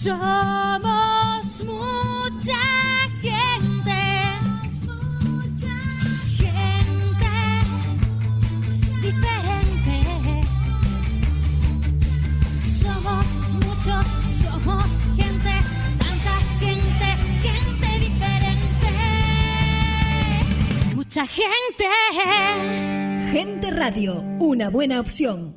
Somos mucha gente, gente diferente. Somos muchos, somos gente, tanta gente, gente diferente. Mucha gente. Gente Radio, una buena opción.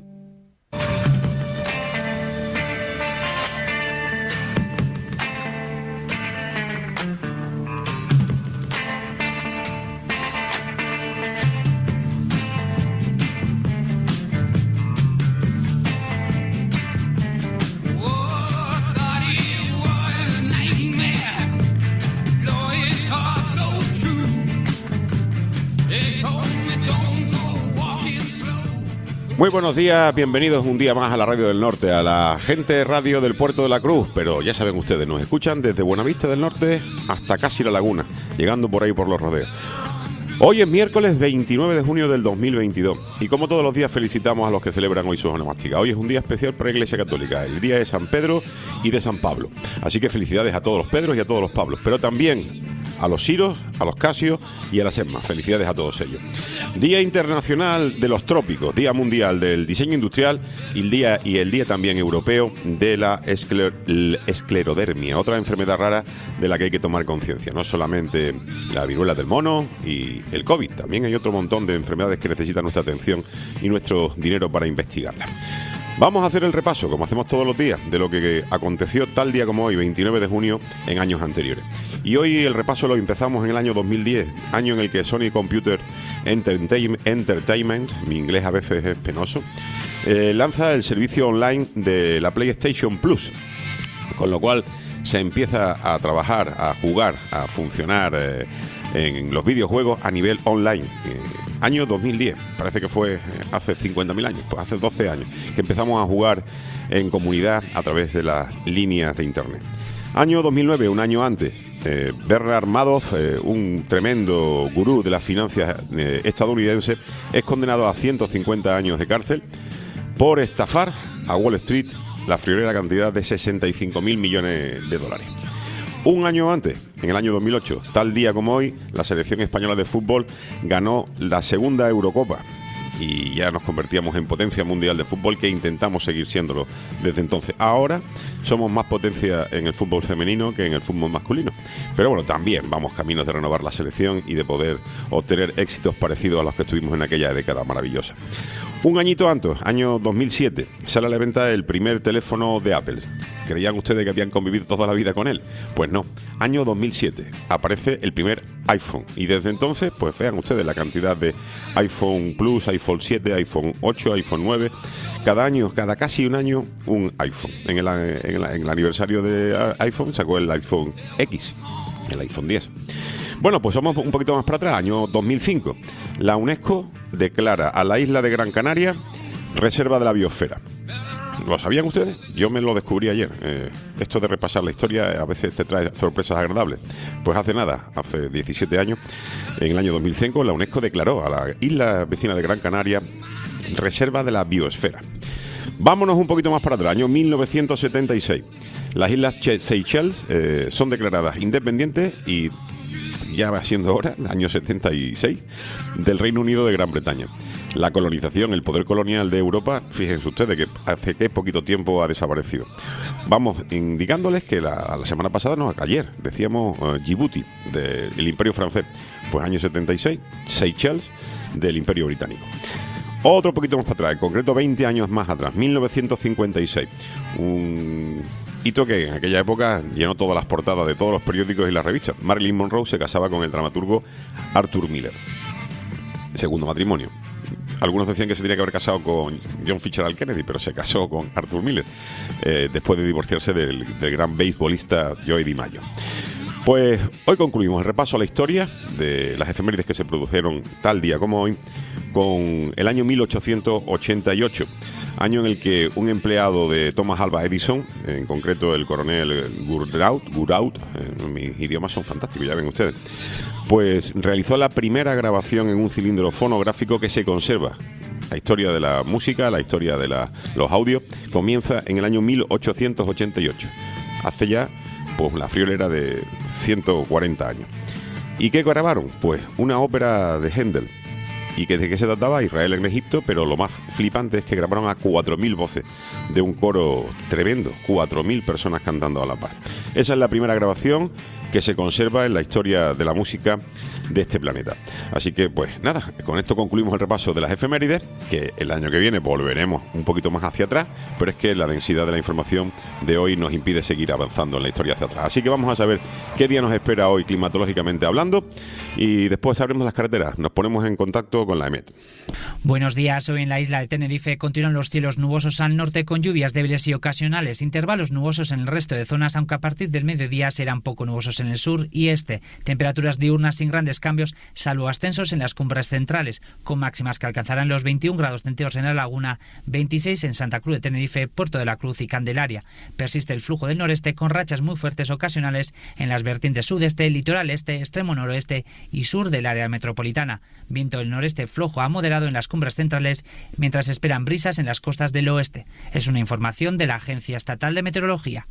Muy buenos días, bienvenidos un día más a la Radio del Norte, a la Gente Radio del Puerto de la Cruz. Pero ya saben ustedes, nos escuchan desde Buenavista del Norte hasta casi La Laguna, llegando por ahí por los rodeos. Hoy es miércoles 29 de junio del 2022 y como todos los días felicitamos a los que celebran hoy su onomástica. Hoy es un día especial para la Iglesia Católica, el día de San Pedro y de San Pablo. Así que felicidades a todos los Pedros y a todos los Pablos, pero también a los Siros, a los Casios y a las Emmas. Felicidades a todos ellos. Día Internacional de los Trópicos, Día Mundial del Diseño Industrial y el día también europeo de la esclerodermia, otra enfermedad rara de la que hay que tomar conciencia. No solamente la viruela del mono y el COVID, también hay otro montón de enfermedades que necesitan nuestra atención y nuestro dinero para investigarlas. Vamos a hacer el repaso, como hacemos todos los días, de lo que aconteció tal día como hoy, 29 de junio, en años anteriores. Y hoy el repaso lo empezamos en el año 2010, año en el que Sony Computer Entertainment, mi inglés a veces es penoso, lanza el servicio online de la PlayStation Plus, con lo cual se empieza a trabajar, a jugar, a funcionar en los videojuegos a nivel online. Año 2010, parece que fue hace 50.000 años, pues hace 12 años que empezamos a jugar en comunidad a través de las líneas de internet. Año 2009, un año antes, Bernard Madoff, un tremendo gurú de las finanzas estadounidense, es condenado a 150 años de cárcel por estafar a Wall Street la friolera cantidad de 65.000 millones de dólares. Un año antes, en el año 2008, tal día como hoy, la selección española de fútbol ganó la segunda Eurocopa y ya nos convertíamos en potencia mundial de fútbol, que intentamos seguir siéndolo desde entonces. Ahora somos más potencia en el fútbol femenino que en el fútbol masculino. Pero bueno, también vamos caminos de renovar la selección y de poder obtener éxitos parecidos a los que tuvimos en aquella década maravillosa. Un añito antes, año 2007, sale a la venta el primer teléfono de Apple. ¿Creían ustedes que habían convivido toda la vida con él? Pues no. Año 2007 aparece el primer iPhone y desde entonces, pues vean ustedes la cantidad de iPhone Plus, iPhone 7, iPhone 8, iPhone 9. Cada año, cada casi un año, un iPhone. En el aniversario de iPhone sacó el iPhone X, el iPhone 10. Bueno, pues vamos un poquito más para atrás, año 2005. La UNESCO declara a la isla de Gran Canaria reserva de la biosfera. ¿Lo sabían ustedes? Yo me lo descubrí ayer. Esto de repasar la historia a veces te trae sorpresas agradables. Pues hace nada, hace 17 años, en el año 2005, la UNESCO declaró a la isla vecina de Gran Canaria reserva de la biosfera. Vámonos un poquito más para atrás, año 1976. Las islas Seychelles son declaradas independientes y ya va siendo hora, año 76, del Reino Unido de Gran Bretaña. La colonización, el poder colonial de Europa, fíjense ustedes que hace que poquito tiempo ha desaparecido. Vamos indicándoles que la semana pasada, no, ayer, decíamos Djibouti, del Imperio francés, pues año 76, Seychelles, del Imperio británico. Otro poquito más para atrás, en concreto 20 años más atrás, 1956, un hito que en aquella época llenó todas las portadas de todos los periódicos y las revistas. Marilyn Monroe se casaba con el dramaturgo Arthur Miller. Segundo matrimonio. Algunos decían que se tenía que haber casado con John Fitzgerald Kennedy, pero se casó con Arthur Miller después de divorciarse del gran beisbolista Joey DiMaggio. Pues hoy concluimos el repaso a la historia de las efemérides que se produjeron tal día como hoy, con el año 1888, año en el que un empleado de Thomas Alva Edison, en concreto el coronel Goodrout, mis idiomas son fantásticos, ya ven ustedes, pues realizó la primera grabación en un cilindro fonográfico que se conserva. La historia de la música, la historia de los audios, comienza en el año 1888. hace ya pues la friolera de 140 años. ¿Y qué grabaron? Pues una ópera de Händel. ¿Y de qué se trataba? Israel en Egipto, pero lo más flipante es que grabaron a 4.000 voces de un coro tremendo, 4.000 personas cantando a la par. Esa es la primera grabación que se conserva en la historia de la música de este planeta. Así que, pues nada, con esto concluimos el repaso de las efemérides, que el año que viene volveremos un poquito más hacia atrás, pero es que la densidad de la información de hoy nos impide seguir avanzando en la historia hacia atrás. Así que vamos a saber qué día nos espera hoy climatológicamente hablando y después abrimos las carreteras. Nos ponemos en contacto con la EMET. Buenos días. Hoy en la isla de Tenerife continúan los cielos nubosos al norte con lluvias débiles y ocasionales, intervalos nubosos en el resto de zonas, aunque a partir del mediodía serán poco nubosos en el sur y este. Temperaturas diurnas sin grandes cambios, salvo ascensos en las cumbres centrales, con máximas que alcanzarán los 21 grados centígrados en La Laguna, 26 en Santa Cruz de Tenerife, Puerto de la Cruz y Candelaria. Persiste el flujo del noreste con rachas muy fuertes ocasionales en las vertientes sudeste, litoral este, extremo noroeste y sur del área metropolitana. Viento del noreste flojo a moderado en las cumbres centrales, mientras esperan brisas en las costas del oeste. Es una información de la Agencia Estatal de Meteorología.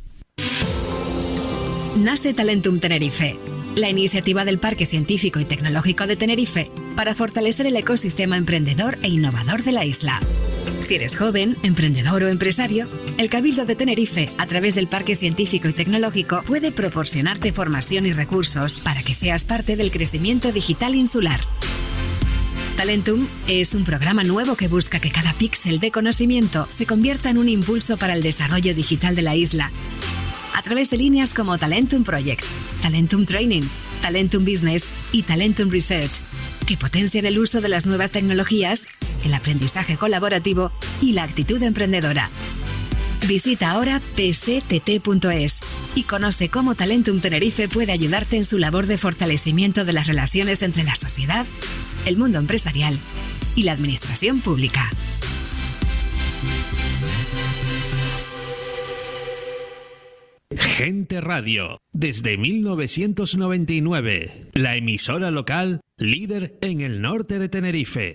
Nace Talentum Tenerife, la iniciativa del Parque Científico y Tecnológico de Tenerife para fortalecer el ecosistema emprendedor e innovador de la isla. Si eres joven, emprendedor o empresario, el Cabildo de Tenerife, a través del Parque Científico y Tecnológico, puede proporcionarte formación y recursos para que seas parte del crecimiento digital insular. Talentum es un programa nuevo que busca que cada píxel de conocimiento se convierta en un impulso para el desarrollo digital de la isla, a través de líneas como Talentum Project, Talentum Training, Talentum Business y Talentum Research, que potencian el uso de las nuevas tecnologías, el aprendizaje colaborativo y la actitud emprendedora. Visita ahora pctt.es y conoce cómo Talentum Tenerife puede ayudarte en su labor de fortalecimiento de las relaciones entre la sociedad, el mundo empresarial y la administración pública. Gente Radio, desde 1999, la emisora local líder en el norte de Tenerife.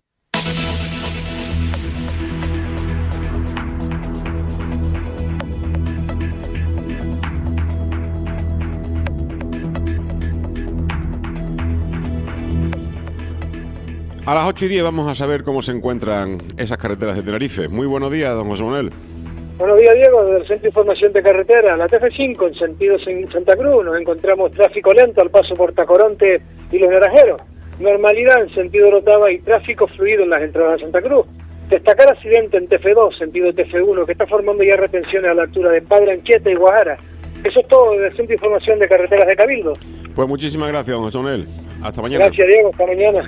A las 8:10 vamos a saber cómo se encuentran esas carreteras de Tenerife. Muy buenos días, don José Manuel. Buenos días, Diego, desde el Centro de Información de Carretera, la TF5 en sentido Santa Cruz. Nos encontramos tráfico lento al paso por Tacoronte y Los Naranjeros. Normalidad en sentido Orotava y tráfico fluido en las entradas a Santa Cruz. Destacar accidente en TF2, sentido TF1, que está formando ya retenciones a la altura de Padre Anchieta y Guajara. Eso es todo desde el Centro de Información de Carreteras de Cabildo. Pues muchísimas gracias, don José Manuel. Hasta mañana. Gracias, Diego. Hasta mañana.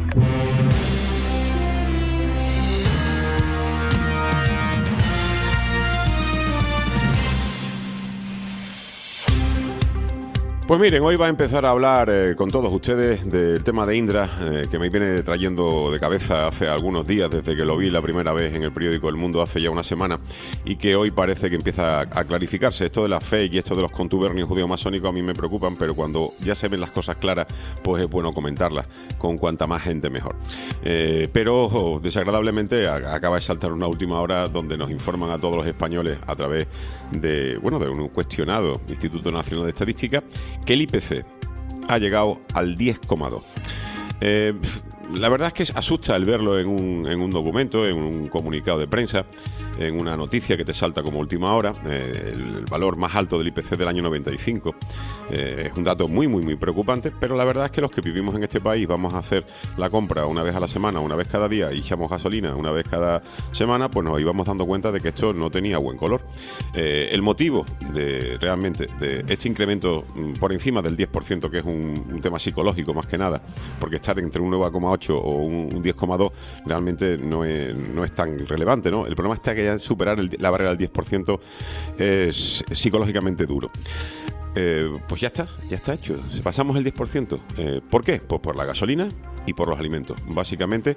Pues miren, hoy va a empezar a hablar con todos ustedes del tema de Indra, que me viene trayendo de cabeza hace algunos días, desde que lo vi la primera vez en el periódico El Mundo hace ya una semana, y que hoy parece que empieza a clarificarse. Esto de la fake y esto de los contubernios judeo-masónicos a mí me preocupan, pero cuando ya se ven las cosas claras, pues es bueno comentarlas con cuanta más gente mejor. Pero desagradablemente acaba de saltar una última hora donde nos informan a todos los españoles a través de un cuestionado Instituto Nacional de Estadística que el IPC ha llegado al 10,2. La verdad es que asusta el verlo en un documento, en un comunicado de prensa, en una noticia que te salta como última hora, el valor más alto del IPC del año 95. Es un dato muy, muy, muy preocupante, pero la verdad es que los que vivimos en este país vamos a hacer la compra una vez a la semana, una vez cada día, y echamos gasolina una vez cada semana, pues nos íbamos dando cuenta de que esto no tenía buen color. El motivo de este incremento por encima del 10%, que es un tema psicológico más que nada, porque estar entre un 9,8 o un 10,2 realmente no es tan relevante, ¿no? El problema está que ya superar la barrera del 10% es psicológicamente duro. Pues ya está hecho. Pasamos el 10%. ¿Por qué? Pues por la gasolina y por los alimentos. Básicamente,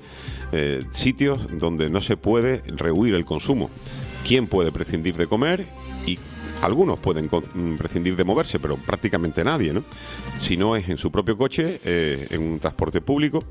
sitios donde no se puede rehuir el consumo. ¿Quién puede prescindir de comer y algunos pueden prescindir de moverse, pero prácticamente nadie, ¿no? Si no es en su propio coche, en un transporte público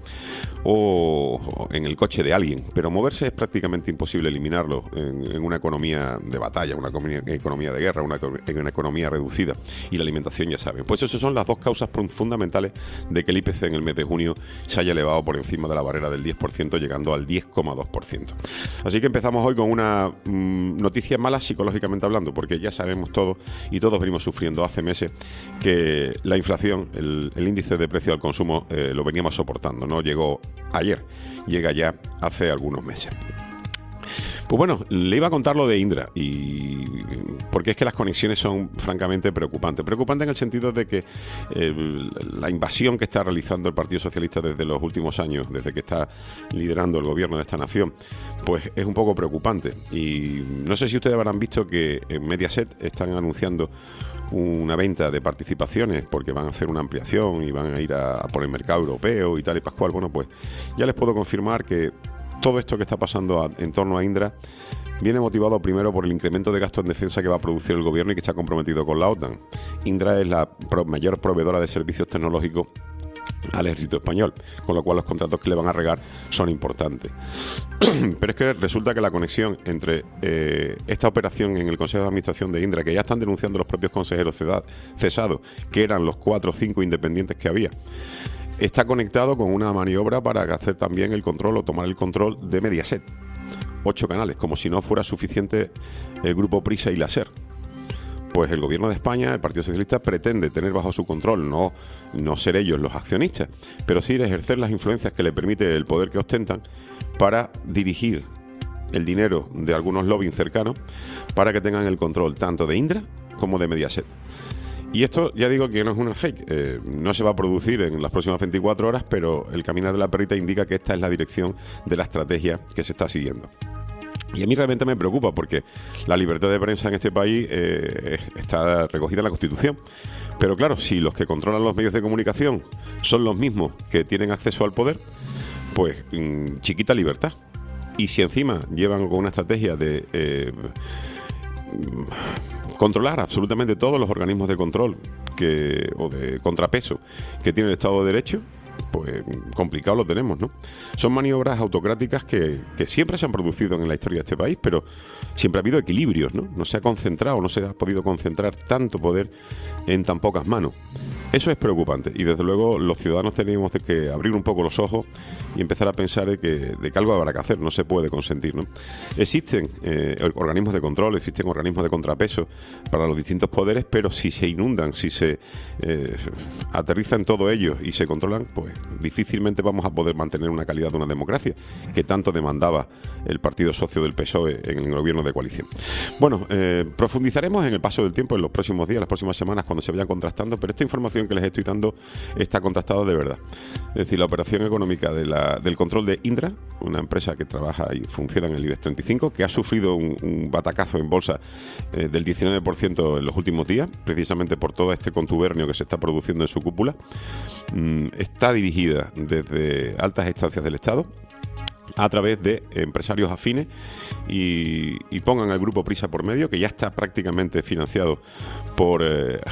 o en el coche de alguien. Pero moverse es prácticamente imposible eliminarlo en una economía de batalla, una economía de guerra, en una economía reducida. Y la alimentación, ya saben. Pues esas son las dos causas fundamentales de que el IPC en el mes de junio se haya elevado por encima de la barrera del 10%, llegando al 10,2%. Así que empezamos hoy con una noticia mala psicológicamente hablando, porque ya sabemos todos y todos venimos sufriendo hace meses que la inflación, el índice de precio al consumo, lo veníamos soportando. No llegó ayer, llega ya hace algunos meses. Pues bueno, le iba a contar lo de Indra, y porque es que las conexiones son francamente preocupantes. Preocupantes en el sentido de que la invasión que está realizando el Partido Socialista desde los últimos años, desde que está liderando el gobierno de esta nación, pues es un poco preocupante. Y no sé si ustedes habrán visto que en Mediaset están anunciando una venta de participaciones porque van a hacer una ampliación y van a ir a por el mercado europeo y tal y pascual. Bueno, pues ya les puedo confirmar que todo esto que está pasando en torno a Indra viene motivado primero por el incremento de gasto en defensa que va a producir el gobierno y que está comprometido con la OTAN. Indra es la mayor proveedora de servicios tecnológicos al ejército español, con lo cual los contratos que le van a regar son importantes. Pero es que resulta que la conexión entre esta operación en el Consejo de Administración de Indra, que ya están denunciando los propios consejeros cesados, que eran los 4 o 5 independientes que había, está conectado con una maniobra para hacer también el control o tomar el control de Mediaset. 8 canales, como si no fuera suficiente el grupo Prisa y la SER. Pues el gobierno de España, el Partido Socialista, pretende tener bajo su control, no ser ellos los accionistas, pero sí ejercer las influencias que le permite el poder que ostentan para dirigir el dinero de algunos lobbies cercanos para que tengan el control tanto de Indra como de Mediaset. Y esto ya digo que no es una fake, no se va a producir en las próximas 24 horas, pero el caminar de la perrita indica que esta es la dirección de la estrategia que se está siguiendo. Y a mí realmente me preocupa porque la libertad de prensa en este país está recogida en la Constitución. Pero claro, si los que controlan los medios de comunicación son los mismos que tienen acceso al poder, pues chiquita libertad. Y si encima llevan con una estrategia de controlar absolutamente todos los organismos de control o de contrapeso que tiene el Estado de Derecho, pues complicado lo tenemos, ¿no? Son maniobras autocráticas que siempre se han producido en la historia de este país, pero siempre ha habido equilibrios, ¿no? No se ha concentrado, no se ha podido concentrar tanto poder en tan pocas manos. Eso es preocupante y desde luego los ciudadanos tenemos que abrir un poco los ojos y empezar a pensar de que algo habrá que hacer, no se puede consentir, ¿no? Existen organismos de control, existen organismos de contrapeso para los distintos poderes, pero si se inundan, si se aterrizan todos ellos y se controlan, pues difícilmente vamos a poder mantener una calidad de una democracia que tanto demandaba el partido socio del PSOE en el gobierno de coalición. Bueno, profundizaremos en el paso del tiempo en los próximos días, las próximas semanas, cuando se vayan contrastando, pero esta información que les estoy dando está contrastada de verdad. Es decir, la operación económica del control de Indra, una empresa que trabaja y funciona en el IBEX 35, que ha sufrido un batacazo en bolsa del 19% en los últimos días, precisamente por todo este contubernio que se está produciendo en su cúpula, está dirigida desde altas instancias del Estado a través de empresarios afines y pongan al grupo Prisa por medio, que ya está prácticamente financiado por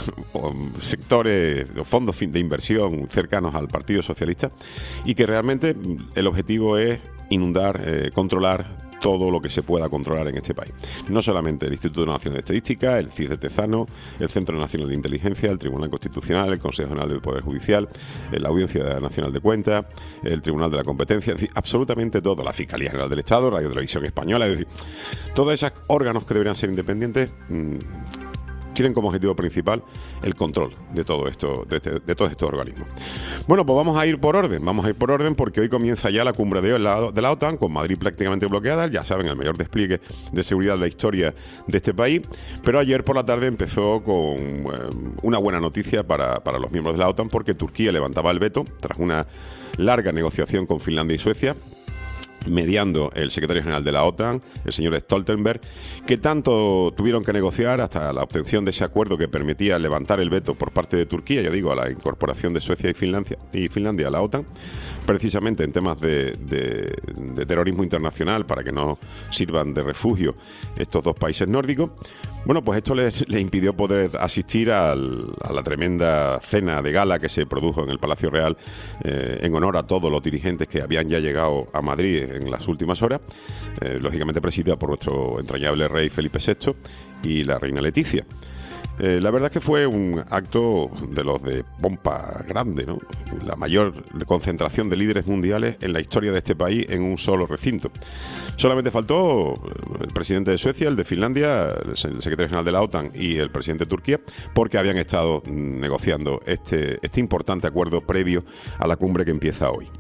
sectores o fondos de inversión cercanos al Partido Socialista, y que realmente el objetivo es inundar, controlar todo lo que se pueda controlar en este país. No solamente el Instituto Nacional de Estadística, el CIS de Tezano, el Centro Nacional de Inteligencia, el Tribunal Constitucional, el Consejo General del Poder Judicial, la Audiencia Nacional de Cuentas, el Tribunal de la Competencia, es decir, absolutamente todo, la Fiscalía General del Estado, Radio Televisión Española, es decir, todos esos órganos que deberían ser independientes tienen como objetivo principal el control de todo esto, de todos estos organismos. Bueno, pues vamos a ir por orden porque hoy comienza ya la cumbre de la OTAN, con Madrid prácticamente bloqueada, ya saben, el mayor despliegue de seguridad de la historia de este país, pero ayer por la tarde empezó con una buena noticia para los miembros de la OTAN, porque Turquía levantaba el veto tras una larga negociación con Finlandia y Suecia, mediando el secretario general de la OTAN, el señor Stoltenberg, que tanto tuvieron que negociar hasta la obtención de ese acuerdo que permitía levantar el veto por parte de Turquía, ya digo, a la incorporación de Suecia y Finlandia a la OTAN, precisamente en temas de terrorismo internacional, para que no sirvan de refugio estos dos países nórdicos. Bueno, pues esto le impidió poder asistir a la tremenda cena de gala que se produjo en el Palacio Real en honor a todos los dirigentes que habían ya llegado a Madrid en las últimas horas, lógicamente presidida por nuestro entrañable rey Felipe VI y la reina Leticia. La verdad es que fue un acto de los de pompa grande, ¿no? La mayor concentración de líderes mundiales en la historia de este país en un solo recinto. Solamente faltó el presidente de Suecia, el de Finlandia, el secretario general de la OTAN y el presidente de Turquía, porque habían estado negociando este importante acuerdo previo a la cumbre que empieza hoy.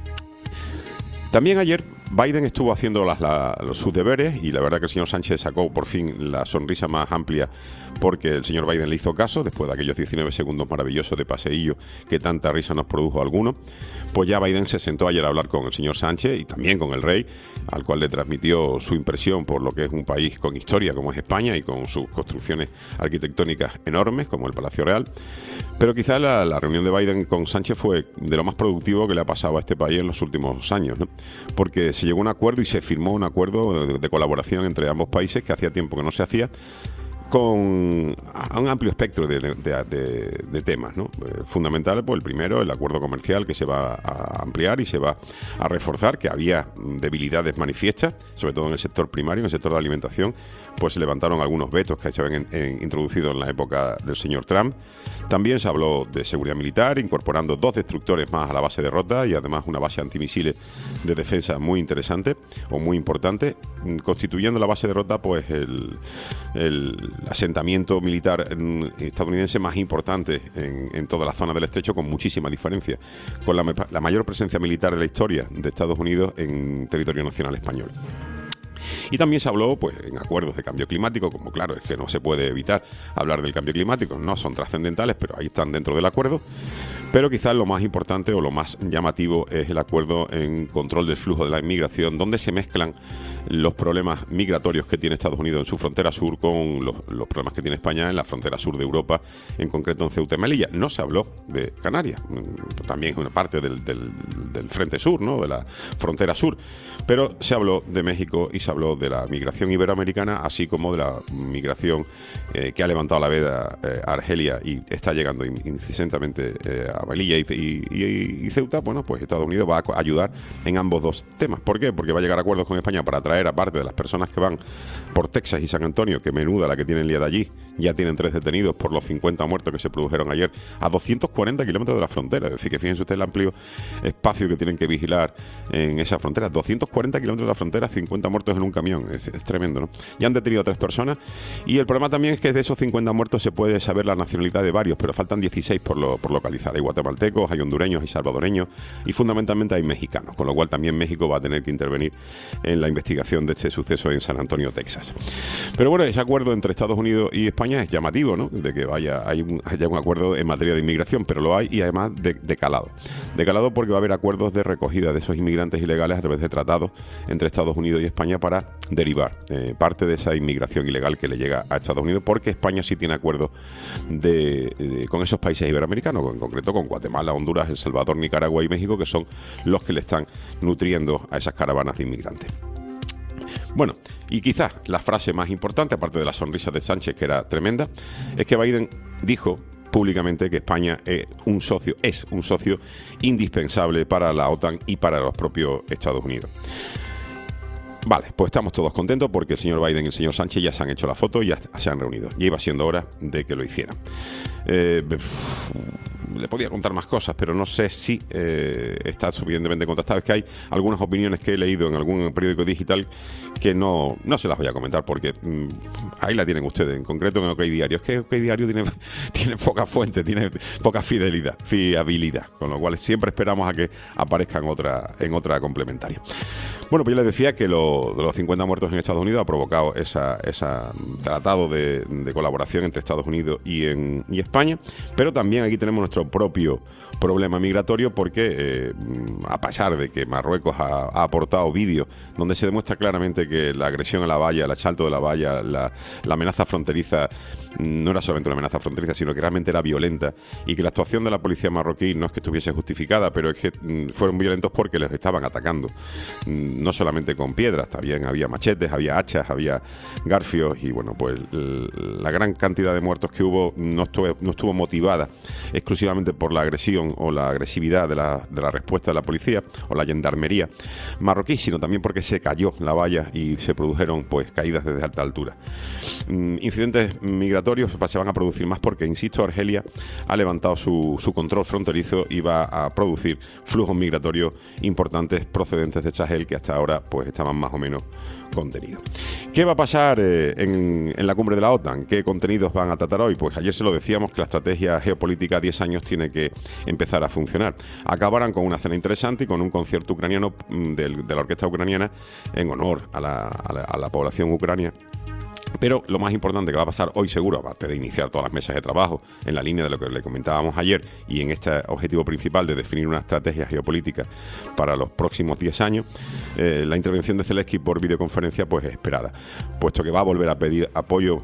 También ayer Biden estuvo haciendo sus deberes y la verdad que el señor Sánchez sacó por fin la sonrisa más amplia porque el señor Biden le hizo caso después de aquellos 19 segundos maravillosos de paseillo que tanta risa nos produjo a algunos. Pues ya Biden se sentó ayer a hablar con el señor Sánchez y también con el rey, al cual le transmitió su impresión por lo que es un país con historia como es España y con sus construcciones arquitectónicas enormes como el Palacio Real. Pero quizás la reunión de Biden con Sánchez fue de lo más productivo que le ha pasado a este país en los últimos años, ¿no? Porque se llegó a un acuerdo y se firmó un acuerdo de colaboración entre ambos países que hacía tiempo que no se hacía, con un amplio espectro de temas, ¿no? Fundamental, pues el primero, el acuerdo comercial que se va a ampliar y se va a reforzar, que había debilidades manifiestas, sobre todo en el sector primario, en el sector de la alimentación, pues se levantaron algunos vetos que se habían introducido en la época del señor Trump. También se habló de seguridad militar, incorporando 2 destructores más a la base de Rota y además una base antimisiles de defensa muy interesante o muy importante, constituyendo la base de Rota pues el asentamiento militar estadounidense más importante en toda la zona del estrecho, con muchísima diferencia, con la mayor presencia militar de la historia de Estados Unidos en territorio nacional español. Y también se habló pues en acuerdos de cambio climático, como claro, es que no se puede evitar hablar del cambio climático, no son trascendentales, pero ahí están dentro del acuerdo. Pero quizás lo más importante o lo más llamativo es el acuerdo en control del flujo de la inmigración, donde se mezclan los problemas migratorios que tiene Estados Unidos en su frontera sur con los problemas que tiene España en la frontera sur de Europa, en concreto en Ceuta y Melilla. No se habló de Canarias, también es una parte del frente sur, ¿no? De la frontera sur, pero se habló de México y se habló de la migración iberoamericana, así como de la migración que ha levantado la veda a Argelia y está llegando incesantemente a Melilla y Ceuta. Bueno, pues Estados Unidos va a ayudar en ambos dos temas. ¿Por qué? Porque va a llegar a acuerdos con España para traer, aparte de las personas que van por Texas y San Antonio, que menuda la que tienen liada allí, ya tienen 3 detenidos por los 50 muertos que se produjeron ayer a 240 kilómetros de la frontera. Es decir, que fíjense ustedes el amplio espacio que tienen que vigilar en esa frontera. 240 kilómetros de la frontera, 50 muertos en un camión. Es tremendo, ¿no? Ya han detenido a 3 personas y el problema también es que de esos 50 muertos se puede saber la nacionalidad de varios, pero faltan 16 por localizar. Hay guatemaltecos, hay hondureños, hay salvadoreños y fundamentalmente hay mexicanos, con lo cual también México va a tener que intervenir en la investigación de este suceso en San Antonio, Texas. Pero bueno, ese acuerdo entre Estados Unidos y España es llamativo, ¿no? De que haya un acuerdo en materia de inmigración, pero lo hay y además de calado. De calado porque va a haber acuerdos de recogida de esos inmigrantes ilegales a través de tratados entre Estados Unidos y España para derivar parte de esa inmigración ilegal que le llega a Estados Unidos, porque España sí tiene acuerdos con esos países iberoamericanos, en concreto con Guatemala, Honduras, El Salvador, Nicaragua y México, que son los que le están nutriendo a esas caravanas de inmigrantes. Bueno, y quizás la frase más importante, aparte de la sonrisa de Sánchez, que era tremenda, es que Biden dijo públicamente que España es un socio indispensable para la OTAN y para los propios Estados Unidos. Vale, pues estamos todos contentos porque el señor Biden y el señor Sánchez ya se han hecho la foto y ya se han reunido. Ya iba siendo hora de que lo hicieran. Le podía contar más cosas, pero no sé si está suficientemente contactado. Es que hay algunas opiniones que he leído en algún periódico digital que no se las voy a comentar porque ahí la tienen ustedes, en concreto en OK Diario. Es que OK Diario tiene poca fuente, tiene poca fiabilidad, con lo cual siempre esperamos a que aparezca en otra complementaria. Bueno, pues yo les decía que los 50 muertos en Estados Unidos ha provocado ese tratado de colaboración entre Estados Unidos y España, pero también aquí tenemos nuestro propio problema migratorio porque a pesar de que Marruecos ha aportado vídeos donde se demuestra claramente que la agresión a la valla, el asalto de la valla, la amenaza fronteriza no era solamente una amenaza fronteriza, sino que realmente era violenta y que la actuación de la policía marroquí no es que estuviese justificada, pero es que fueron violentos porque les estaban atacando. no solamente con piedras, también había machetes, había hachas, había garfios y bueno, pues la gran cantidad de muertos que hubo no estuvo motivada exclusivamente por la agresión o la agresividad de la respuesta de la policía o la gendarmería marroquí, sino también porque se cayó la valla y se produjeron pues caídas desde alta altura. Incidentes migratorios se van a producir más porque, insisto, Argelia ha levantado su control fronterizo y va a producir flujos migratorios importantes procedentes de Sahel que hasta ahora pues estaban más o menos contenidos. ¿Qué va a pasar en la cumbre de la OTAN? ¿Qué contenidos van a tratar hoy? Pues ayer se lo decíamos que la estrategia geopolítica a 10 años tiene que empezar a funcionar. Acabarán con una cena interesante y con un concierto ucraniano de la orquesta ucraniana en honor a la población ucrania. Pero lo más importante que va a pasar hoy seguro, aparte de iniciar todas las mesas de trabajo en la línea de lo que le comentábamos ayer y en este objetivo principal de definir una estrategia geopolítica para los próximos 10 años, la intervención de Zelensky por videoconferencia pues es esperada, puesto que va a volver a pedir apoyo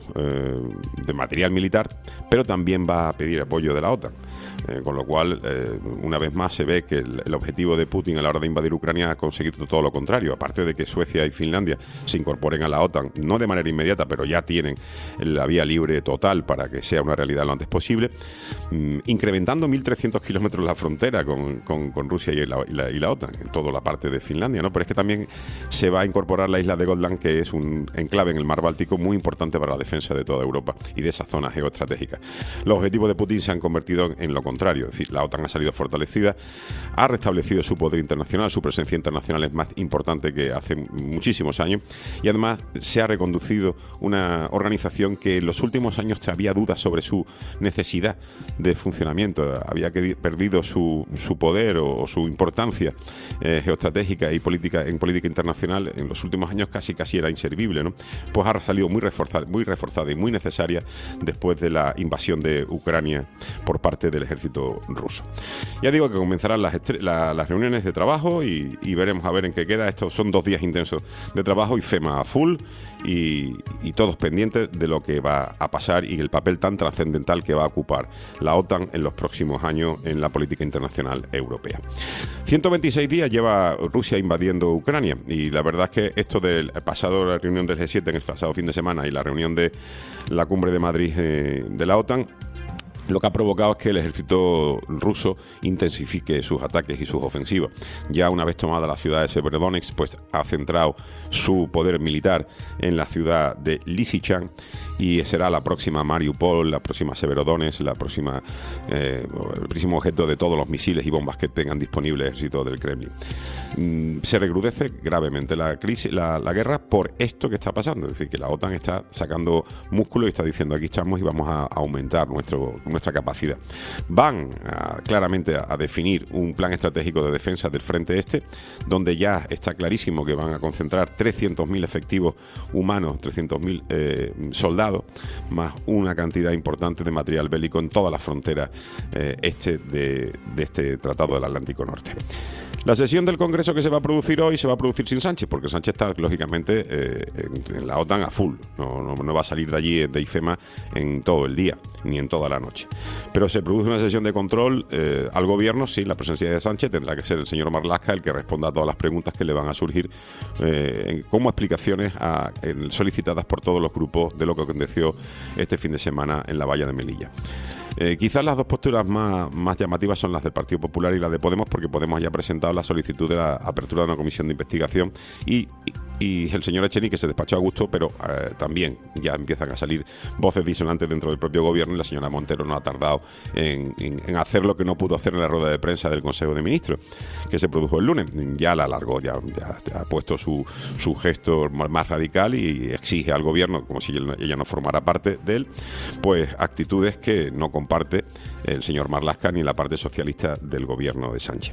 de material militar, pero también va a pedir apoyo de la OTAN. Con lo cual, una vez más se ve que el objetivo de Putin a la hora de invadir Ucrania ha conseguido todo lo contrario. Aparte de que Suecia y Finlandia se incorporen a la OTAN, no de manera inmediata, pero ya tienen la vía libre total para que sea una realidad lo antes posible, incrementando 1.300 kilómetros la frontera con Rusia y la OTAN, en toda la parte de Finlandia, ¿no? Pero es que también se va a incorporar la isla de Gotland, que es un enclave en el mar Báltico muy importante para la defensa de toda Europa y de esa zona geoestratégica. Los objetivos de Putin se han convertido en lo contrario, es decir, la OTAN ha salido fortalecida, ha restablecido su poder internacional, su presencia internacional es más importante que hace muchísimos años y además se ha reconducido una organización que en los últimos años había dudas sobre su necesidad de funcionamiento, había perdido su poder o su importancia geoestratégica y política internacional. En los últimos años casi era inservible, ¿no? Pues ha salido muy reforzada y muy necesaria después de la invasión de Ucrania por parte del ejército ruso. Ya digo que comenzarán las reuniones de trabajo y veremos a ver en qué queda. Estos son 2 días intensos de trabajo y FEMA a full y todos pendientes de lo que va a pasar y el papel tan trascendental que va a ocupar la OTAN en los próximos años en la política internacional europea. 126 días lleva Rusia invadiendo Ucrania y la verdad es que esto del pasado, la reunión del G7 en el pasado fin de semana y la reunión de la cumbre de Madrid de la OTAN, lo que ha provocado es que el ejército ruso intensifique sus ataques y sus ofensivas. Ya una vez tomada la ciudad de Severodonetsk, pues ha centrado su poder militar en la ciudad de Lysychansk y será la próxima Mariupol, la próxima Severodonetsk, el próximo objeto de todos los misiles y bombas que tengan disponible el ejército del Kremlin. Se recrudece gravemente la guerra por esto que está pasando, es decir, que la OTAN está sacando músculo y está diciendo aquí estamos y vamos a aumentar nuestra capacidad. Van claramente a definir un plan estratégico de defensa del frente este, donde ya está clarísimo que van a concentrar 300.000 efectivos humanos, 300.000 soldados, más una cantidad importante de material bélico en toda la frontera este de este Tratado del Atlántico Norte. La sesión del Congreso que se va a producir hoy se va a producir sin Sánchez, porque Sánchez está lógicamente en la OTAN a full, no va a salir de allí de IFEMA en todo el día, ni en toda la noche. Pero se produce una sesión de control al gobierno, sí, la presencia de Sánchez, tendrá que ser el señor Marlaska el que responda a todas las preguntas que le van a surgir como explicaciones solicitadas por todos los grupos de lo que aconteció este fin de semana en la valla de Melilla. Quizás las dos posturas más llamativas son las del Partido Popular y la de Podemos, porque Podemos ya ha presentado la solicitud de la apertura de una comisión de investigación y el señor Echenique se despachó a gusto, pero también ya empiezan a salir voces disonantes dentro del propio gobierno y la señora Montero no ha tardado en hacer lo que no pudo hacer en la rueda de prensa del Consejo de Ministros, que se produjo el lunes. Ya la alargó, ya ha puesto su gesto más radical y exige al gobierno, como si ella no formara parte de él, pues actitudes que no comparte el señor Marlaska ni la parte socialista del gobierno de Sánchez.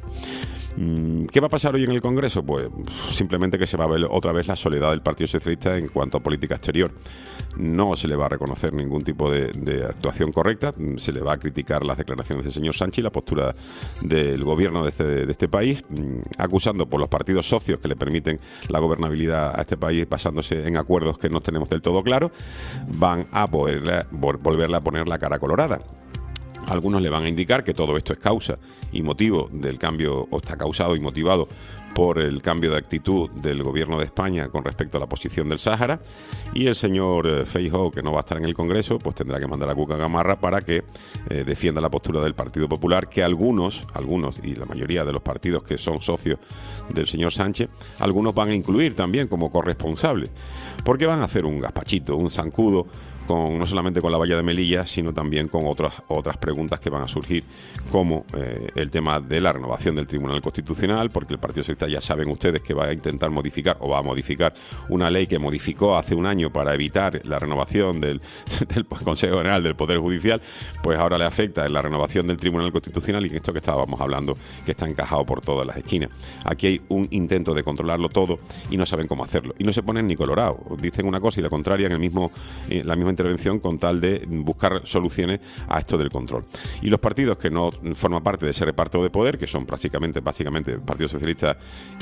¿Qué va a pasar hoy en el Congreso? Pues simplemente que se va a ver otra vez la soledad del Partido Socialista en cuanto a política exterior. No se le va a reconocer ningún tipo de actuación correcta, se le va a criticar las declaraciones del señor Sánchez y la postura del gobierno de este país, acusando por los partidos socios que le permiten la gobernabilidad a este país basándose en acuerdos que no tenemos del todo claros, van a volverle a poner la cara colorada. Algunos le van a indicar que todo esto es causa y motivo del cambio, o está causado y motivado por el cambio de actitud del gobierno de España con respecto a la posición del Sáhara, y el señor Feijóo, que no va a estar en el Congreso, pues tendrá que mandar a Cuca Gamarra para que defienda la postura del Partido Popular, que algunos y la mayoría de los partidos que son socios del señor Sánchez, algunos van a incluir también como corresponsables, porque van a hacer un gazpachito, un zancudo, no solamente con la valla de Melilla, sino también con otras preguntas que van a surgir, como el tema de la renovación del Tribunal Constitucional, porque el Partido Socialista, ya saben ustedes, que va a intentar modificar, o va a modificar una ley que modificó hace un año para evitar la renovación del Consejo General del Poder Judicial, pues ahora le afecta en la renovación del Tribunal Constitucional, y esto que estábamos hablando, que está encajado por todas las esquinas. Aquí hay un intento de controlarlo todo y no saben cómo hacerlo, y no se ponen ni colorados, dicen una cosa y la contraria en la misma intervención, con tal de buscar soluciones a esto del control. Y los partidos que no forman parte de ese reparto de poder, que son básicamente Partido Socialista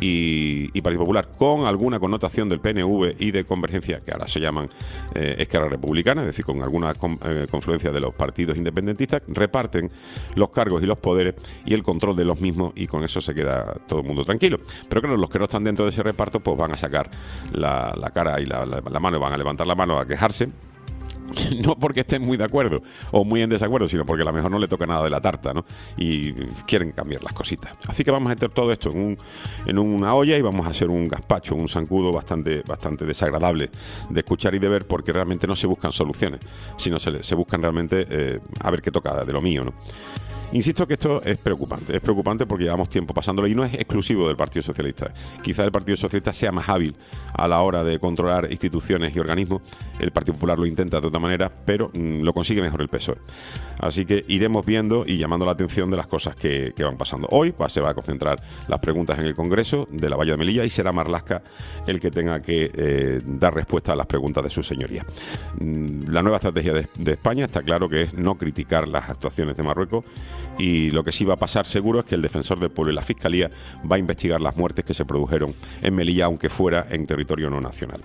y Partido Popular, con alguna connotación del PNV y de Convergencia, que ahora se llaman Esquerra Republicana, es decir, con alguna confluencia de los partidos independentistas, reparten los cargos y los poderes y el control de los mismos, y con eso se queda todo el mundo tranquilo. Pero claro, los que no están dentro de ese reparto, pues van a sacar la cara y la mano, van a levantar la mano a quejarse, no porque estén muy de acuerdo o muy en desacuerdo, sino porque a lo mejor no le toca nada de la tarta, ¿no? Y quieren cambiar las cositas. Así que vamos a meter todo esto en una olla y vamos a hacer un gazpacho, un zancudo bastante desagradable de escuchar y de ver, porque realmente no se buscan soluciones, sino se buscan realmente a ver qué toca de lo mío, ¿no? Insisto que esto es preocupante porque llevamos tiempo pasándolo, y no es exclusivo del Partido Socialista. Quizás el Partido Socialista sea más hábil a la hora de controlar instituciones y organismos. El Partido Popular lo intenta de otra manera, pero lo consigue mejor el PSOE. Así que iremos viendo y llamando la atención de las cosas que van pasando. Hoy se va a concentrar las preguntas en el Congreso de la Valla de Melilla, y será Marlaska el que tenga que dar respuesta a las preguntas de su señoría. La nueva estrategia de España está claro que es no criticar las actuaciones de Marruecos, y lo que sí va a pasar seguro es que el Defensor del Pueblo y la Fiscalía va a investigar las muertes que se produjeron en Melilla, aunque fuera en territorio no nacional.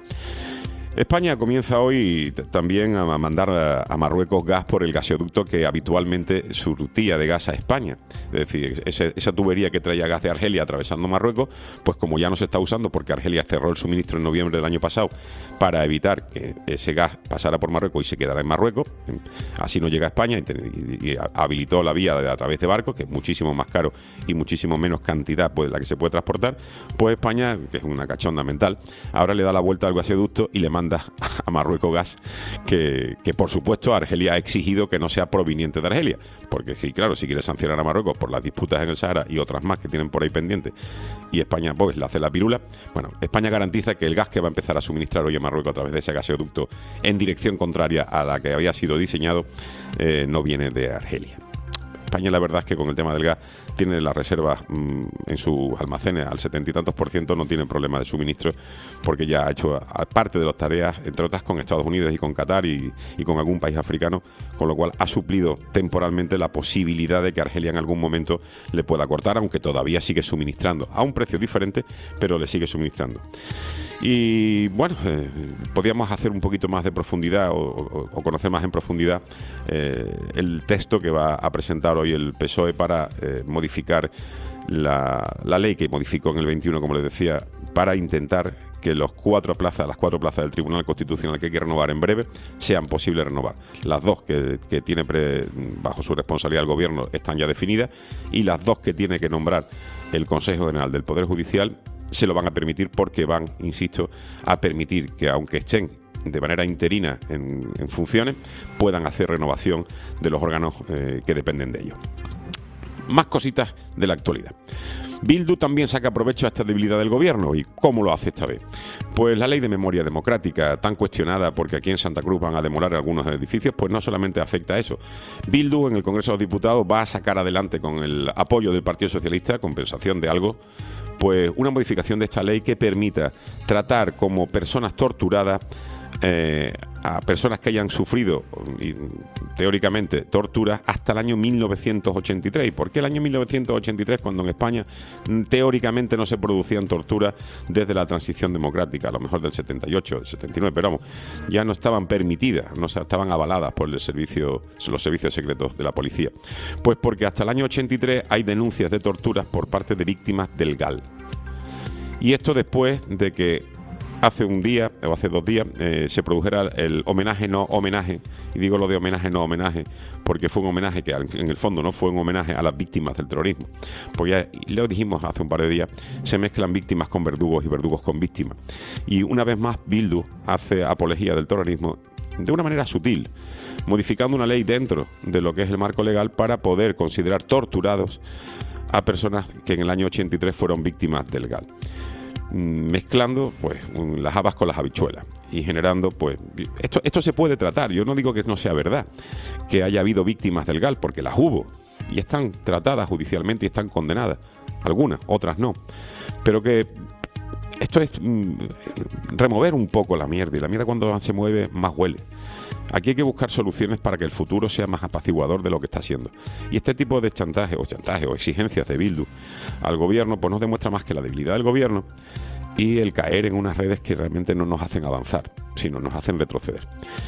España comienza hoy también a mandar a Marruecos gas por el gasoducto que habitualmente surtía de gas a España. Es decir, esa tubería que traía gas de Argelia atravesando Marruecos, pues como ya no se está usando porque Argelia cerró el suministro en noviembre del año pasado para evitar que ese gas pasara por Marruecos y se quedara en Marruecos, así no llega a España, y habilitó la vía a través de barcos, que es muchísimo más caro y muchísimo menos cantidad la que se puede transportar. Pues España, que es una cachonda mental, ahora le da la vuelta al gasoducto y le manda a Marruecos gas que por supuesto Argelia ha exigido que no sea proveniente de Argelia, porque claro, si quiere sancionar a Marruecos por las disputas en el Sahara y otras más que tienen por ahí pendientes, y España pues le hace la pirula, bueno, España garantiza que el gas que va a empezar a suministrar hoy a Marruecos a través de ese gasoducto en dirección contraria a la que había sido diseñado no viene de Argelia. España, la verdad es que con el tema del gas tiene las reservas en sus almacenes al 70 y tantos %, no tiene problema de suministro, porque ya ha hecho parte de las tareas, entre otras con Estados Unidos y con Qatar y con algún país africano, con lo cual ha suplido temporalmente la posibilidad de que Argelia en algún momento le pueda cortar, aunque todavía sigue suministrando a un precio diferente, pero le sigue suministrando. Y bueno, podríamos hacer un poquito más de profundidad o conocer más en profundidad el texto que va a presentar hoy el PSOE para modificar la ley que modificó en el 21, como les decía, para intentar que las cuatro plazas del Tribunal Constitucional que hay que renovar en breve sean posibles renovar. Las dos que tiene bajo su responsabilidad el Gobierno están ya definidas, y las dos que tiene que nombrar el Consejo General del Poder Judicial se lo van a permitir, porque van, insisto, a permitir que, aunque estén de manera interina en funciones, puedan hacer renovación de los órganos que dependen de ellos. Más cositas de la actualidad. Bildu también saca provecho a esta debilidad del Gobierno. ¿Y cómo lo hace esta vez? Pues la ley de memoria democrática, tan cuestionada porque aquí en Santa Cruz van a demoler algunos edificios, pues no solamente afecta a eso. Bildu en el Congreso de los Diputados va a sacar adelante, con el apoyo del Partido Socialista, compensación de algo, pues una modificación de esta ley que permita tratar como personas torturadas a personas que hayan sufrido teóricamente torturas hasta el año 1983. ¿Y por qué el año 1983 cuando en España teóricamente no se producían torturas desde la transición democrática, a lo mejor del 78, del 79, pero vamos, ya no estaban permitidas, no estaban avaladas por los servicios secretos de la policía? Pues porque hasta el año 83 hay denuncias de torturas por parte de víctimas del GAL. Y esto después de que hace un día, o hace 2 días, se produjera el homenaje no homenaje, y digo lo de homenaje no homenaje, porque fue un homenaje que en el fondo no fue un homenaje a las víctimas del terrorismo, pues ya lo dijimos hace un par de días, se mezclan víctimas con verdugos y verdugos con víctimas, y una vez más Bildu hace apología del terrorismo de una manera sutil, modificando una ley dentro de lo que es el marco legal para poder considerar torturados a personas que en el año 83 fueron víctimas del GAL, mezclando pues las habas con las habichuelas y generando pues esto se puede tratar. Yo no digo que no sea verdad que haya habido víctimas del GAL, porque las hubo y están tratadas judicialmente y están condenadas, algunas, otras no, pero que esto es remover un poco la mierda, y la mierda cuando se mueve más huele. Aquí hay que buscar soluciones para que el futuro sea más apaciguador de lo que está siendo. Y este tipo de chantaje o exigencias de Bildu al gobierno pues no demuestra más que la debilidad del gobierno y el caer en unas redes que realmente no nos hacen avanzar, sino nos hacen retroceder.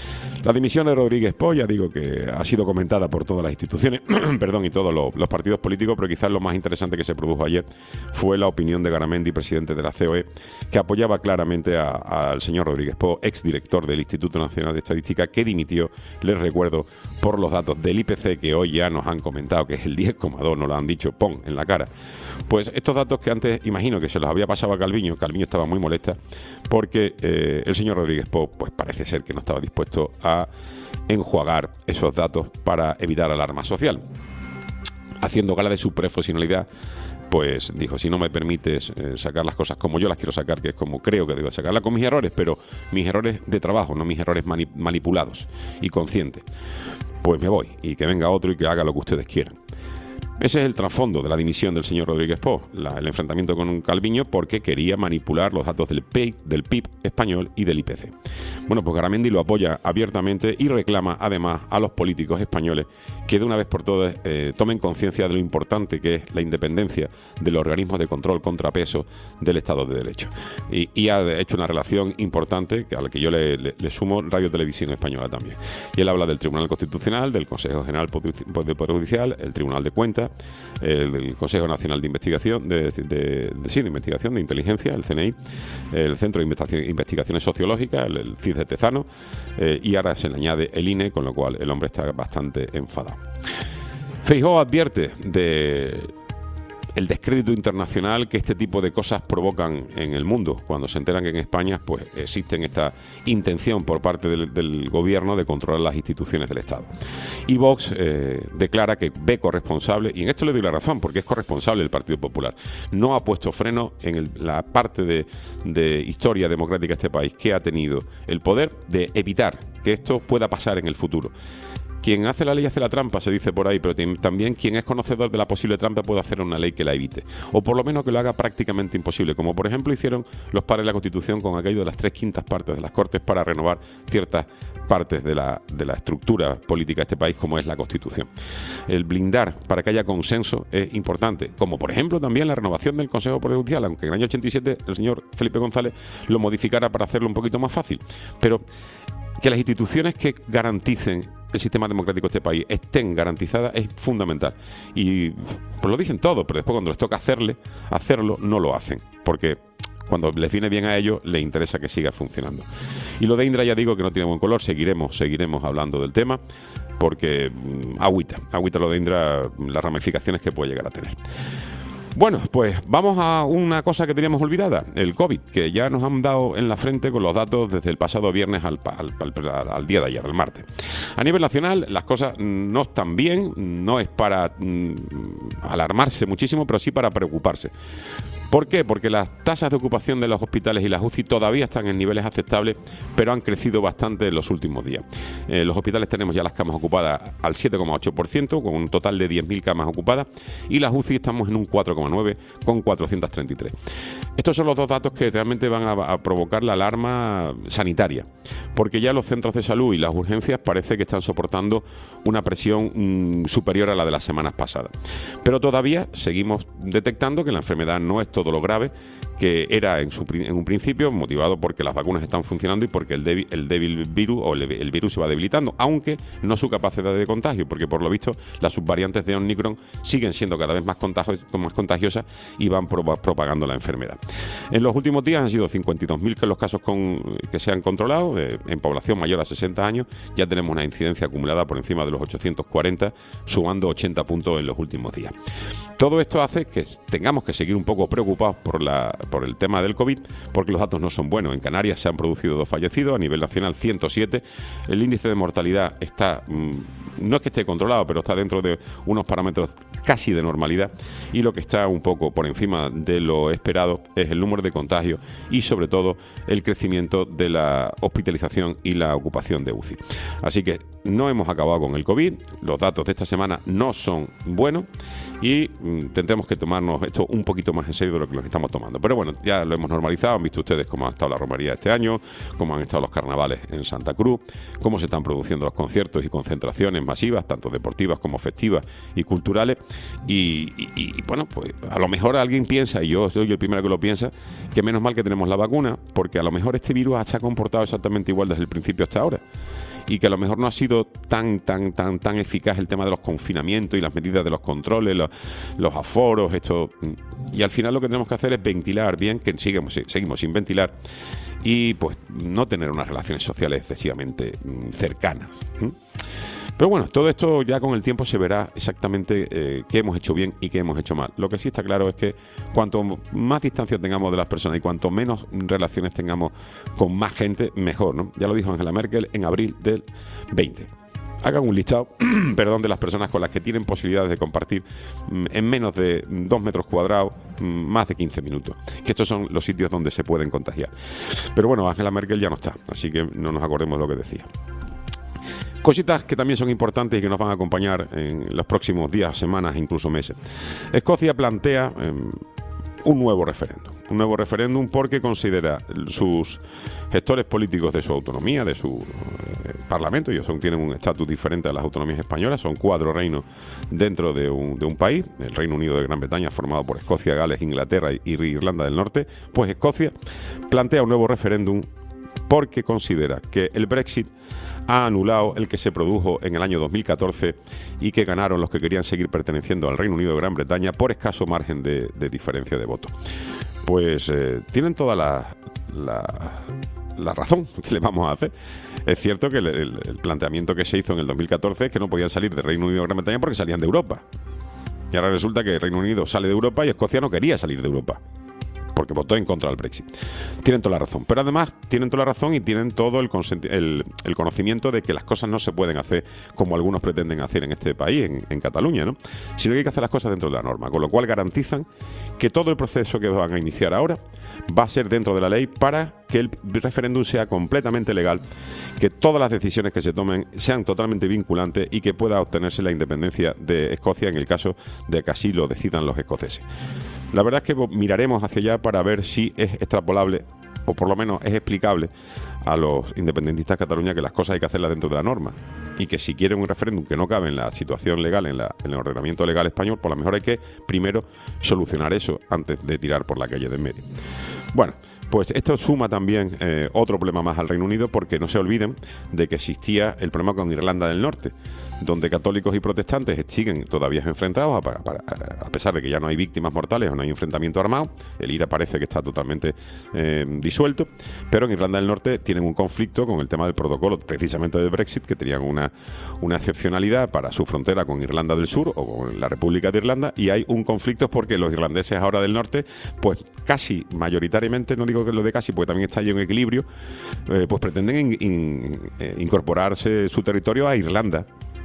La dimisión de Rodríguez Po, ya digo que ha sido comentada por todas las instituciones y todos los partidos políticos, pero quizás lo más interesante que se produjo ayer fue la opinión de Garamendi, presidente de la COE, que apoyaba claramente al señor Rodríguez Po, exdirector del Instituto Nacional de Estadística, que dimitió, les recuerdo, por los datos del IPC que hoy ya nos han comentado que es el 10,2, nos lo han dicho, pon en la cara. Pues estos datos que antes imagino que se los había pasado a Calviño estaba muy molesta porque el señor Rodríguez Po pues parece ser que no estaba dispuesto a enjuagar esos datos para evitar alarma social. Haciendo gala de su profesionalidad, pues dijo, si no me permites sacar las cosas como yo las quiero sacar, que es como creo que debo sacarlas, con mis errores, pero mis errores de trabajo, no mis errores manipulados y conscientes, pues me voy y que venga otro y que haga lo que ustedes quieran. Ese es el trasfondo de la dimisión del señor Rodríguez Po, el enfrentamiento con un Calviño porque quería manipular los datos del PIB español y del IPC. Bueno, pues Garamendi lo apoya abiertamente y reclama además a los políticos españoles que de una vez por todas tomen conciencia de lo importante que es la independencia de los organismos de control contrapeso del Estado de Derecho. Y ha hecho una relación importante a la que yo le sumo Radio Televisión Española también. Y él habla del Tribunal Constitucional, del Consejo General del Poder Judicial, el Tribunal de Cuentas, el Consejo Nacional de Investigación, de Investigación de Inteligencia, el CNI, el Centro de Investigaciones Sociológicas, el CIS de Tezano, y ahora se le añade el INE, con lo cual el hombre está bastante enfadado. Feijóo advierte de el descrédito internacional que este tipo de cosas provocan en el mundo, cuando se enteran que en España pues existe esta intención por parte del gobierno de controlar las instituciones del Estado. Y Vox declara que ve corresponsable, y en esto le doy la razón, porque es corresponsable el Partido Popular, no ha puesto freno en la parte de historia democrática de este país que ha tenido el poder de evitar que esto pueda pasar en el futuro. Quien hace la ley hace la trampa, se dice por ahí, pero también quien es conocedor de la posible trampa puede hacer una ley que la evite, o por lo menos que lo haga prácticamente imposible, como por ejemplo hicieron los padres de la Constitución con aquello de las 3/5 partes de las Cortes para renovar ciertas partes de la estructura política de este país, como es la Constitución. El blindar para que haya consenso es importante, como por ejemplo también la renovación del Consejo Poder Judicial, aunque en el año 87 el señor Felipe González lo modificara para hacerlo un poquito más fácil, pero que las instituciones que garanticen el sistema democrático de este país estén garantizadas es fundamental. Y pues lo dicen todo, pero después cuando les toca hacerlo, no lo hacen. Porque cuando les viene bien a ellos, les interesa que siga funcionando. Y lo de Indra ya digo que no tiene buen color, seguiremos hablando del tema, porque agüita lo de Indra, las ramificaciones que puede llegar a tener. Bueno, pues vamos a una cosa que teníamos olvidada, el COVID, que ya nos han dado en la frente con los datos desde el pasado viernes al día de ayer, al martes. A nivel nacional, las cosas no están bien, no es para alarmarse muchísimo, pero sí para preocuparse. ¿Por qué? Porque las tasas de ocupación de los hospitales y las UCI todavía están en niveles aceptables, pero han crecido bastante en los últimos días. En los hospitales tenemos ya las camas ocupadas al 7,8%, con un total de 10.000 camas ocupadas, y las UCI estamos en un 4,9% con 433. Estos son los dos datos que realmente van a provocar la alarma sanitaria, porque ya los centros de salud y las urgencias parece que están soportando una presión superior a la de las semanas pasadas. Pero todavía seguimos detectando que la enfermedad no es todo lo grave que era en un principio, motivado porque las vacunas están funcionando y porque el débil virus o el virus se va debilitando, aunque no su capacidad de contagio, porque por lo visto las subvariantes de Omicron siguen siendo cada vez más contagiosas y van propagando la enfermedad. En los últimos días han sido 52.000 los casos que se han controlado en población mayor a 60 años. Ya tenemos una incidencia acumulada por encima de los 840, sumando 80 puntos en los últimos días. Todo esto hace que tengamos que seguir un poco preocupados por el tema del COVID, porque los datos no son buenos. En Canarias se han producido 2 fallecidos, a nivel nacional 107. El índice de mortalidad está, no es que esté controlado, pero está dentro de unos parámetros casi de normalidad, y lo que está un poco por encima de lo esperado es el número de contagios y sobre todo el crecimiento de la hospitalización y la ocupación de UCI. Así que no hemos acabado con el COVID, los datos de esta semana no son buenos y tendremos que tomarnos esto un poquito más en serio de lo que nos estamos tomando. Pero bueno, ya lo hemos normalizado, han visto ustedes cómo ha estado la romería este año, cómo han estado los carnavales en Santa Cruz, cómo se están produciendo los conciertos y concentraciones masivas, tanto deportivas como festivas y culturales. Y bueno, pues a lo mejor alguien piensa, y yo soy el primero que lo piensa, que menos mal que tenemos la vacuna, porque a lo mejor este virus se ha comportado exactamente igual desde el principio hasta ahora, y que a lo mejor no ha sido tan eficaz el tema de los confinamientos y las medidas de los controles, los aforos, esto. Y al final lo que tenemos que hacer es ventilar bien, que seguimos sin ventilar, y pues no tener unas relaciones sociales excesivamente cercanas. Pero bueno, todo esto ya con el tiempo se verá exactamente qué hemos hecho bien y qué hemos hecho mal. Lo que sí está claro es que cuanto más distancia tengamos de las personas y cuanto menos relaciones tengamos con más gente, mejor, ¿no? Ya lo dijo Angela Merkel en abril del 20. Hagan un listado de las personas con las que tienen posibilidades de compartir en menos de 2 metros cuadrados más de 15 minutos. Que estos son los sitios donde se pueden contagiar. Pero bueno, Angela Merkel ya no está, así que no nos acordemos de lo que decía. Cositas que también son importantes y que nos van a acompañar en los próximos días, semanas, incluso meses. Escocia plantea un nuevo referéndum porque considera sus gestores políticos de su autonomía, de su parlamento, ellos tienen un estatus diferente a las autonomías españolas, son 4 reinos dentro de un país, el Reino Unido de Gran Bretaña formado por Escocia, Gales, Inglaterra y Irlanda del Norte. Pues Escocia plantea un nuevo referéndum porque considera que el Brexit ha anulado el que se produjo en el año 2014 y que ganaron los que querían seguir perteneciendo al Reino Unido de Gran Bretaña por escaso margen de diferencia de voto. Pues tienen toda la razón que le vamos a hacer. Es cierto que el planteamiento que se hizo en el 2014 es que no podían salir del Reino Unido de Gran Bretaña porque salían de Europa. Y ahora resulta que el Reino Unido sale de Europa y Escocia no quería salir de Europa, porque votó en contra del Brexit. Tienen toda la razón. Pero además tienen toda la razón y tienen todo el conocimiento de que las cosas no se pueden hacer como algunos pretenden hacer en este país, en Cataluña, ¿no? Sino que hay que hacer las cosas dentro de la norma. Con lo cual garantizan que todo el proceso que van a iniciar ahora va a ser dentro de la ley para que el referéndum sea completamente legal, que todas las decisiones que se tomen sean totalmente vinculantes y que pueda obtenerse la independencia de Escocia en el caso de que así lo decidan los escoceses. La verdad es que miraremos hacia allá para ver si es extrapolable o por lo menos es explicable a los independentistas de Cataluña que las cosas hay que hacerlas dentro de la norma y que si quieren un referéndum que no cabe en la situación legal, en el ordenamiento legal español, por lo mejor hay que primero solucionar eso antes de tirar por la calle de en medio. Bueno, pues esto suma también otro problema más al Reino Unido, porque no se olviden de que existía el problema con Irlanda del Norte, donde católicos y protestantes siguen todavía enfrentados, a pesar de que ya no hay víctimas mortales o no hay enfrentamiento armado. El IRA parece que está totalmente disuelto, pero en Irlanda del Norte tienen un conflicto con el tema del protocolo precisamente del Brexit, que tenían una excepcionalidad para su frontera con Irlanda del Sur o con la República de Irlanda, y hay un conflicto porque los irlandeses ahora del norte, pues casi mayoritariamente, no digo que lo de casi, porque también está ahí en equilibrio, pues pretenden incorporarse su territorio a Irlanda.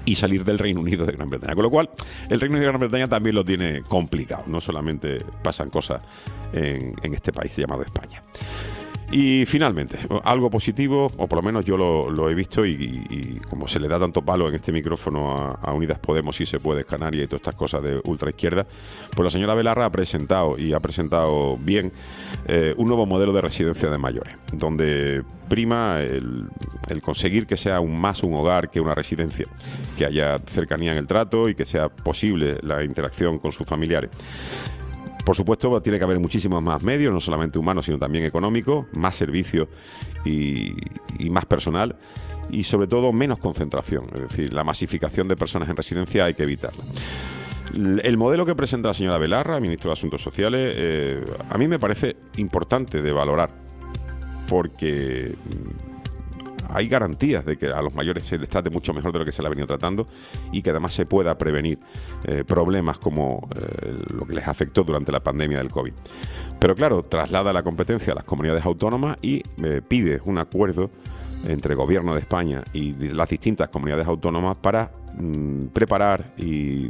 y salir del Reino Unido de Gran Bretaña. Con lo cual, el Reino Unido de Gran Bretaña también lo tiene complicado. No solamente pasan cosas en este país llamado España. Y finalmente, algo positivo, o por lo menos yo lo he visto, y como se le da tanto palo en este micrófono a Unidas Podemos, Si Se Puede, Canarias y todas estas cosas de ultraizquierda, pues la señora Belarra ha presentado bien un nuevo modelo de residencia de mayores, donde prima el conseguir que sea más un hogar que una residencia, que haya cercanía en el trato y que sea posible la interacción con sus familiares. Por supuesto, tiene que haber muchísimos más medios, no solamente humanos, sino también económicos, más servicios y más personal, y sobre todo menos concentración. Es decir, la masificación de personas en residencia hay que evitarla. El modelo que presenta la señora Belarra, ministro de Asuntos Sociales, a mí me parece importante de valorar, porque hay garantías de que a los mayores se les trate mucho mejor de lo que se les ha venido tratando, y que además se pueda prevenir problemas como lo que les afectó durante la pandemia del COVID. Pero claro, traslada la competencia a las comunidades autónomas y pide un acuerdo entre el Gobierno de España y las distintas comunidades autónomas para preparar y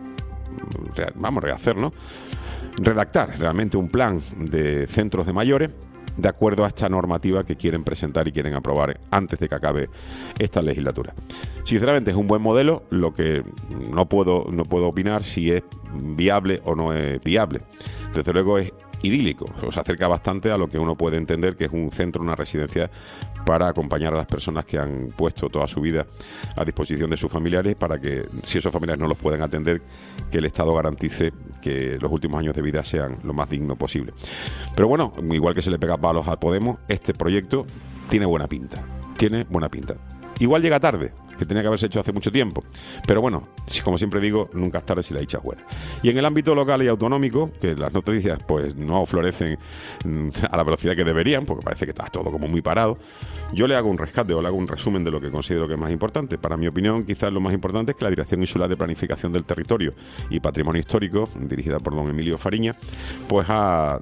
redactar realmente un plan de centros de mayores de acuerdo a esta normativa que quieren presentar y quieren aprobar antes de que acabe esta legislatura. Sinceramente es un buen modelo, lo que no puedo opinar si es viable o no es viable. Desde luego es idílico, se acerca bastante a lo que uno puede entender que es un centro, una residencia para acompañar a las personas que han puesto toda su vida a disposición de sus familiares, para que, si esos familiares no los pueden atender, que el Estado garantice que los últimos años de vida sean lo más digno posible. Pero bueno, igual que se le pega palos a Podemos, este proyecto tiene buena pinta. Igual llega tarde, que tenía que haberse hecho hace mucho tiempo. Pero bueno, como siempre digo, nunca es tarde si la dicha es buena. Y en el ámbito local y autonómico, que las noticias pues no florecen a la velocidad que deberían, porque parece que está todo como muy parado, yo le hago un rescate o le hago un resumen de lo que considero que es más importante. Para mi opinión, quizás lo más importante es que la Dirección Insular de Planificación del Territorio y Patrimonio Histórico, dirigida por don Emilio Fariña, pues ha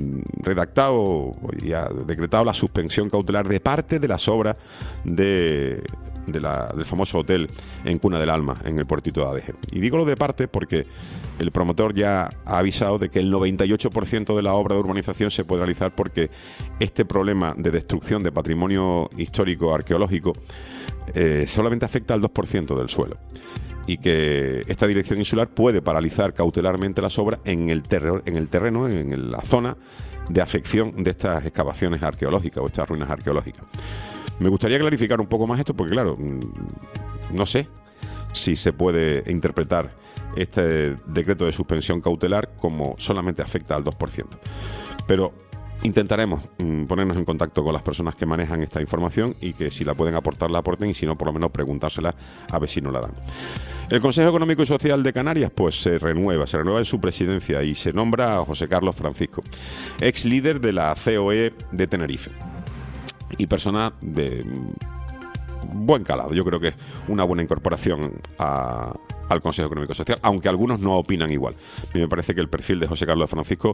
redactado y ha decretado la suspensión cautelar de parte de las obras del famoso hotel en Cuna del Alma, en el puertito de Adeje. Y digo lo de parte porque el promotor ya ha avisado de que el 98% de la obra de urbanización se puede realizar, porque este problema de destrucción de patrimonio histórico arqueológico solamente afecta al 2% del suelo, y que esta Dirección Insular puede paralizar cautelarmente las obras en el terreno, en la zona de afección de estas excavaciones arqueológicas o estas ruinas arqueológicas. Me gustaría clarificar un poco más esto, porque claro, no sé si se puede interpretar este decreto de suspensión cautelar como solamente afecta al 2%. Pero intentaremos ponernos en contacto con las personas que manejan esta información, y que si la pueden aportar, la aporten, y si no, por lo menos preguntársela a ver si nos la dan. El Consejo Económico y Social de Canarias pues se renueva en su presidencia, y se nombra a José Carlos Francisco, ex líder de la COE de Tenerife y persona de buen calado. Yo creo que es una buena incorporación al Consejo Económico y Social, aunque algunos no opinan igual. A mí me parece que el perfil de José Carlos Francisco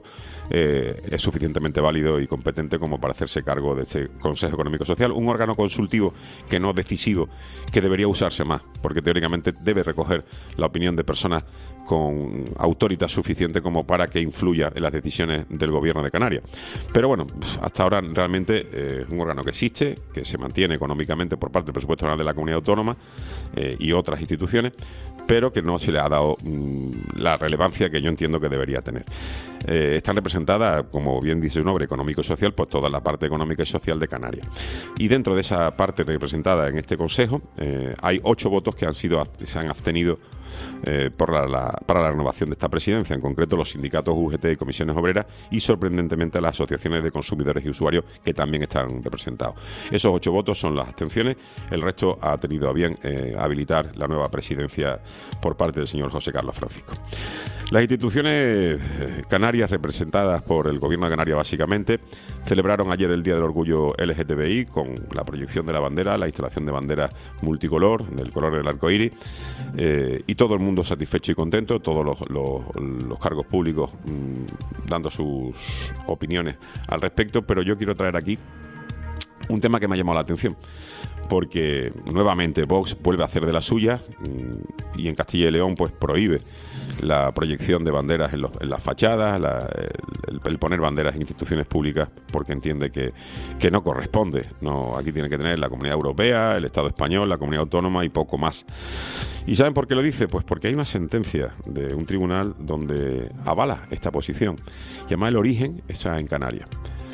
es suficientemente válido y competente como para hacerse cargo de este Consejo Económico y Social, un órgano consultivo que no decisivo, que debería usarse más, porque teóricamente debe recoger la opinión de personas con autoridad suficiente como para que influya en las decisiones del Gobierno de Canarias. Pero bueno, hasta ahora realmente es un órgano que existe, que se mantiene económicamente por parte del presupuesto general de la Comunidad Autónoma y otras instituciones, pero que no se le ha dado la relevancia que yo entiendo que debería tener. Están representadas, como bien dice su nombre, económico y social, pues toda la parte económica y social de Canarias. Y dentro de esa parte representada en este Consejo, hay 8 votos que se han abstenido para la renovación de esta presidencia, en concreto los sindicatos UGT y comisiones obreras, y sorprendentemente las asociaciones de consumidores y usuarios, que también están representados. Esos 8 votos son las abstenciones. El resto ha tenido a bien habilitar la nueva presidencia por parte del señor José Carlos Francisco. Las instituciones canarias, representadas por el Gobierno de Canarias básicamente, celebraron ayer el Día del Orgullo LGTBI con la proyección de la bandera, la instalación de banderas multicolor, del color del arco iris, y todo el mundo satisfecho y contento, todos los cargos públicos dando sus opiniones al respecto. Pero yo quiero traer aquí un tema que me ha llamado la atención, porque nuevamente Vox vuelve a hacer de la suya y en Castilla y León pues prohíbe la proyección de banderas en las fachadas, el poner banderas en instituciones públicas, porque entiende que no corresponde. No, aquí tiene que tener la Comunidad Europea, el Estado español, la Comunidad Autónoma y poco más. ¿Y saben por qué lo dice? Pues porque hay una sentencia de un tribunal donde avala esta posición. Y además el origen está en Canarias.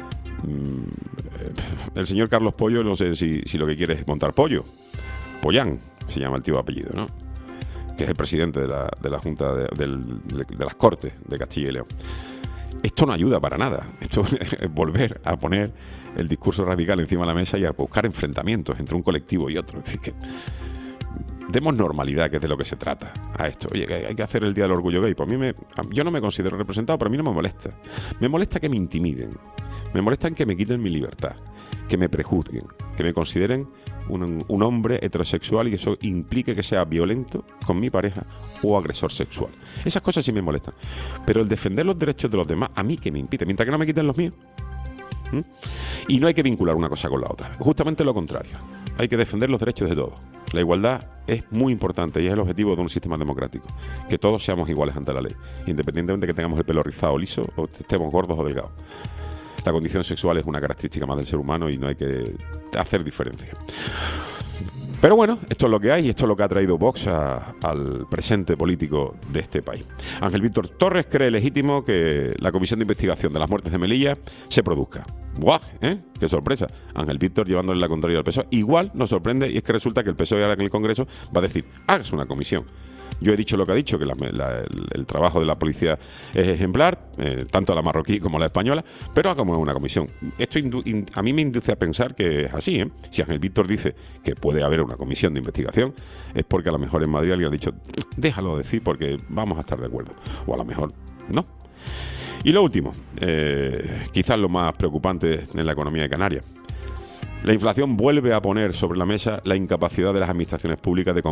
El señor Carlos Pollo, no sé si lo que quiere es montar pollo. Pollán se llama el tío apellido, ¿no? Que es el presidente de la Junta de las Cortes de Castilla y León. Esto no ayuda para nada. Esto es volver a poner el discurso radical encima de la mesa y a buscar enfrentamientos entre un colectivo y otro. Es decir, que demos normalidad, que es de lo que se trata, a esto. Oye, que hay que hacer el Día del Orgullo Gay. Pues yo no me considero representado, pero a mí no me molesta. Me molesta que me intimiden. Me molesta que me quiten mi libertad, que me prejuzguen, que me consideren un hombre heterosexual y que eso implique que sea violento con mi pareja o agresor sexual. Esas cosas sí me molestan. Pero el defender los derechos de los demás, a mí que me impide, mientras que no me quiten los míos. Y no hay que vincular una cosa con la otra. Justamente lo contrario. Hay que defender los derechos de todos. La igualdad es muy importante y es el objetivo de un sistema democrático. Que todos seamos iguales ante la ley, independientemente de que tengamos el pelo rizado o liso o estemos gordos o delgados. La condición sexual es una característica más del ser humano y no hay que hacer diferencia. Pero bueno, esto es lo que hay y esto es lo que ha traído Vox al presente político de este país. Ángel Víctor Torres cree legítimo que la comisión de investigación de las muertes de Melilla se produzca. ¡Guau! ¡Qué sorpresa! Ángel Víctor llevándole la contraria al PSOE. Igual nos sorprende y es que resulta que el PSOE ahora en el Congreso va a decir, hágase una comisión. Yo he dicho lo que ha dicho, que el trabajo de la policía es ejemplar, tanto la marroquí como la española, pero hagamos una comisión. Esto a mí me induce a pensar que es así, ¿eh? Si Ángel Víctor dice que puede haber una comisión de investigación, es porque a lo mejor en Madrid alguien ha dicho, déjalo decir porque vamos a estar de acuerdo. O a lo mejor no. Y lo último, quizás lo más preocupante en la economía de Canarias. La inflación vuelve a poner sobre la mesa la incapacidad de las administraciones públicas de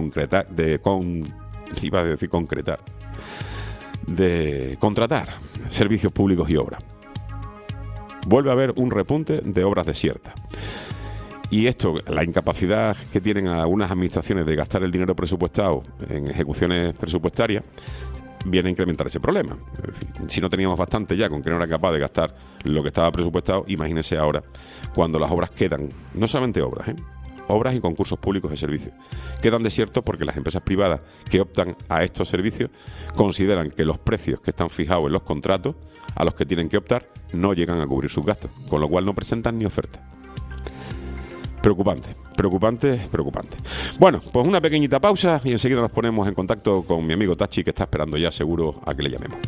contratar servicios públicos y obras. Vuelve a haber un repunte de obras desiertas. Y esto, la incapacidad que tienen algunas administraciones de gastar el dinero presupuestado en ejecuciones presupuestarias, viene a incrementar ese problema. Es decir, si no teníamos bastante ya con que no era capaz de gastar lo que estaba presupuestado, imagínense ahora cuando las obras quedan, no solamente obras, obras y concursos públicos de servicios, quedan desiertos porque las empresas privadas que optan a estos servicios consideran que los precios que están fijados en los contratos a los que tienen que optar no llegan a cubrir sus gastos, con lo cual no presentan ni oferta. Preocupante. Bueno, pues una pequeñita pausa y enseguida nos ponemos en contacto con mi amigo Tachi, que está esperando ya seguro a que le llamemos.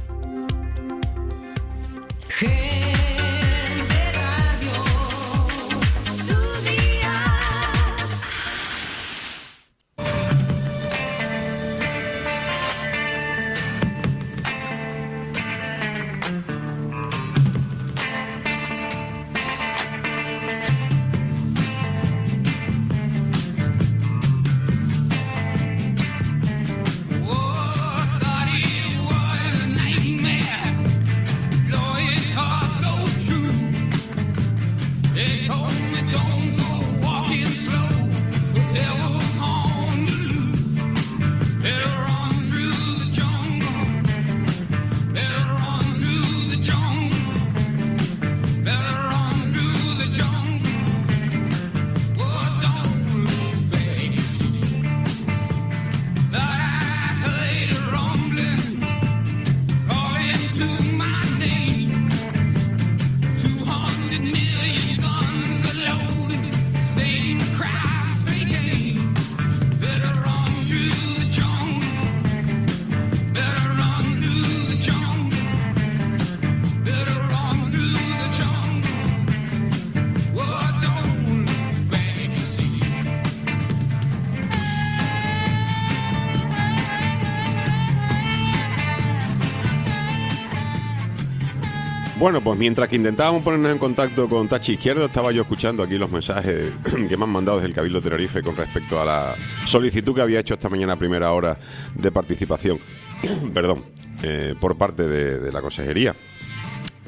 Bueno, pues mientras que intentábamos ponernos en contacto con Tachi Izquierdo, estaba yo escuchando aquí los mensajes que me han mandado desde el Cabildo de Tenerife con respecto a la solicitud que había hecho esta mañana a primera hora de participación por parte de la consejería.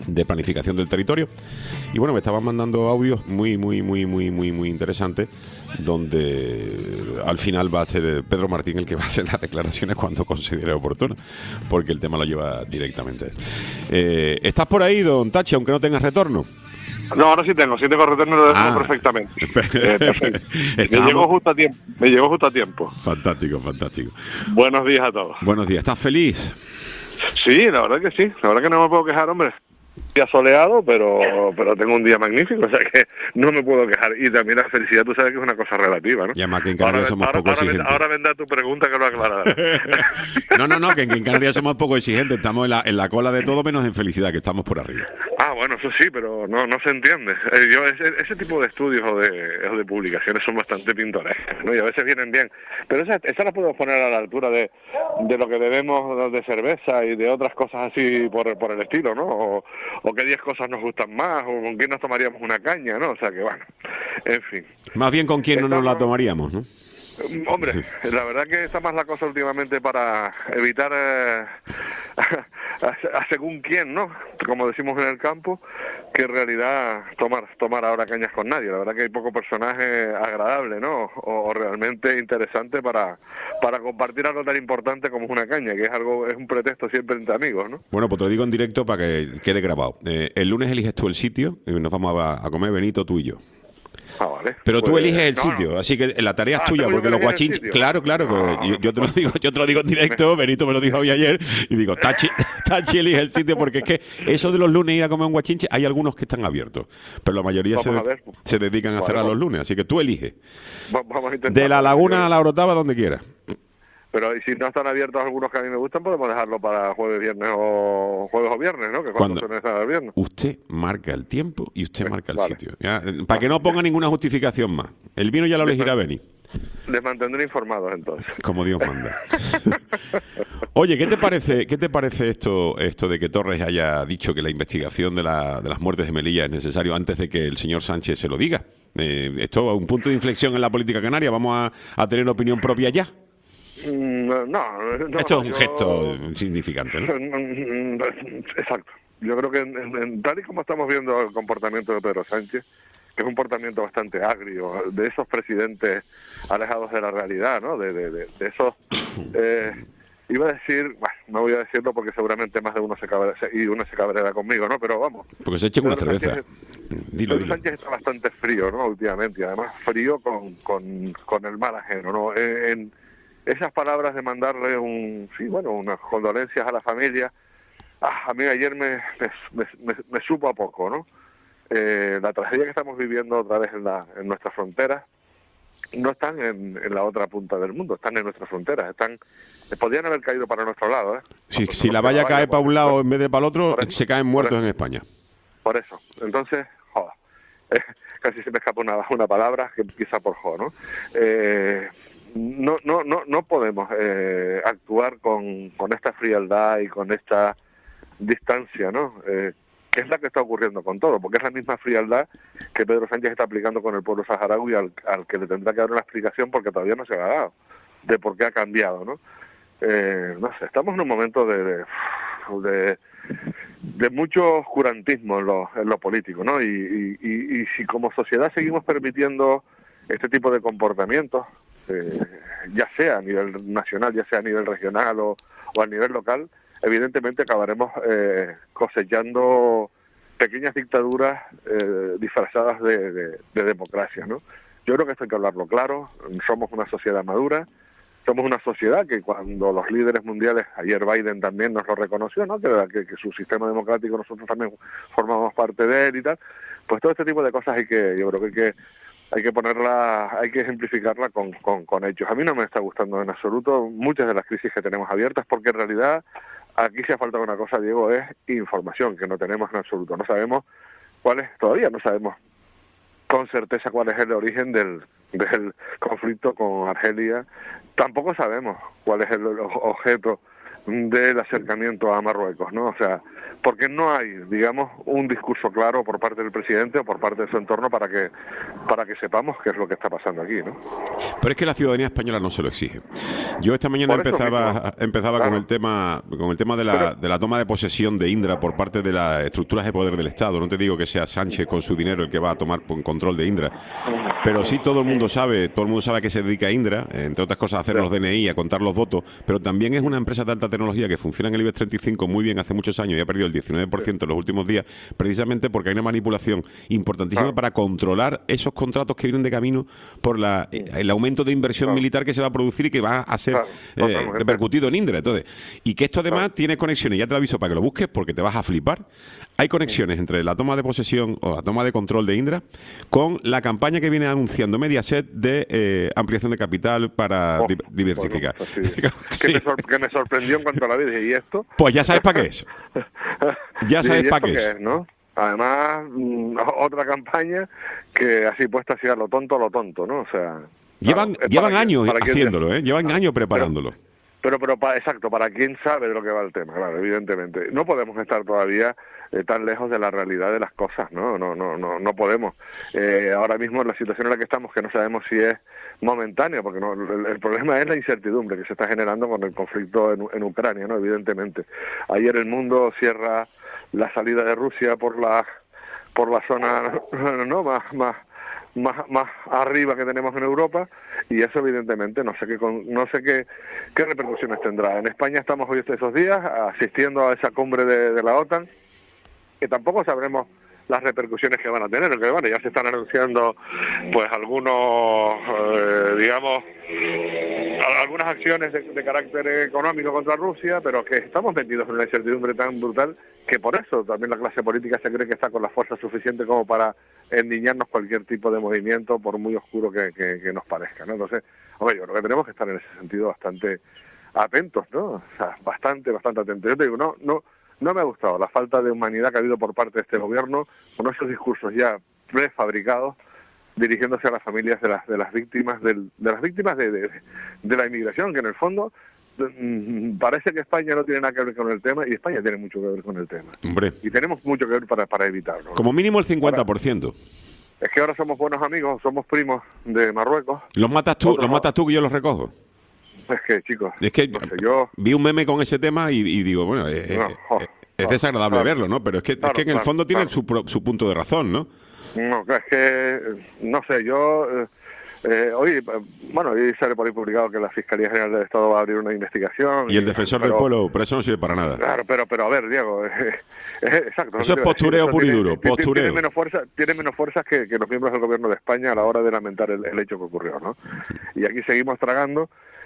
de planificación del territorio. Y bueno, me estaban mandando audios muy interesantes, donde al final va a ser Pedro Martín el que va a hacer las declaraciones cuando considere oportuno, porque el tema lo lleva directamente. ¿Estás por ahí, don Tachi, aunque no tengas retorno? No, ahora sí tengo retorno, lo dejo perfectamente. Perfecto. Me llegó justo a tiempo. Fantástico. Buenos días a todos. Buenos días, ¿estás feliz? Sí, la verdad que sí. La verdad que no me puedo quejar, hombre. Día soleado, pero tengo un día magnífico, o sea que no me puedo quejar. Y también la felicidad, tú sabes que es una cosa relativa, ¿no? Y además que en Canarias somos poco exigentes. Ahora vendrá tu pregunta que lo aclarará. No, que en Canarias somos poco exigentes. Estamos en la cola de todo menos en felicidad, que estamos por arriba. Bueno, eso sí, pero no se entiende. Ese tipo de estudios o de publicaciones son bastante pintorescas, ¿no? Y a veces vienen bien. Pero esa la podemos poner a la altura de lo que debemos de cerveza y de otras cosas así por el estilo, ¿no? O qué 10 cosas nos gustan más, o con quién nos tomaríamos una caña, ¿no? O sea que bueno, en fin. Más bien con quién no nos la tomaríamos, ¿no? Hombre, la verdad que está más la cosa últimamente para evitar a según quién, ¿no? Como decimos en el campo, que en realidad tomar ahora cañas con nadie. La verdad que hay poco personaje agradable, ¿no? O realmente interesante para compartir algo tan importante como es una caña, que es un pretexto siempre entre amigos, ¿no? Bueno, pues te lo digo en directo para que quede grabado. El lunes eliges tú el sitio y nos vamos a comer, Benito, tú y yo. Vale. Pero tú eliges el sitio, así que la tarea es tuya, porque los guachinches... Claro, yo te lo digo en directo, Benito me lo dijo hoy ayer, y digo, Tachi elige el sitio, porque es que eso de los lunes ir a comer un guachinche, hay algunos que están abiertos, pero la mayoría se dedican a hacer a los lunes, así que tú eliges. Vamos a intentar. De la Laguna a la Orotava, donde quieras. Pero y si no están abiertos algunos que a mí me gustan, podemos dejarlo para jueves o viernes, ¿no? Que cuando suelen estar el viernes. Usted marca el tiempo y usted marca el sitio. ¿Ya? Para que no ponga ninguna justificación más. El vino ya lo elegirá Beni. Les mantendré informados entonces. Como Dios manda. Oye, ¿qué te parece esto de que Torres haya dicho que la investigación de las muertes de Melilla es necesario antes de que el señor Sánchez se lo diga? Esto es un punto de inflexión en la política canaria. ¿Vamos a tener opinión propia ya? No, esto es un gesto insignificante, ¿no? Exacto. Yo creo que tal y como estamos viendo el comportamiento de Pedro Sánchez, que es un comportamiento bastante agrio, de esos presidentes alejados de la realidad, ¿no? De esos... iba a decir, bueno, no voy a decirlo porque seguramente más de uno se cabrera conmigo, ¿no? Pero vamos. Porque se echen una cerveza. Dilo. Sánchez está bastante frío, ¿no? Últimamente, y además frío con el mal ajeno, ¿no? En esas palabras de mandarle unas condolencias a la familia, a mí ayer me supo a poco, ¿no? La tragedia que estamos viviendo otra vez en nuestras fronteras no están en la otra punta del mundo, están en nuestras fronteras, podrían haber caído para nuestro lado, ¿eh? Si la valla cae para un lado en vez de para el otro, se caen muertos en España. Por eso, entonces, joder, casi se me escapa una palabra, que empieza por jo, ¿no? No podemos actuar con esta frialdad y con esta distancia, ¿no? Que es la que está ocurriendo con todo, porque es la misma frialdad que Pedro Sánchez está aplicando con el pueblo saharaui, al que le tendrá que dar una explicación porque todavía no se ha dado, de por qué ha cambiado, ¿no? No sé, estamos en un momento de mucho oscurantismo en lo político, ¿no? Y si como sociedad seguimos permitiendo este tipo de comportamientos, ya sea a nivel nacional, ya sea a nivel regional o a nivel local, evidentemente acabaremos cosechando pequeñas dictaduras disfrazadas de democracia, ¿no? Yo creo que esto hay que hablarlo claro. Somos una sociedad madura, somos una sociedad que cuando los líderes mundiales, ayer Biden también nos lo reconoció, ¿no? Que su sistema democrático nosotros también formamos parte de él y tal, pues todo este tipo de cosas yo creo que hay que ejemplificarla con hechos. A mí no me está gustando en absoluto muchas de las crisis que tenemos abiertas, porque en realidad aquí se ha faltado una cosa, Diego, es información, que no tenemos en absoluto. No sabemos todavía no sabemos con certeza cuál es el origen del conflicto con Argelia. Tampoco sabemos cuál es el objeto del acercamiento a Marruecos, ¿no? O sea, porque no hay, digamos, un discurso claro por parte del presidente o por parte de su entorno para que sepamos qué es lo que está pasando aquí, ¿no? Pero es que la ciudadanía española no se lo exige. Yo esta mañana empezaba claro. con el tema de la toma de posesión de Indra por parte de las estructuras de poder del Estado. No te digo que sea Sánchez con su dinero el que va a tomar control de Indra, pero sí todo el mundo sabe a qué se dedica Indra, entre otras cosas a hacer los DNI, a contar los votos, pero también es una empresa de alta tecnología que funciona en el IBEX 35 muy bien hace muchos años y ha perdido el 19% en los últimos días, precisamente porque hay una manipulación importantísima para controlar esos contratos que vienen de camino por el aumento de inversión militar que se va a producir y que va a ser repercutido en Indra. Entonces, y que esto además tiene conexiones, ya te lo aviso para que lo busques porque te vas a flipar. Hay conexiones entre la toma de posesión o la toma de control de Indra con la campaña que viene anunciando Mediaset de ampliación de capital para diversificar. Bueno, pues sí. Que me sorprendió en cuanto a la vida. ¿Y esto? Pues ya sabes para qué es. Ya sabes para qué es. ¿No? Además, otra campaña que así puesta así a lo tonto, ¿no? O sea... Llevan años haciéndolo, llevan años preparándolo. Pero exacto, para quien sabe de lo que va el tema, claro, evidentemente. No podemos estar todavía tan lejos de la realidad de las cosas, ¿no? No podemos. Ahora mismo en la situación en la que estamos, que no sabemos si es momentánea, porque el problema es la incertidumbre que se está generando con el conflicto en Ucrania, ¿no? Evidentemente. Ayer el mundo cierra la salida de Rusia por la zona, ¿no? más arriba que tenemos en Europa, y eso evidentemente no sé qué repercusiones tendrá. En España estamos hoy estos días asistiendo a esa cumbre de la OTAN, que tampoco sabremos las repercusiones que van a tener, que bueno, ya se están anunciando pues algunos algunas acciones de carácter económico contra Rusia, pero que estamos metidos en una incertidumbre tan brutal que por eso también la clase política se cree que está con la fuerza suficiente como para endiñarnos cualquier tipo de movimiento, por muy oscuro que nos parezca, ¿no? Entonces, hombre, yo creo que tenemos que estar en ese sentido bastante atentos, ¿no? O sea, bastante atentos. Yo te digo, no me ha gustado la falta de humanidad que ha habido por parte de este gobierno, con esos discursos ya prefabricados, dirigiéndose a las familias de las víctimas de la inmigración, que en el fondo parece que España no tiene nada que ver con el tema, y España tiene mucho que ver con el tema. Hombre. Y tenemos mucho que ver para evitarlo, ¿no? Como mínimo el 50%. Es que ahora somos buenos amigos, somos primos de Marruecos. ¿Los matas tú que yo los recojo? Es que, chicos, es que no sé, yo vi un meme con ese tema y digo, bueno, es desagradable verlo, ¿no? Pero es que en el fondo tiene su punto de razón, ¿no? No, es que, no sé, yo... hoy sale por ahí publicado que la Fiscalía General del Estado va a abrir una investigación. Y el Defensor del Pueblo, pero eso no sirve para nada. Claro, pero a ver, Diego, exacto. Eso es postureo puro y duro, postureo. Tiene menos fuerzas que los miembros del Gobierno de España a la hora de lamentar el hecho que ocurrió, ¿no? Y aquí seguimos tragando,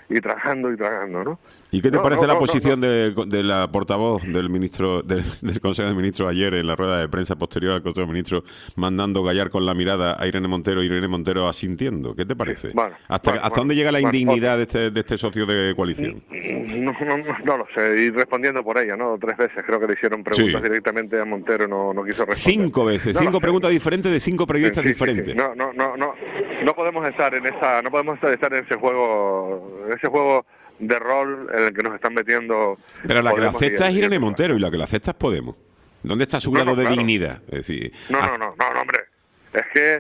¿no? ¿Y qué te parece la posición de la portavoz del ministro del Consejo de Ministros ayer en la rueda de prensa posterior al Consejo de Ministros, mandando gallar con la mirada a Irene Montero asintiendo? ¿Qué te parece? ¿Hasta dónde llega la indignidad de este socio de coalición? No lo sé, y respondiendo por ella, ¿no? 3 veces creo que le hicieron preguntas directamente a Montero, no quiso responder. 5 veces, 5 preguntas diferentes de 5 periodistas diferentes. Sí. No podemos estar en ese juego de rol en el que nos están metiendo. Pero la que la acepta es Irene Montero y la que la acepta es Podemos. ¿Dónde está su grado de dignidad? Es decir, no, hombre. Es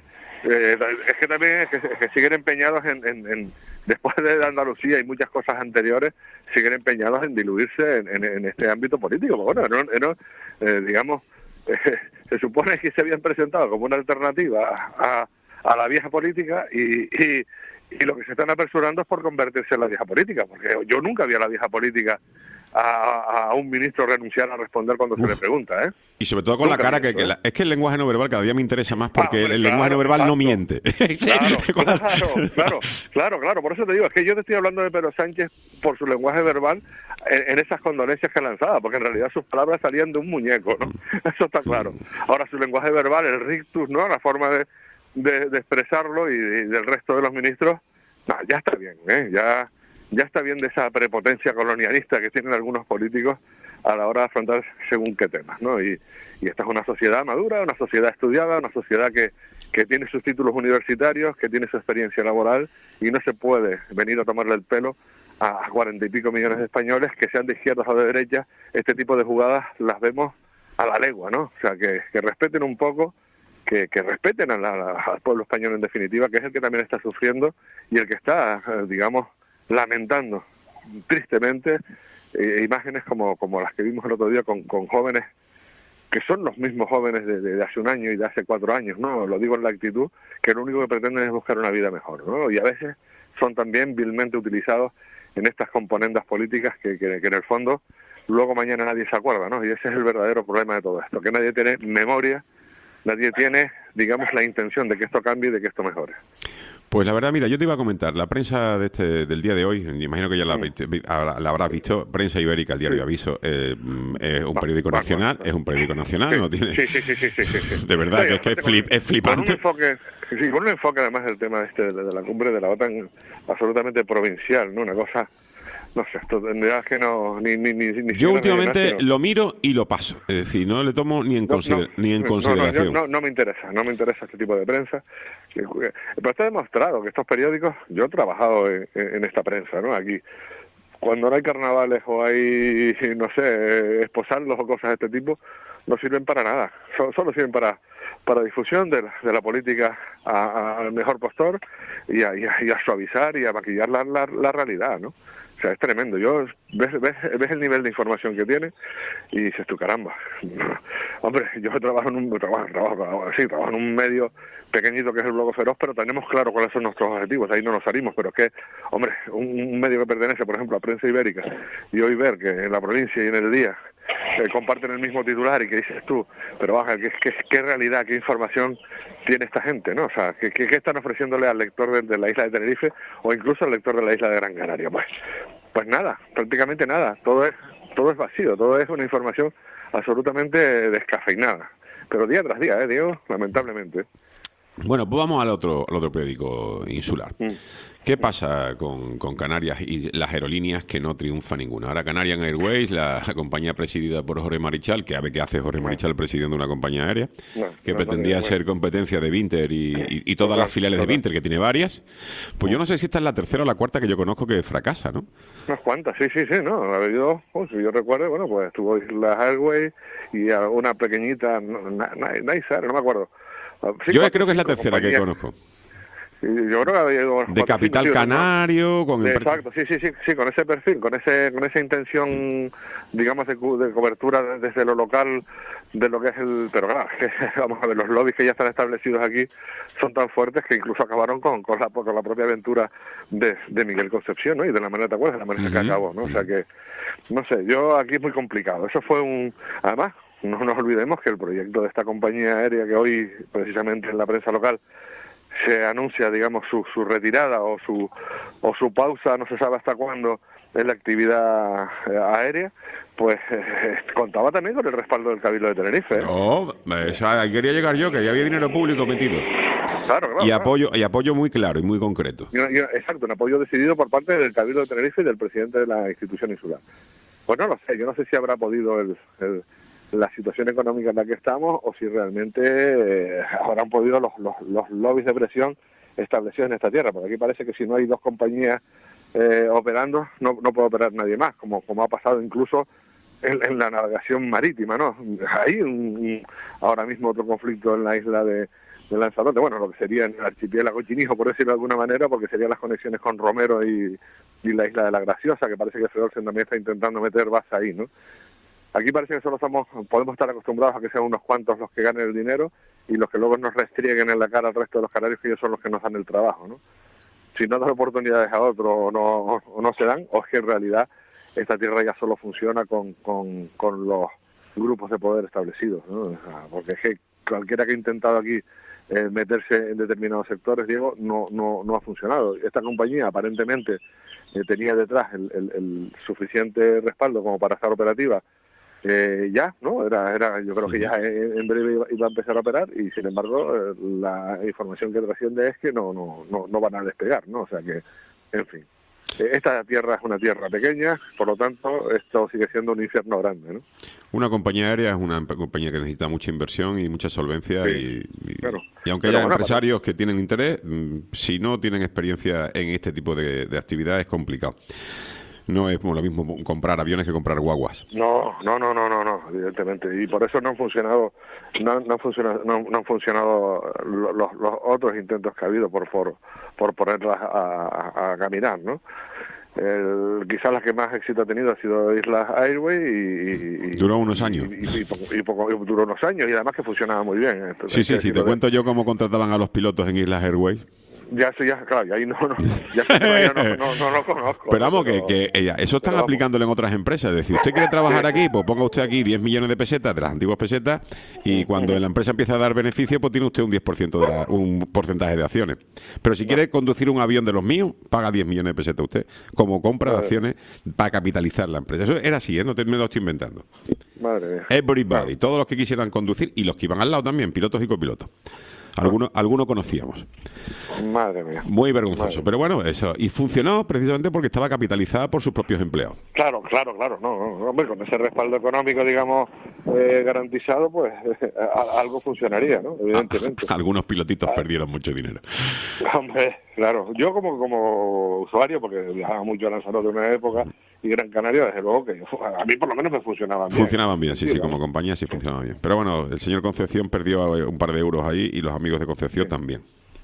que también que siguen empeñados en después de Andalucía y muchas cosas anteriores, siguen empeñados en diluirse en este ámbito político. Bueno, se supone que se habían presentado como una alternativa a la vieja política y lo que se están apresurando es por convertirse en la vieja política, porque yo nunca vi a la vieja política a un ministro renunciar a responder cuando se le pregunta, ¿eh? Y sobre todo con nunca la cara es que el lenguaje no verbal cada día me interesa más porque el lenguaje no verbal no miente. Claro, por eso te digo, es que yo te estoy hablando de Pedro Sánchez por su lenguaje verbal en esas condolencias que lanzaba, porque en realidad sus palabras salían de un muñeco, ¿no? Eso está claro. Ahora su lenguaje verbal, el rictus, ¿no? La forma de expresarlo y del resto de los ministros, ya está bien, ya está bien de esa prepotencia colonialista que tienen algunos políticos a la hora de afrontar según qué temas, ¿no? Y esta es una sociedad madura, una sociedad estudiada, una sociedad que tiene sus títulos universitarios, que tiene su experiencia laboral, y no se puede venir a tomarle el pelo a 40 y pico millones de españoles, que sean de izquierdas o de derechas, este tipo de jugadas las vemos a la legua, ¿no? O sea, que respeten un poco, que respeten al pueblo español en definitiva, que es el que también está sufriendo y el que está, digamos, lamentando tristemente imágenes como las que vimos el otro día con jóvenes que son los mismos jóvenes de hace un año y de hace 4 años, ¿no? Lo digo en la actitud, que lo único que pretenden es buscar una vida mejor, ¿no? Y a veces son también vilmente utilizados en estas componendas políticas que en el fondo luego mañana nadie se acuerda, ¿no? Y ese es el verdadero problema de todo esto, que nadie tiene memoria, nadie tiene, digamos, la intención de que esto cambie y de que esto mejore. Pues la verdad, mira, yo te iba a comentar, la prensa del día de hoy, imagino que ya la habrás visto, Prensa Ibérica, el diario Aviso, es un periódico nacional, Sí, no tiene... Sí. De verdad, Sí, que es flipante. Con un enfoque además del tema de la cumbre de la OTAN absolutamente provincial, ¿no? Una cosa... No sé, esto tendría que no... Yo últimamente lo miro y lo paso. Es decir, no le tomo ni en consideración. No me interesa este tipo de prensa. Pero está demostrado que estos periódicos... Yo he trabajado en esta prensa, ¿no? Aquí. Cuando no hay carnavales o hay, no sé, esposarlos o cosas de este tipo, no sirven para nada. Solo sirven para difusión de la política al mejor postor y a suavizar y a maquillar la realidad, ¿no? O sea, es tremendo. Ves el nivel de información que tiene y dices tú, caramba. Hombre, yo trabajo en un medio pequeñito que es el Blog Feroz, pero tenemos claro cuáles son nuestros objetivos, ahí no nos salimos, pero es que, hombre, un medio que pertenece, por ejemplo, a Prensa Ibérica, y hoy ver que en La Provincia y en El Día comparten el mismo titular y que dices tú, pero baja, ¿qué realidad, qué información tiene esta gente, ¿no? O sea, ¿qué están ofreciéndole al lector de la isla de Tenerife o incluso al lector de la isla de Gran Canaria? Pues nada, prácticamente nada, todo es vacío, todo es una información absolutamente descafeinada, pero día tras día, Diego, lamentablemente. Bueno, pues vamos al otro periódico insular. ¿Qué pasa con Canarias y las aerolíneas que no triunfa ninguna? Ahora Canarian Airways, la compañía presidida por Jorge Marichal, que a ver qué hace Jorge Marichal presidiendo una compañía aérea, que pretendía ser competencia de Binter y todas las filiales de Binter, que tiene varias. Pues yo no sé si esta es la tercera o la cuarta que yo conozco que fracasa, ¿no? Unas cuantas, sí, ¿no? Ha habido, si yo recuerdo, bueno, pues estuvo Islas Airways y una pequeñita, Nice Air, no me acuerdo. Sí, yo creo que es la tercera que conozco. Yo creo que había ido de capital canario, con el exacto, sí, con ese perfil, con esa intención, digamos, de cobertura desde lo local de lo que es pero claro, vamos a ver, los lobbies que ya están establecidos aquí son tan fuertes que incluso acabaron con la propia aventura de Miguel Concepción, ¿no? Y de la manera, ¿te acuerdas? De la manera que acabó, ¿no? O sea que, no sé, yo aquí es muy complicado. Eso fue además, no nos olvidemos que el proyecto de esta compañía aérea que hoy, precisamente en la prensa local, se anuncia, digamos, su retirada o su pausa, no se sabe hasta cuándo, en la actividad aérea, pues contaba también con el respaldo del Cabildo de Tenerife. No, ahí quería llegar yo, que ya había dinero público metido. Claro. Y apoyo muy claro y muy concreto. Exacto, un apoyo decidido por parte del Cabildo de Tenerife y del presidente de la institución insular. Pues no lo sé, yo no sé si habrá podido la situación económica en la que estamos o si realmente habrán podido los lobbies de presión establecidos en esta tierra, porque aquí parece que si no hay dos compañías operando, no puede operar nadie más, como ha pasado incluso en la navegación marítima, ¿no? Hay ahora mismo otro conflicto en la isla de Lanzarote, bueno, lo que sería en el archipiélago Chinijo, por decirlo de alguna manera, porque serían las conexiones con Romero y la isla de la Graciosa, que parece que Fredolsen también está intentando meter base ahí, ¿no? Aquí parece que solo podemos estar acostumbrados a que sean unos cuantos los que ganen el dinero y los que luego nos restrieguen en la cara al resto de los canarios, que ellos son los que nos dan el trabajo, ¿no? Si no dan oportunidades a otros o no se dan, o es que en realidad esta tierra ya solo funciona con los grupos de poder establecidos, ¿no? O sea, porque es que cualquiera que ha intentado aquí meterse en determinados sectores, Diego, no ha funcionado. Esta compañía aparentemente tenía detrás el suficiente respaldo como para estar operativa. Ya, ¿no? Yo creo que ya en breve iba a empezar a operar y, sin embargo, la información que trasciende es que no van a despegar, ¿no? O sea que, en fin. esta tierra es una tierra pequeña, por lo tanto, esto sigue siendo un infierno grande, ¿no? Una compañía aérea es una compañía que necesita mucha inversión y mucha solvencia, Sí, claro. y aunque Pero haya bueno, empresarios que tienen interés, si no tienen experiencia en este tipo de actividad es complicado. No es lo mismo comprar aviones que comprar guaguas. No, evidentemente, y por eso no han funcionado, no han funcionado los otros intentos que ha habido por ponerlas a caminar, ¿no? Quizás la que más éxito ha tenido ha sido Islas Airways y duró unos años. Y duró unos años y además que funcionaba muy bien. Entonces, Sí, te cuento yo cómo contrataban a los pilotos en Islas Airways. Claro, y ahí no lo conozco. Pero vamos, que eso están aplicándolo en otras empresas. Es decir, usted quiere trabajar aquí, pues ponga usted aquí 10 millones de pesetas de las antiguas pesetas y cuando la empresa empieza a dar beneficio, pues tiene usted un 10% un porcentaje de acciones. Pero si quiere conducir un avión de los míos, paga 10 millones de pesetas usted como compra de acciones para capitalizar la empresa. Eso era así, no me lo estoy inventando. Madre mía. Everybody, todos los que quisieran conducir y los que iban al lado también, pilotos y copilotos. Algunos conocíamos. Madre mía. Muy vergonzoso. Pero bueno, eso. Y funcionó precisamente porque estaba capitalizada por sus propios empleados. Claro. No, hombre, con ese respaldo económico, digamos, garantizado, pues algo funcionaría, ¿no? Evidentemente. Algunos pilotitos perdieron mucho dinero. Hombre, claro. Yo como usuario, porque viajaba mucho a Lanzarote en una época, y Gran Canaria, desde luego que a mí por lo menos me funcionaban bien. Funcionaban bien, sí, como compañía sí funcionaban bien. Pero bueno, el señor Concepción perdió un par de euros ahí y los amigos de Concepción también.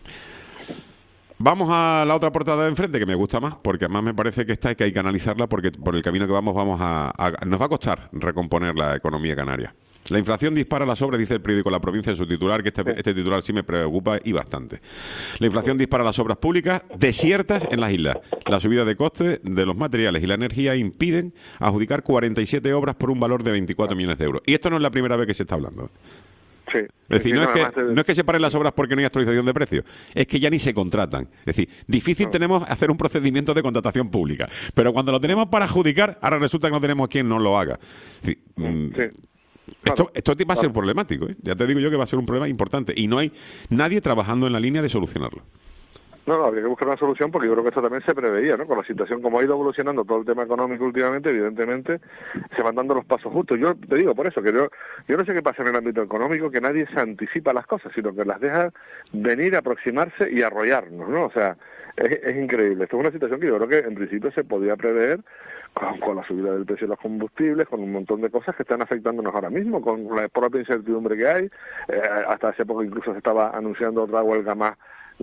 Vamos a la otra portada de enfrente, que me gusta más, porque además me parece que esta hay que analizarla, porque por el camino que vamos nos va a costar recomponer la economía canaria. La inflación dispara las obras, dice el periódico La Provincia en su titular, que este titular sí me preocupa y bastante. La inflación dispara las obras públicas desiertas en las islas. La subida de costes de los materiales y la energía impiden adjudicar 47 obras por un valor de 24 millones de euros. Y esto no es la primera vez que se está hablando. Sí. Es decir, no es que se paren las obras porque no hay actualización de precios, es que ya ni se contratan. Es decir, difícil tenemos hacer un procedimiento de contratación pública, pero cuando lo tenemos para adjudicar, ahora resulta que no tenemos quien nos lo haga. Es decir, esto va a ser problemático, ¿eh? Ya te digo yo que va a ser un problema importante y no hay nadie trabajando en la línea de solucionarlo. No, habría que buscar una solución porque yo creo que esto también se preveía, ¿no? Con la situación, como ha ido evolucionando todo el tema económico últimamente, evidentemente se van dando los pasos justos. Yo te digo por eso, que yo no sé qué pasa en el ámbito económico, que nadie se anticipa las cosas, sino que las deja venir, aproximarse y arrollarnos, ¿no? O sea, es increíble. Esto es una situación que yo creo que en principio se podía prever con la subida del precio de los combustibles, con un montón de cosas que están afectándonos ahora mismo, con la propia incertidumbre que hay. Hasta hace poco incluso se estaba anunciando otra huelga más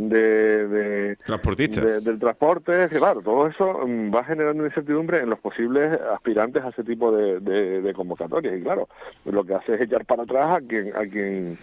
transportistas del transporte. Claro, todo eso va generando incertidumbre en los posibles aspirantes a ese tipo de convocatorias, y claro, lo que hace es echar para atrás a quien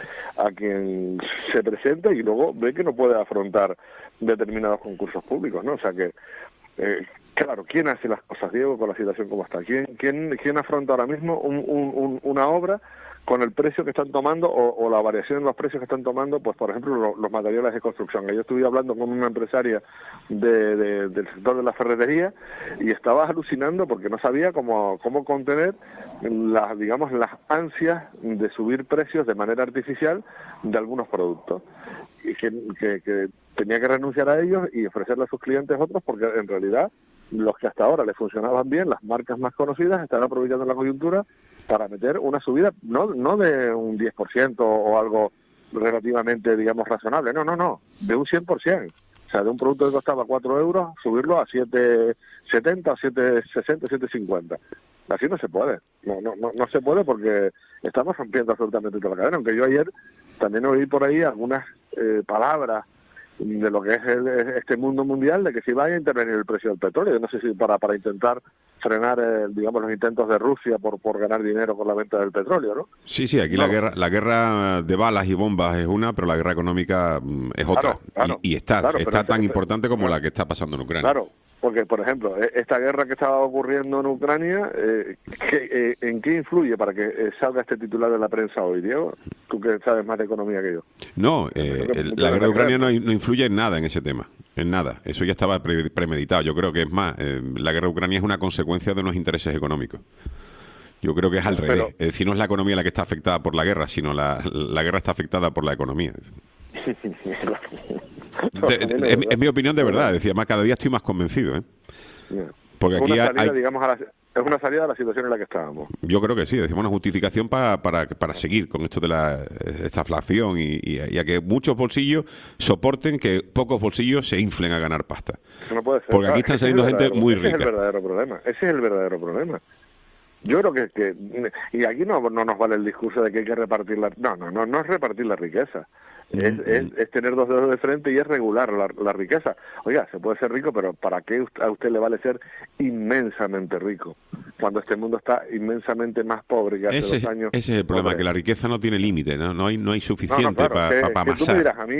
se presenta y luego ve que no puede afrontar determinados concursos públicos, ¿no? O sea que claro, ¿quién hace las cosas, Diego, con la situación como está? ¿Quién afronta ahora mismo una obra con el precio que están tomando o la variación en los precios que están tomando, pues por ejemplo los materiales de construcción? Yo estuve hablando con una empresaria del sector de la ferretería y estaba alucinando porque no sabía cómo contener las ansias de subir precios de manera artificial de algunos productos, y que tenía que renunciar a ellos y ofrecerle a sus clientes otros, porque en realidad los que hasta ahora les funcionaban bien, las marcas más conocidas, están aprovechando la coyuntura para meter una subida no de un 10% o algo relativamente, digamos, razonable, no, de un 100%. O sea, de un producto que costaba 4 euros, subirlo a 7,70, 7,60, 7,50. Así no se puede. No se puede porque estamos rompiendo absolutamente toda la cadena. Aunque yo ayer también oí por ahí algunas palabras de lo que es este mundo mundial, de que si vaya a intervenir el precio del petróleo. Yo no sé si para intentar frenar los intentos de Rusia por ganar dinero con la venta del petróleo, ¿no? Sí, aquí la guerra de balas y bombas es una, pero la guerra económica es otra. Claro, y está tan importante como la que está pasando en Ucrania. Claro, porque, por ejemplo, esta guerra que estaba ocurriendo en Ucrania, ¿en qué influye para que salga este titular de la prensa hoy, Diego? Tú que sabes más de economía que yo. No, la guerra de Ucrania no influye en nada en ese tema. En nada, eso ya estaba premeditado. Yo creo que es más, la guerra de Ucrania es una consecuencia de unos intereses económicos. Yo creo que es al revés. Es decir, no es la economía la que está afectada por la guerra, sino la guerra está afectada por la economía. Es mi opinión de verdad. Decía, más cada día estoy más convencido, Porque Es aquí una salida, hay, digamos, es una salida a la situación en la que estábamos. yo creo que sí, decimos una justificación para seguir con esto de esta inflación y a que muchos bolsillos soporten que pocos bolsillos se inflen a ganar pasta. Eso no puede ser. Porque aquí están saliendo gente muy Ese es rica. el verdadero problema. Ese es el verdadero problema. Yo creo que y aquí no nos vale el discurso de que hay que repartir no es repartir la riqueza. Es tener dos dedos de frente y es regular la riqueza. Oiga, se puede ser rico, pero ¿para qué a usted le vale ser inmensamente rico? Cuando este mundo está inmensamente más pobre que hace 2 años. Ese es el problema, Hombre, que la riqueza no tiene límite, ¿no? No hay suficiente claro, para que tú me amasar. dirás, a mí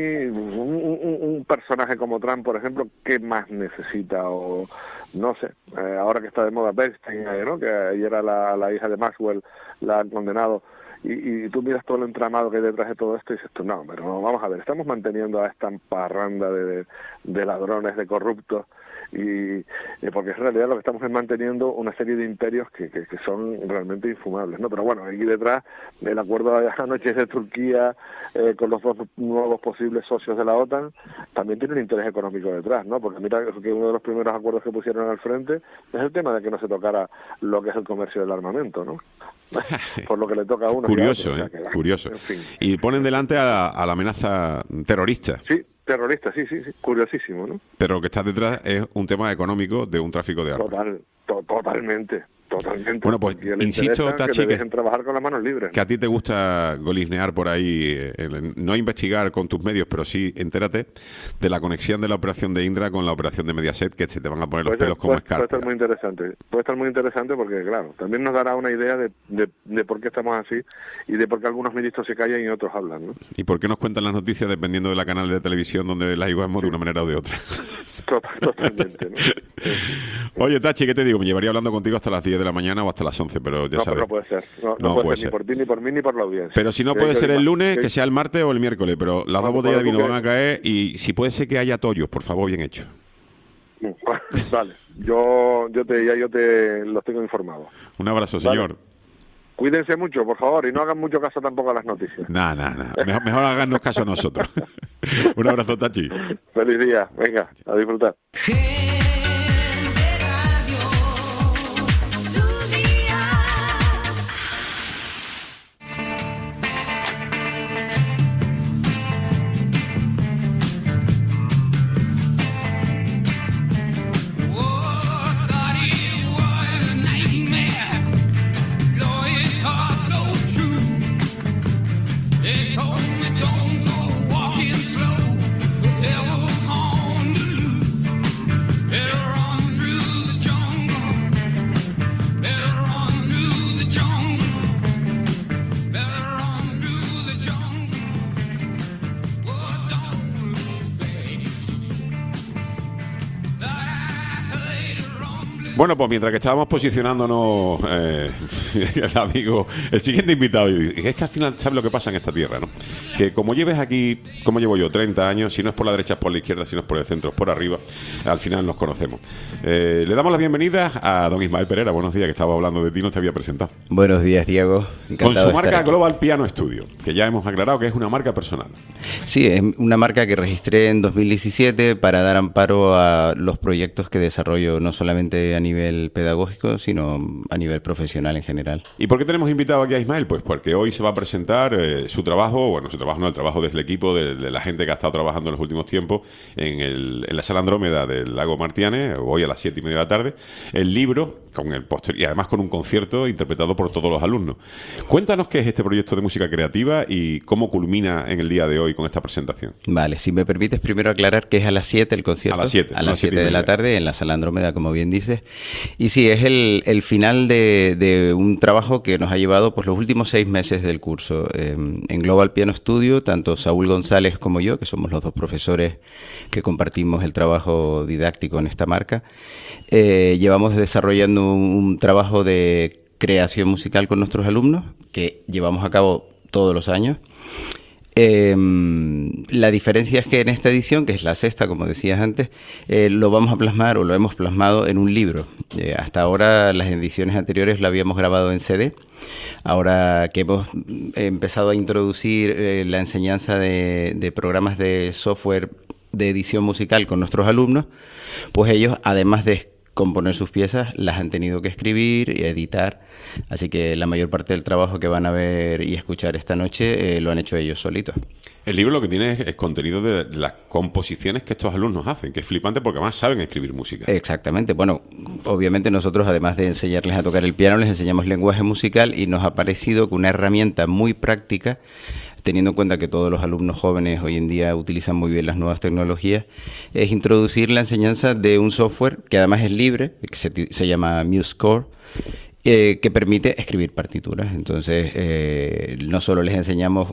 un personaje como Trump, por ejemplo, ¿qué más necesita? O no sé, ahora que está de moda Bernstein, ¿no? Que ayer era la hija de Maxwell, la han condenado. Y tú miras todo el entramado que hay detrás de todo esto y dices tú, no, pero no, vamos a ver, estamos manteniendo a esta parranda de ladrones, de corruptos, y porque en realidad lo que estamos es manteniendo una serie de imperios que son realmente infumables, ¿no? Pero bueno, aquí detrás el acuerdo de anoche de Turquía con los 2 nuevos posibles socios de la OTAN también tiene un interés económico detrás, ¿no? Porque mira que uno de los primeros acuerdos que pusieron al frente es el tema de que no se tocara lo que es el comercio del armamento, ¿no? Por lo que le toca a uno. Curioso, y a otro, o sea, curioso. En fin. Y ponen delante a la amenaza terrorista. Sí, terrorista, sí, curiosísimo, ¿no? Pero lo que está detrás es un tema económico de un tráfico de armas. Totalmente. Bueno, pues Y le insisto, interesa Tachi, que te que dejen trabajar con las manos libres. a ti te gusta golisnear por ahí, no investigar con tus medios, pero sí entérate de la conexión de la operación de Indra con la operación de Mediaset, que se te van a poner los pelos como Puede escarpia. estar muy interesante. Puede estar muy interesante porque, claro, también nos dará una idea de por qué estamos así y de por qué algunos ministros se callan y otros hablan, ¿no? ¿Y por qué nos cuentan las noticias dependiendo de la canal de televisión donde las igualamos de una manera o de otra? Totalmente, ¿no? Oye, Tachi, ¿qué te digo? Me llevaría hablando contigo hasta las 10 de la mañana o hasta las 11, pero ya No, sabes. pero no puede ser. No No puede puede ser ser. ni por ti, ni por mí, ni por la audiencia. Pero si no Que puede hay ser el lunes, que- que sea el martes o el miércoles, pero las dos Cuando- botellas de cuando vino tú van a caer y si puede ser que haya tollos, por favor, bien hecho. Vale, yo te los tengo informados. Un abrazo, Vale. señor. Cuídense mucho, por favor, y no hagan mucho caso tampoco a las noticias. Nada. Mejor háganos caso a nosotros. Un abrazo, Tachi. Feliz día, venga, a disfrutar. Bueno, pues mientras que estábamos posicionándonos, el amigo, el siguiente invitado, y es que al final, ¿sabes lo que pasa en esta tierra, no? Que como lleves aquí, como llevo yo, 30 años, si no es por la derecha es por la izquierda, si no es por el centro es por arriba, al final nos conocemos. Le damos la bienvenida a don Ismael Pereira. Buenos días, que estaba hablando de ti, no te había presentado. Buenos días, Diego. Con Encantado su de estar marca aquí. Global Piano Studio, que ya hemos aclarado que es una marca personal. Sí, es una marca que registré en 2017 para dar amparo a los proyectos que desarrollo no solamente a nivel pedagógico, sino a nivel profesional en general. ¿Y por qué tenemos invitado aquí a Ismael? Pues porque hoy se va a presentar su trabajo, el trabajo del equipo, de la gente que ha estado trabajando en los últimos tiempos en la Sala Andrómeda del Lago Martiane, hoy a las 7:30 de la tarde, el libro con el póster y además con un concierto interpretado por todos los alumnos. Cuéntanos qué es este proyecto de música creativa y cómo culmina en el día de hoy con esta presentación. Vale, si me permites primero aclarar que es a las 7 el concierto. A las 7, A las 7 de la 7:30. tarde en la Sala Andrómeda, como bien dices. Y sí, es el final de un trabajo que nos ha llevado pues los últimos 6 meses del curso. En Global Piano Studio, tanto Saúl González como yo, que somos los dos profesores que compartimos el trabajo didáctico en esta marca, llevamos desarrollando un trabajo de creación musical con nuestros alumnos que llevamos a cabo todos los años. La diferencia es que en esta edición, que es la sexta, como decías antes, lo vamos a plasmar o lo hemos plasmado en un libro. Hasta ahora las ediciones anteriores lo habíamos grabado en CD. Ahora que hemos empezado a introducir la enseñanza de programas de software de edición musical con nuestros alumnos, pues ellos, además de componer sus piezas, las han tenido que escribir y editar, así que la mayor parte del trabajo que van a ver y escuchar esta noche lo han hecho ellos solitos. El libro lo que tiene es contenido de las composiciones que estos alumnos hacen, que es flipante porque además saben escribir música. Exactamente. Bueno, obviamente nosotros, además de enseñarles a tocar el piano, les enseñamos lenguaje musical y nos ha parecido que una herramienta muy práctica, teniendo en cuenta que todos los alumnos jóvenes hoy en día utilizan muy bien las nuevas tecnologías, es introducir la enseñanza de un software que además es libre, que se llama MuseScore, que permite escribir partituras. Entonces, no solo les enseñamos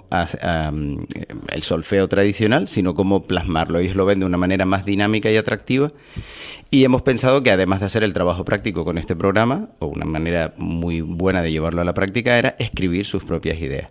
el solfeo tradicional, sino cómo plasmarlo. Ellos lo ven de una manera más dinámica y atractiva. Y hemos pensado que además de hacer el trabajo práctico con este programa, o una manera muy buena de llevarlo a la práctica, era escribir sus propias ideas.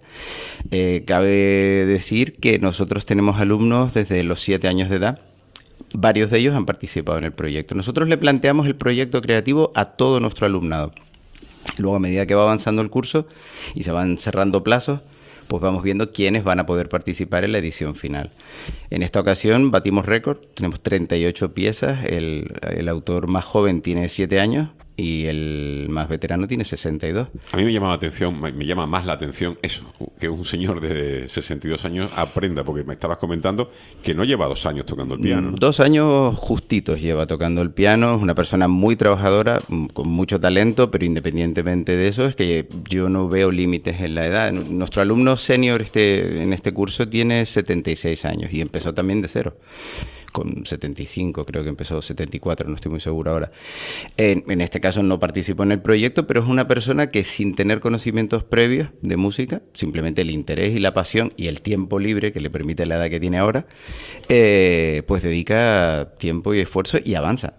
Cabe decir que nosotros tenemos alumnos desde los 7 años de edad. Varios de ellos han participado en el proyecto. Nosotros le planteamos el proyecto creativo a todo nuestro alumnado. Luego, a medida que va avanzando el curso y se van cerrando plazos, pues vamos viendo quiénes van a poder participar en la edición final. En esta ocasión batimos récord, tenemos 38 piezas, el autor más joven tiene 7 años y el más veterano tiene 62. A mí me llama más la atención eso, que un señor de 62 años aprenda, porque me estabas comentando que no lleva 2 años tocando el piano, ¿no? 2 años justitos lleva tocando el piano, es una persona muy trabajadora, con mucho talento, pero independientemente de eso, es que yo no veo límites en la edad. Nuestro alumno senior en este curso tiene 76 años y empezó también de cero. Con 75, creo que empezó 74, no estoy muy seguro ahora. En este caso no participó en el proyecto, pero es una persona que sin tener conocimientos previos de música, simplemente el interés y la pasión y el tiempo libre que le permite la edad que tiene ahora, pues dedica tiempo y esfuerzo y avanza.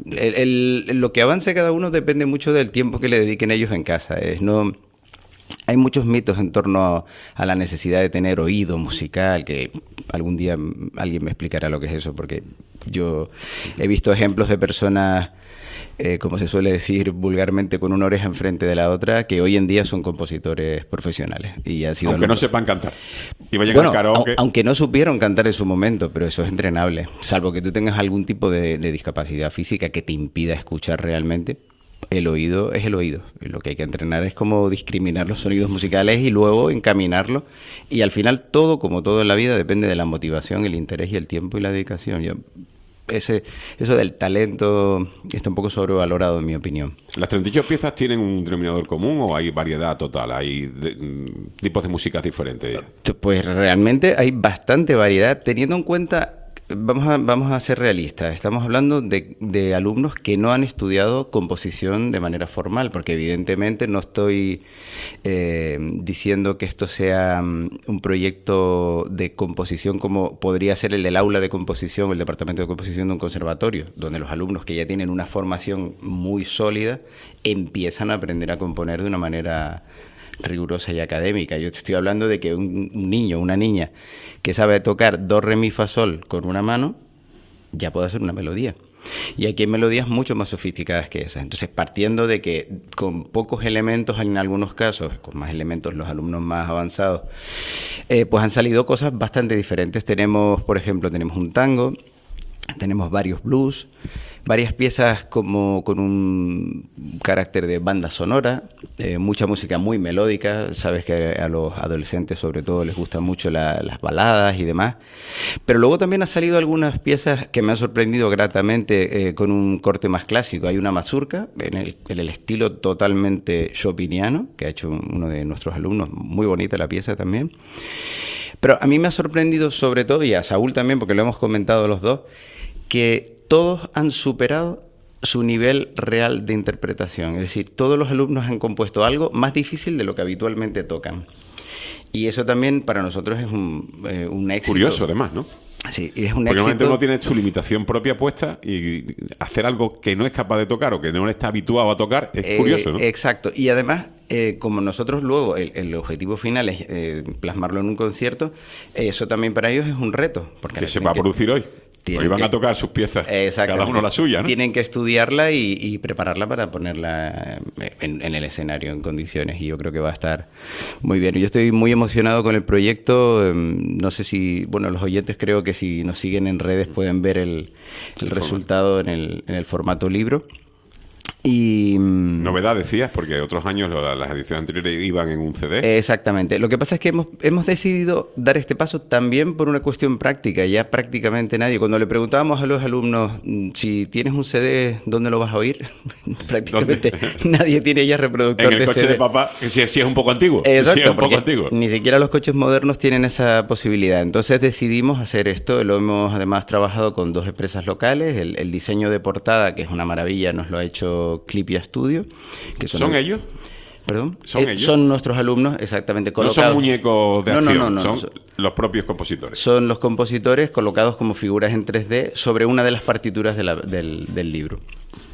Lo que avance cada uno depende mucho del tiempo que le dediquen ellos en casa. Hay muchos mitos en torno a la necesidad de tener oído musical, que algún día alguien me explicará lo que es eso, porque yo he visto ejemplos de personas, como se suele decir vulgarmente, con una oreja enfrente de la otra, que hoy en día son compositores profesionales. Y ha sido aunque no sepan cantar. Y vayan al karaoke. Aunque no supieron cantar en su momento, pero eso es entrenable. Salvo que tú tengas algún tipo de discapacidad física que te impida escuchar realmente. El oído es el oído. Lo que hay que entrenar es cómo discriminar los sonidos musicales y luego encaminarlo. Y al final todo, como todo en la vida, depende de la motivación, el interés y el tiempo y la dedicación. Eso del talento está un poco sobrevalorado, en mi opinión. ¿Las 38 piezas tienen un denominador común o hay variedad total? ¿Hay tipos de músicas diferentes? Pues realmente hay bastante variedad, teniendo en cuenta... Vamos a ser realistas. Estamos hablando de alumnos que no han estudiado composición de manera formal, porque evidentemente no estoy diciendo que esto sea un proyecto de composición como podría ser el del aula de composición o el departamento de composición de un conservatorio, donde los alumnos que ya tienen una formación muy sólida empiezan a aprender a componer de una manera rigurosa y académica. Yo te estoy hablando de que un niño, una niña que sabe tocar do, re, mi, fa, sol con una mano, ya puede hacer una melodía. Y aquí hay melodías mucho más sofisticadas que esas. Entonces, partiendo de que con pocos elementos, en algunos casos, con más elementos los alumnos más avanzados, pues han salido cosas bastante diferentes. Tenemos, por ejemplo, un tango, tenemos varios blues, varias piezas como con un carácter de banda sonora, mucha música muy melódica. Sabes que a los adolescentes sobre todo les gustan mucho las baladas y demás, pero luego también han salido algunas piezas que me han sorprendido gratamente con un corte más clásico. Hay una mazurca en el estilo totalmente chopiniano que ha hecho uno de nuestros alumnos, muy bonita la pieza también. Pero a mí me ha sorprendido sobre todo, y a Saúl también, porque lo hemos comentado los dos, que todos han superado su nivel real de interpretación. Es decir, todos los alumnos han compuesto algo más difícil de lo que habitualmente tocan. Y eso también para nosotros es un éxito. Curioso, además, ¿no? Sí, es un porque éxito. Normalmente uno tiene su limitación propia puesta y hacer algo que no es capaz de tocar o que no está habituado a tocar es curioso, ¿no? Exacto. Y además, como nosotros luego, el objetivo final es plasmarlo en un concierto, eso también para ellos es un reto. Porque que se va a producir hoy. Hoy van a tocar sus piezas, cada uno la suya, ¿no? Tienen que estudiarla y prepararla para ponerla en el escenario en condiciones, y yo creo que va a estar muy bien. Yo estoy muy emocionado con el proyecto. No sé si, los oyentes creo que si nos siguen en redes pueden ver el resultado en el formato libro. Y Novedad, decías, porque otros años las ediciones anteriores iban en un CD. Exactamente. Lo que pasa es que hemos decidido dar este paso también por una cuestión práctica. Ya prácticamente nadie, cuando le preguntábamos a los alumnos si tienes un CD, ¿dónde lo vas a oír? Prácticamente nadie tiene ya reproductor en el coche CD. de papá, si es un poco antiguo. Exacto, si es un poco porque antiguo. ni siquiera los coches modernos tienen esa posibilidad. Entonces decidimos hacer esto. Lo hemos además trabajado con 2 empresas locales. El diseño de portada, que es una maravilla, nos lo ha hecho Clipia Studio. Que ¿Son ellos? ¿Perdón? ¿Son ellos? Son nuestros alumnos, exactamente, No colocados. son muñecos de acción, No, son los propios compositores. Son los compositores colocados como figuras en 3D sobre una de las partituras del libro.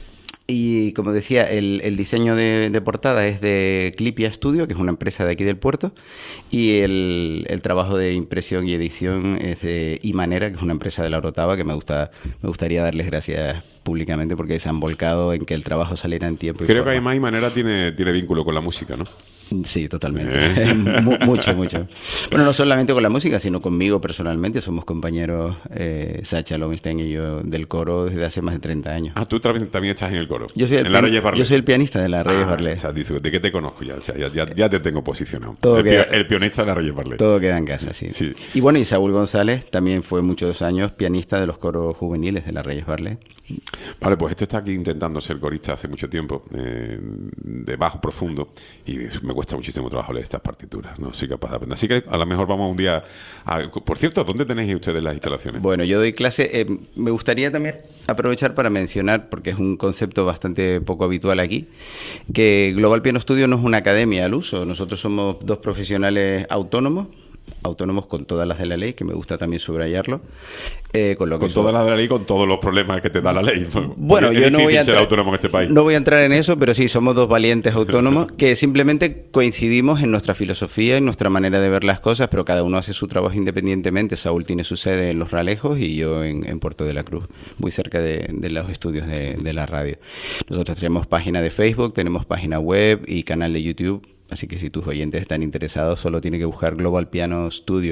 Y como decía, el diseño de portada es de Clipia Studio, que es una empresa de aquí del puerto, y el trabajo de impresión y edición es de Imanera, que es una empresa de La Orotava, que me gustaría darles gracias públicamente porque se han volcado en que el trabajo saliera en tiempo y Creo forma. que además Imanera tiene vínculo con la música, ¿no? Sí, totalmente. Mucho. Bueno, no solamente con la música, sino conmigo personalmente. Somos compañeros, Sacha Lowenstein y yo, del coro desde hace más de 30 años. Ah, tú también estás en el coro. Yo soy yo soy el pianista de la Reyes Barley. O sea, ¿de qué te conozco? Ya te tengo posicionado. Todo El pionista de la Reyes Barley. Todo queda en casa, sí. Y bueno, y Saúl González también fue muchos años pianista de los coros juveniles de la Reyes Barley. Vale, pues está aquí intentando ser corista hace mucho tiempo, de bajo profundo, y me cuesta muchísimo trabajo leer estas partituras, no soy capaz de aprender. Así que a lo mejor vamos un día Por cierto, ¿dónde tenéis ustedes las instalaciones? Bueno, yo doy clase, me gustaría también aprovechar para mencionar, porque es un concepto bastante poco habitual aquí, que Global Piano Studio no es una academia al uso. Nosotros somos dos profesionales autónomos con todas las de la ley, que me gusta también subrayarlo. Con todas las de la ley, con todos los problemas que te da la ley. Bueno, yo no voy a ser autónomo en este país. No voy a entrar en eso, pero sí, somos dos valientes autónomos que simplemente coincidimos en nuestra filosofía, en nuestra manera de ver las cosas, pero cada uno hace su trabajo independientemente. Saúl tiene su sede en Los Ralejos y yo en Puerto de la Cruz, muy cerca de los estudios de la radio. Nosotros tenemos página de Facebook, tenemos página web y canal de YouTube. Así que si tus oyentes están interesados, solo tienen que buscar Global Piano Studio.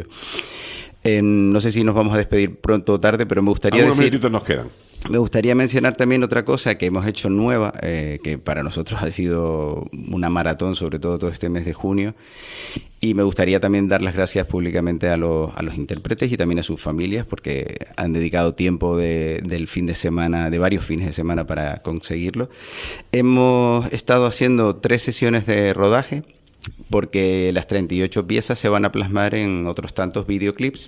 No sé si nos vamos a despedir pronto o tarde, pero me gustaría Algunos minutitos nos quedan. Me gustaría mencionar también otra cosa que hemos hecho nueva, que para nosotros ha sido una maratón, sobre todo este mes de junio. Y me gustaría también dar las gracias públicamente a los intérpretes y también a sus familias, porque han dedicado tiempo del fin de semana, de varios fines de semana para conseguirlo. Hemos estado haciendo 3 sesiones de rodaje, porque las 38 piezas se van a plasmar en otros tantos videoclips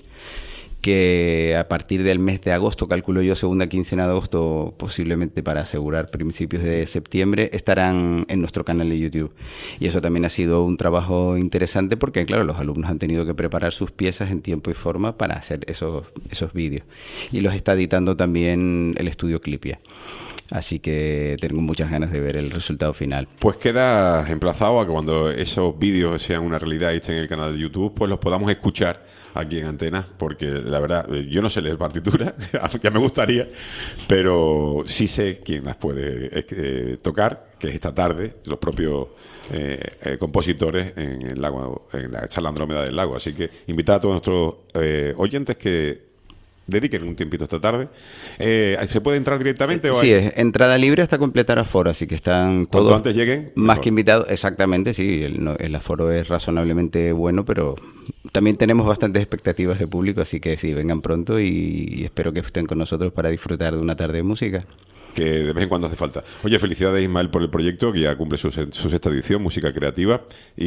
que a partir del mes de agosto, calculo yo, segunda quincena de agosto, posiblemente para asegurar principios de septiembre, estarán en nuestro canal de YouTube. Y eso también ha sido un trabajo interesante porque, claro, los alumnos han tenido que preparar sus piezas en tiempo y forma para hacer esos vídeos. Y los está editando también el estudio Clipia. Así que tengo muchas ganas de ver el resultado final. Pues queda emplazado a que cuando esos vídeos sean una realidad y estén en el canal de YouTube, pues los podamos escuchar aquí en Antena, porque la verdad, yo no sé leer partituras, ya me gustaría, pero sí sé quién las puede tocar, que es esta tarde, los propios compositores en el lago, en la Sala Andrómeda del Lago. Así que invitar a todos nuestros oyentes que dediquen un tiempito esta tarde. ¿Se puede entrar directamente? Sí, es entrada libre hasta completar aforo, así que están todos... Cuanto antes lleguen, más mejor. que invitados, exactamente, sí, el aforo es razonablemente bueno, pero también tenemos bastantes expectativas de público, así que sí, vengan pronto y espero que estén con nosotros para disfrutar de una tarde de música. Que de vez en cuando hace falta. Oye, felicidades Ismael por el proyecto, que ya cumple su sexta edición, Música Creativa,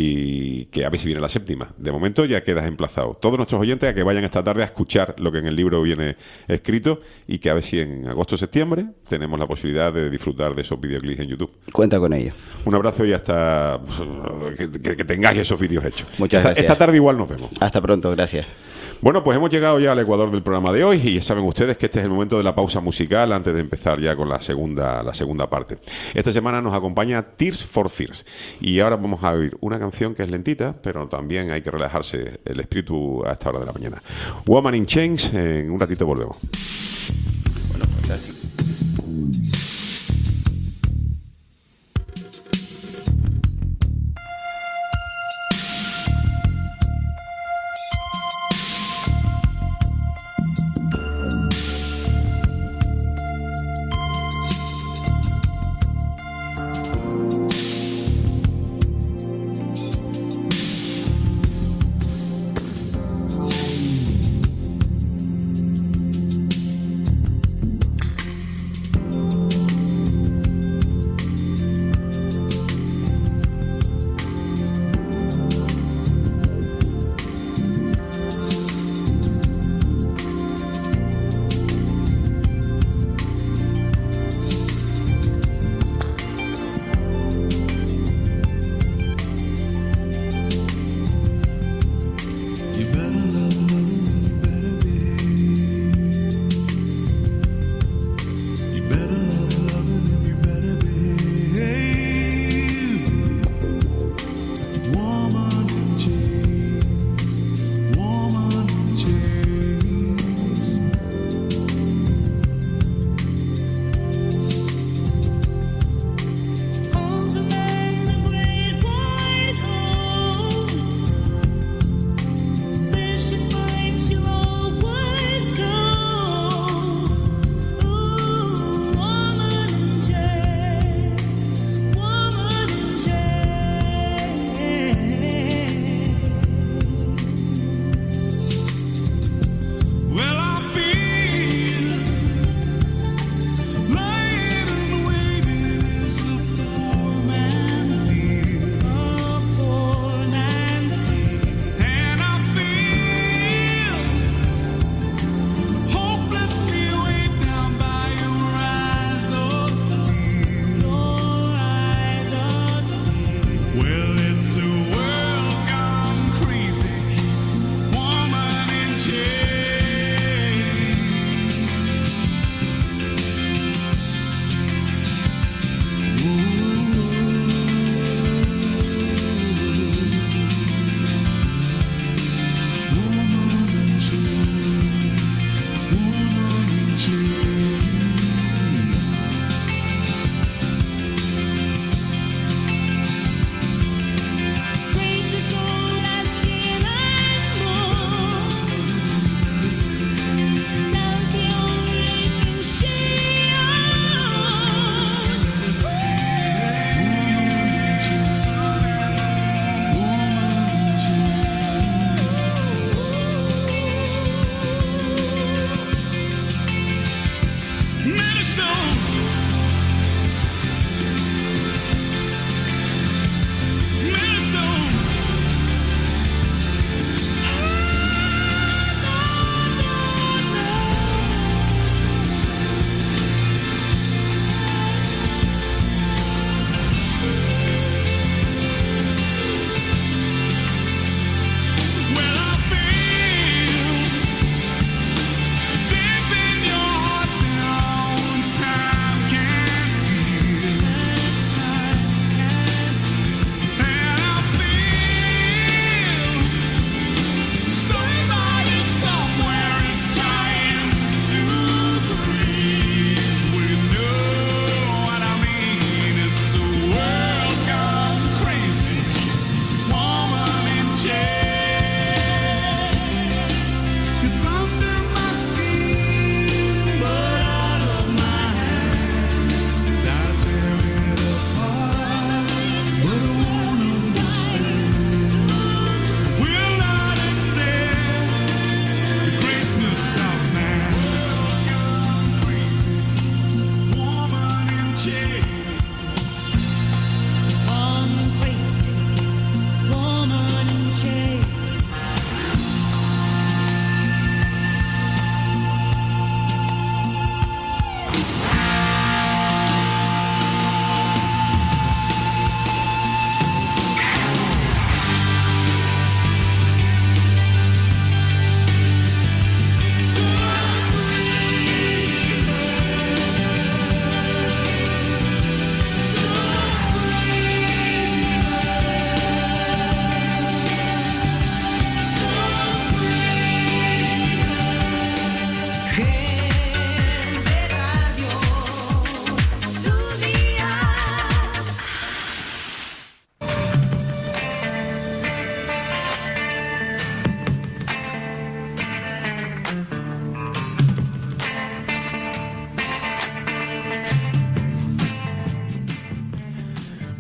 y que a ver si viene la 7ª. De momento ya quedas emplazado. Todos nuestros oyentes a que vayan esta tarde a escuchar lo que en el libro viene escrito y que a ver si en agosto o septiembre tenemos la posibilidad de disfrutar de esos videoclips en YouTube. Cuenta con ello. Un abrazo y hasta que tengáis esos vídeos hechos. Muchas gracias. Esta tarde igual nos vemos. Hasta pronto, gracias. Bueno, pues hemos llegado ya al ecuador del programa de hoy y ya saben ustedes que este es el momento de la pausa musical antes de empezar ya con la segunda parte. Esta semana nos acompaña Tears for Fears y ahora vamos a oír una canción que es lentita, pero también hay que relajarse el espíritu a esta hora de la mañana. Woman in Chains, en un ratito volvemos. Bueno, fantástico.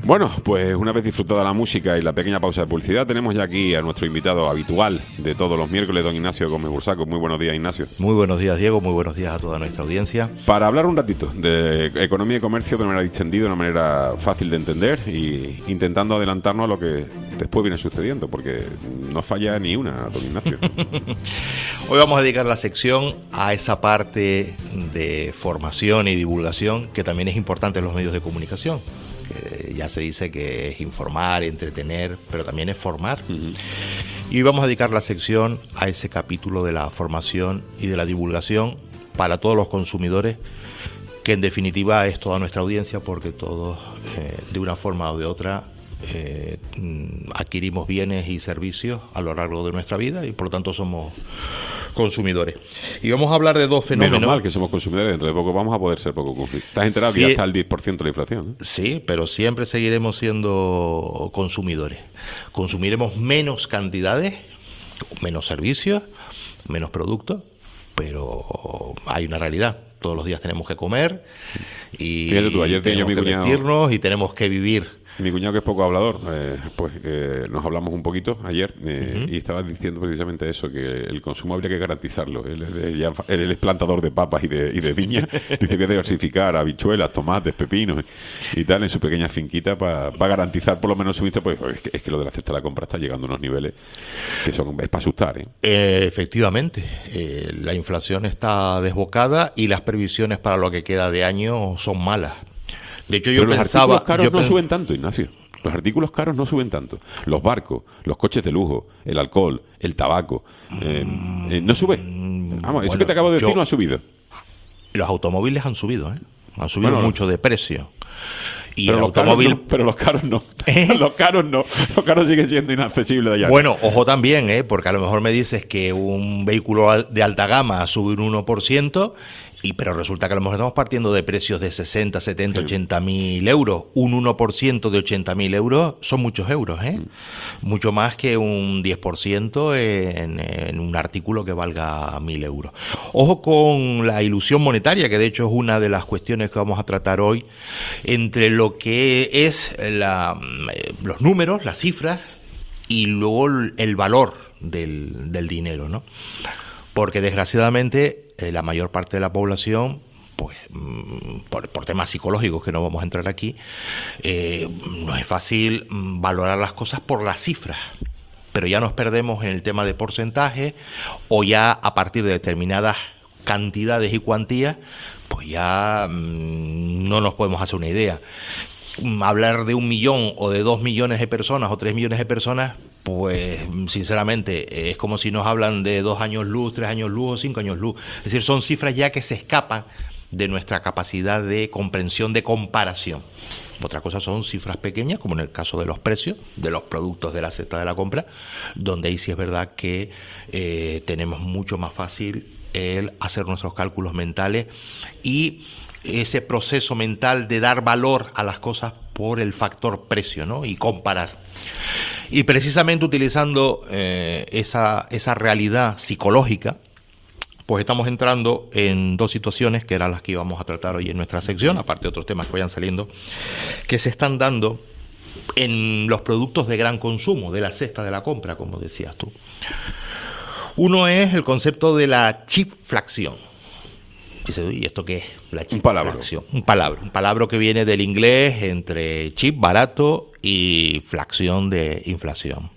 Bueno, pues una vez disfrutada la música y la pequeña pausa de publicidad, tenemos ya aquí a nuestro invitado habitual de todos los miércoles, don Ignacio Gómez Bursaco. Muy buenos días, Ignacio. Muy buenos días, Diego. Muy buenos días a toda nuestra audiencia. Para hablar un ratito de economía y comercio de una manera distendida, de una manera fácil de entender y intentando adelantarnos a lo que después viene sucediendo, porque no falla ni una, don Ignacio. Hoy vamos a dedicar la sección a esa parte de formación y divulgación que también es importante en los medios de comunicación. Que ya se dice que es informar, entretener, pero también es formar. Y vamos a dedicar la sección a ese capítulo de la formación y de la divulgación para todos los consumidores, que en definitiva es toda nuestra audiencia, porque todos de una forma o de otra adquirimos bienes y servicios a lo largo de nuestra vida y por lo tanto somos consumidores. Y vamos a hablar de dos fenómenos. Menos mal que somos consumidores, dentro de poco vamos a poder ser poco consumidores. ¿Estás enterado que ya está el 10% de la inflación? Sí, pero siempre seguiremos siendo consumidores. Consumiremos menos cantidades, menos servicios, menos productos, pero hay una realidad. Todos los días tenemos que comer y fíjate tú, ayer tenemos que vestirnos y tenemos que vivir. Mi cuñado, que es poco hablador, nos hablamos un poquito ayer y estaba diciendo precisamente eso, que el consumo habría que garantizarlo. Él es plantador de papas y de viña. Dice que diversificar habichuelas, tomates, pepinos y tal en su pequeña finquita para garantizar por lo menos su vista. Pues es que lo de la cesta de la compra está llegando a unos niveles que es para asustar. Efectivamente, la inflación está desbocada y las previsiones para lo que queda de año son malas. De hecho, pero los artículos caros no suben tanto, Ignacio. Los artículos caros no suben tanto. Los barcos, los coches de lujo, el alcohol, el tabaco, no sube. Vamos, eso que te acabo de decir no ha subido. Los automóviles han subido, han subido mucho de precio. Y pero el los automóvil... caros no, pero los caros no. Los caros no. Los caros siguen siendo inaccesibles de allá. Bueno, ojo también, porque a lo mejor me dices que un vehículo de alta gama sube un 1%, pero resulta que a lo mejor estamos partiendo de precios de 60, 70, 80 mil euros. Un 1% de 80 mil euros son muchos euros, mucho más que un 10% en un artículo que valga 1.000 euros. Ojo con la ilusión monetaria, que de hecho es una de las cuestiones que vamos a tratar hoy, entre lo que es los números, las cifras, y luego el valor del dinero, ¿no? Porque desgraciadamente la mayor parte de la población, pues por temas psicológicos que no vamos a entrar aquí, no es fácil valorar las cosas por las cifras, pero ya nos perdemos en el tema de porcentaje, o ya a partir de determinadas cantidades y cuantías, pues ya no nos podemos hacer una idea. Hablar de 1 millón o de 2 millones de personas o 3 millones de personas, pues sinceramente es como si nos hablan de 2 años luz, 3 años luz o 5 años luz. Es decir, son cifras ya que se escapan de nuestra capacidad de comprensión, de comparación. Otra cosa son cifras pequeñas, como en el caso de los precios de los productos de la cesta de la compra, donde ahí sí es verdad que tenemos mucho más fácil el hacer nuestros cálculos mentales y ese proceso mental de dar valor a las cosas por el factor precio, ¿no? Y comparar. Y precisamente utilizando esa realidad psicológica, pues estamos entrando en dos situaciones que eran las que íbamos a tratar hoy en nuestra sección, aparte de otros temas que vayan saliendo, que se están dando en los productos de gran consumo, de la cesta de la compra, como decías tú. Uno es el concepto de la chipflación. Dice, ¿y esto qué es? La chipflación. Un palabra que viene del inglés entre chip, barato, y flación de inflación.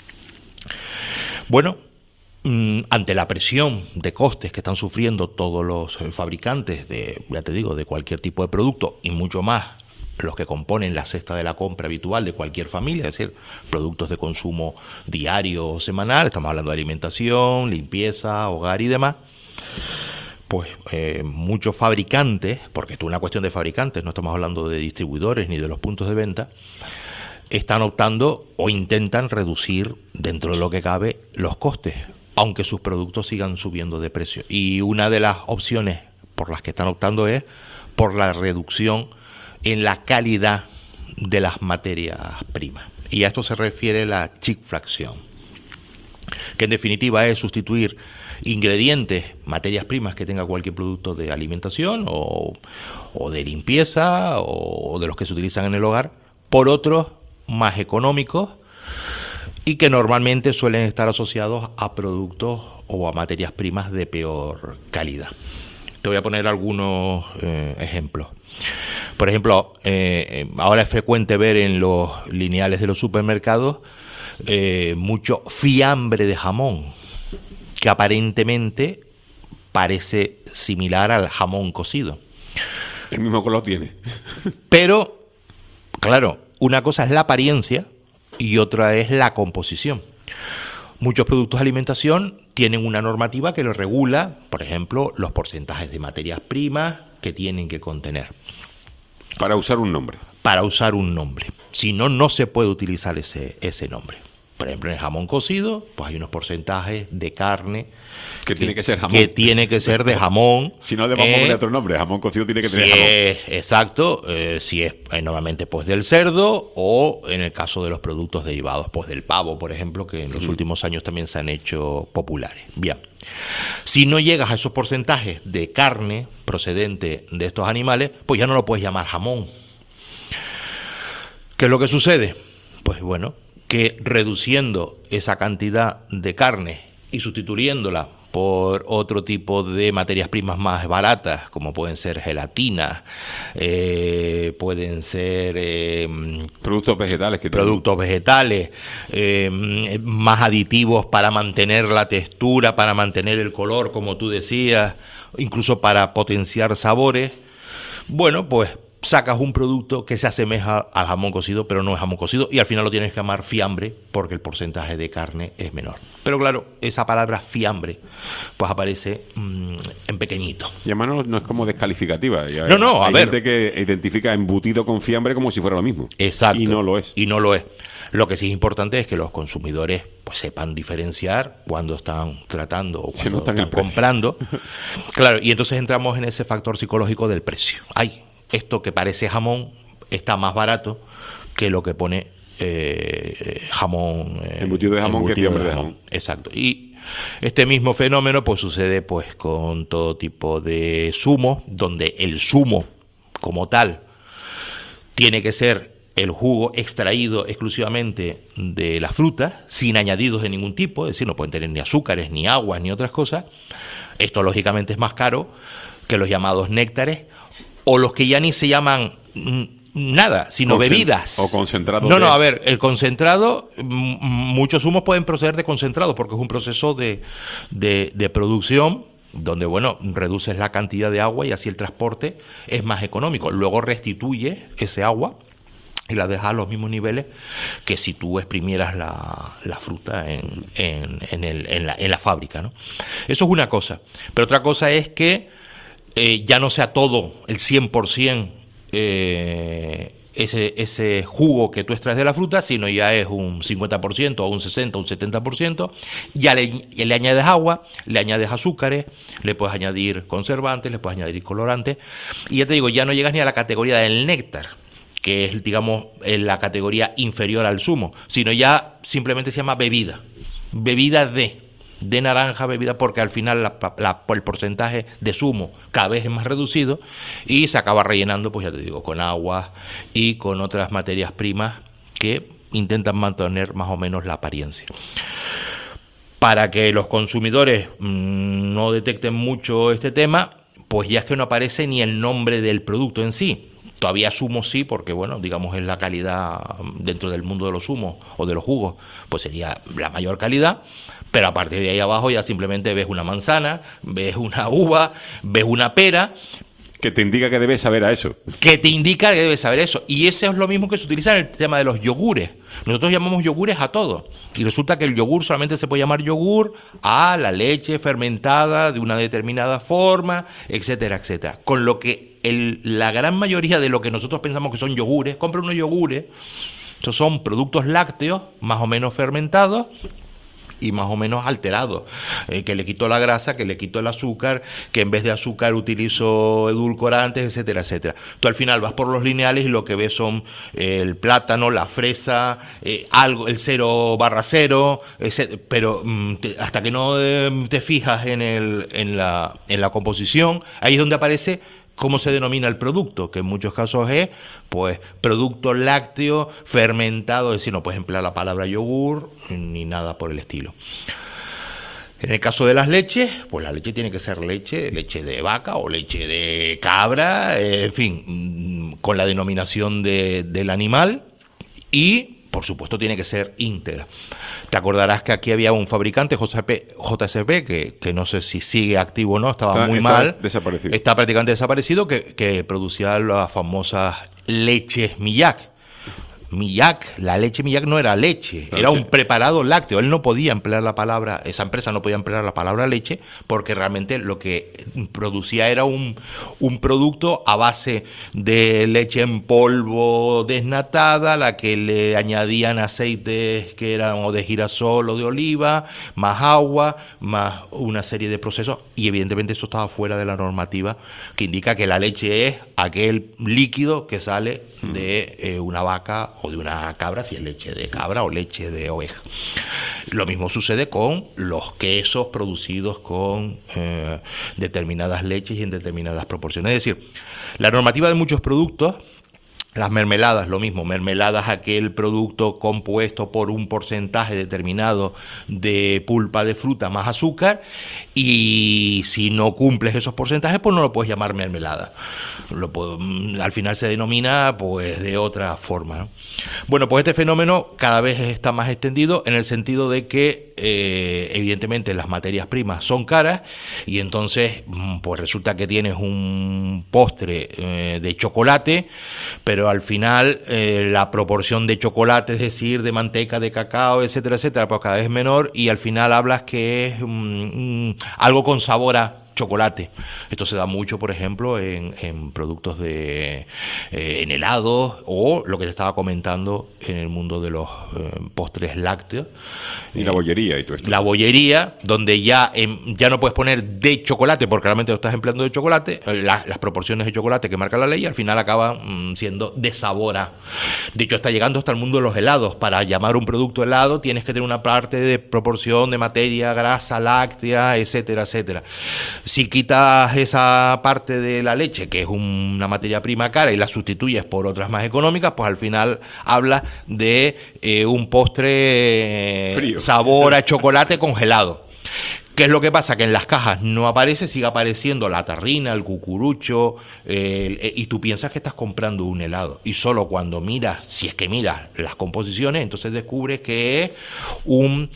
Bueno, ante la presión de costes que están sufriendo todos los fabricantes ya te digo, de cualquier tipo de producto, y mucho más los que componen la cesta de la compra habitual de cualquier familia, es decir, productos de consumo diario o semanal, estamos hablando de alimentación, limpieza, hogar y demás, pues muchos fabricantes, porque esto es una cuestión de fabricantes, no estamos hablando de distribuidores ni de los puntos de venta, están optando o intentan reducir dentro de lo que cabe los costes, aunque sus productos sigan subiendo de precio. Y una de las opciones por las que están optando es por la reducción en la calidad de las materias primas. Y a esto se refiere la chipflación, que en definitiva es sustituir ingredientes, materias primas que tenga cualquier producto de alimentación o de limpieza o de los que se utilizan en el hogar por otros más económicos y que normalmente suelen estar asociados a productos o a materias primas de peor calidad. Te voy a poner algunos ejemplos. Por ejemplo, ahora es frecuente ver en los lineales de los supermercados mucho fiambre de jamón, que aparentemente parece similar al jamón cocido. El mismo color tiene. Pero, claro, una cosa es la apariencia y otra es la composición. Muchos productos de alimentación tienen una normativa que los regula, por ejemplo, los porcentajes de materias primas que tienen que contener. Para usar un nombre. Para usar un nombre. Si no, no se puede utilizar ese nombre. Por ejemplo, en el jamón cocido, pues hay unos porcentajes de carne que tiene que ser jamón. Que tiene que ser de jamón. Si no, le vamos a poner otro nombre. Jamón cocido tiene que tener jamón. Exacto. Si es normalmente pues del cerdo, o en el caso de los productos derivados pues del pavo, por ejemplo, que en los últimos años también se han hecho populares. Bien. Si no llegas a esos porcentajes de carne procedente de estos animales, pues ya no lo puedes llamar jamón. ¿Qué es lo que sucede? Pues bueno, que reduciendo esa cantidad de carne y sustituyéndola por otro tipo de materias primas más baratas, como pueden ser gelatinas, pueden ser productos vegetales, más aditivos para mantener la textura, para mantener el color, como tú decías, incluso para potenciar sabores. Bueno, pues sacas un producto que se asemeja al jamón cocido, pero no es jamón cocido, y al final lo tienes que llamar fiambre porque el porcentaje de carne es menor. Pero claro, esa palabra fiambre pues aparece en pequeñito. Y además no es como descalificativa. Hay gente que identifica embutido con fiambre como si fuera lo mismo. Exacto. Y no lo es. Y no lo es. Lo que sí es importante es que los consumidores pues sepan diferenciar cuando están tratando o cuando están comprando. Claro, y entonces entramos en ese factor psicológico del precio. Esto que parece jamón está más barato que lo que pone jamón. Embutido de jamón que fiambre de jamón. Exacto. Y este mismo fenómeno pues sucede pues con todo tipo de zumos, donde el zumo como tal tiene que ser el jugo extraído exclusivamente de la fruta, sin añadidos de ningún tipo, es decir, no pueden tener ni azúcares, ni aguas, ni otras cosas. Esto lógicamente es más caro que los llamados néctares, o los que ya ni se llaman nada, sino bebidas. O concentrado. A ver, el concentrado, muchos zumos pueden proceder de concentrado, porque es un proceso de producción donde, bueno, reduces la cantidad de agua y así el transporte es más económico. Luego restituyes ese agua y la dejas a los mismos niveles que si tú exprimieras la fruta en la fábrica, ¿no? Eso es una cosa. Pero otra cosa es que ya no sea todo el 100% ese jugo que tú extraes de la fruta, sino ya es un 50% o un 60% o un 70%, ya le añades agua, le añades azúcares, le puedes añadir conservantes, le puedes añadir colorantes, y ya te digo, ya no llegas ni a la categoría del néctar, que es, digamos, en la categoría inferior al zumo, sino ya simplemente se llama bebida de naranja, bebida, porque al final el porcentaje de zumo cada vez es más reducido y se acaba rellenando, pues ya te digo, con agua y con otras materias primas que intentan mantener más o menos la apariencia. Para que los consumidores no detecten mucho este tema, pues ya es que no aparece ni el nombre del producto en sí. Todavía zumos sí, porque bueno, digamos es la calidad dentro del mundo de los zumos o de los jugos, pues sería la mayor calidad, pero a partir de ahí abajo ya simplemente ves una manzana, ves una uva, ves una pera. Que te indica que debes saber a eso. Y eso es lo mismo que se utiliza en el tema de los yogures. Nosotros llamamos yogures a todo. Y resulta que el yogur solamente se puede llamar yogur a la leche fermentada de una determinada forma, etcétera, etcétera. Con lo que la gran mayoría de lo que nosotros pensamos que son yogures, compra unos yogures, estos son productos lácteos más o menos fermentados y más o menos alterados, que le quito la grasa, que le quito el azúcar, que en vez de azúcar utilizo edulcorantes, etcétera, etcétera. Tú al final vas por los lineales y lo que ves son el plátano, la fresa, el 0/0, pero hasta que no te fijas en la composición, ahí es donde aparece cómo se denomina el producto, que en muchos casos es pues producto lácteo fermentado, es decir, no puedes emplear la palabra yogur ni nada por el estilo. En el caso de las leches, pues la leche tiene que ser leche de vaca o leche de cabra, en fin, con la denominación del animal, y por supuesto tiene que ser íntegra. Te acordarás que aquí había un fabricante, JSP, que no sé si sigue activo o no, estaba muy mal. Desaparecido. Está prácticamente desaparecido, que producía las famosas leches Millac. La leche Millac no era leche, era un preparado lácteo. Él no podía emplear la palabra, esa empresa no podía emplear la palabra leche, porque realmente lo que producía era un producto a base de leche en polvo desnatada, a la que le añadían aceites que eran o de girasol o de oliva, más agua, más una serie de procesos, y evidentemente eso estaba fuera de la normativa, que indica que la leche es aquel líquido que sale de una vaca o de una cabra, si es leche de cabra o leche de oveja. Lo mismo sucede con los quesos producidos con determinadas leches y en determinadas proporciones. Es decir, la normativa de muchos productos, las mermeladas, lo mismo, mermeladas, aquel producto compuesto por un porcentaje determinado de pulpa de fruta más azúcar, y si no cumples esos porcentajes, pues no lo puedes llamar mermelada. Al final se denomina pues de otra forma, ¿no? Bueno, pues este fenómeno cada vez está más extendido en el sentido de que evidentemente las materias primas son caras, y entonces pues resulta que tienes un postre de chocolate, pero al final la proporción de chocolate, es decir, de manteca, de cacao, etcétera, etcétera, pues cada vez es menor, y al final hablas que es algo con sabor a chocolate. Esto se da mucho, por ejemplo, en productos en helados, o lo que te estaba comentando en el mundo de los postres lácteos. Y la bollería y todo esto. La bollería, donde ya no puedes poner de chocolate, porque realmente lo estás empleando de chocolate, las proporciones de chocolate que marca la ley, al final acaban siendo de sabor a. De hecho, está llegando hasta el mundo de los helados. Para llamar un producto helado tienes que tener una parte de proporción de materia, grasa, láctea, etcétera, etcétera. Si quitas esa parte de la leche, que es una materia prima cara, y la sustituyes por otras más económicas, pues al final habla de un postre frío, sabor a chocolate congelado. ¿Qué es lo que pasa? Que en las cajas no aparece, sigue apareciendo la tarrina, el cucurucho, y tú piensas que estás comprando un helado. Y solo cuando miras, si es que miras las composiciones, entonces descubres que es un,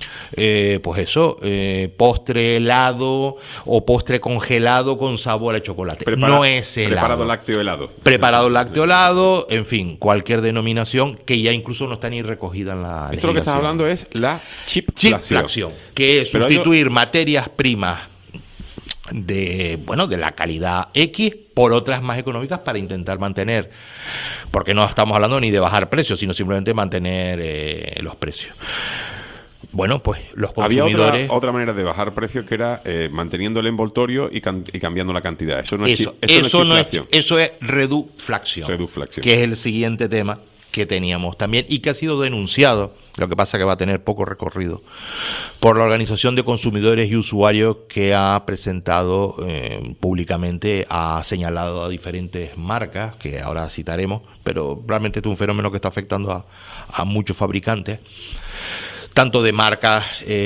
postre helado o postre congelado con sabor a chocolate. No es helado. Preparado lácteo helado. Preparado lácteo helado, en fin, cualquier denominación que ya incluso no está ni recogida en la Esto lo que estás hablando es la chipflación, que es sustituir materias primas de la calidad X por otras más económicas para intentar mantener, porque no estamos hablando ni de bajar precios, sino simplemente mantener los precios. Bueno, pues los consumidores... Había otra manera de bajar precios, que era manteniendo el envoltorio y cambiando la cantidad. Eso es reduflación, que es el siguiente tema que teníamos también y que ha sido denunciado, lo que pasa que va a tener poco recorrido, por la Organización de Consumidores y Usuarios, que ha presentado públicamente, ha señalado a diferentes marcas, que ahora citaremos, pero realmente es un fenómeno que está afectando a muchos fabricantes, tanto de marcas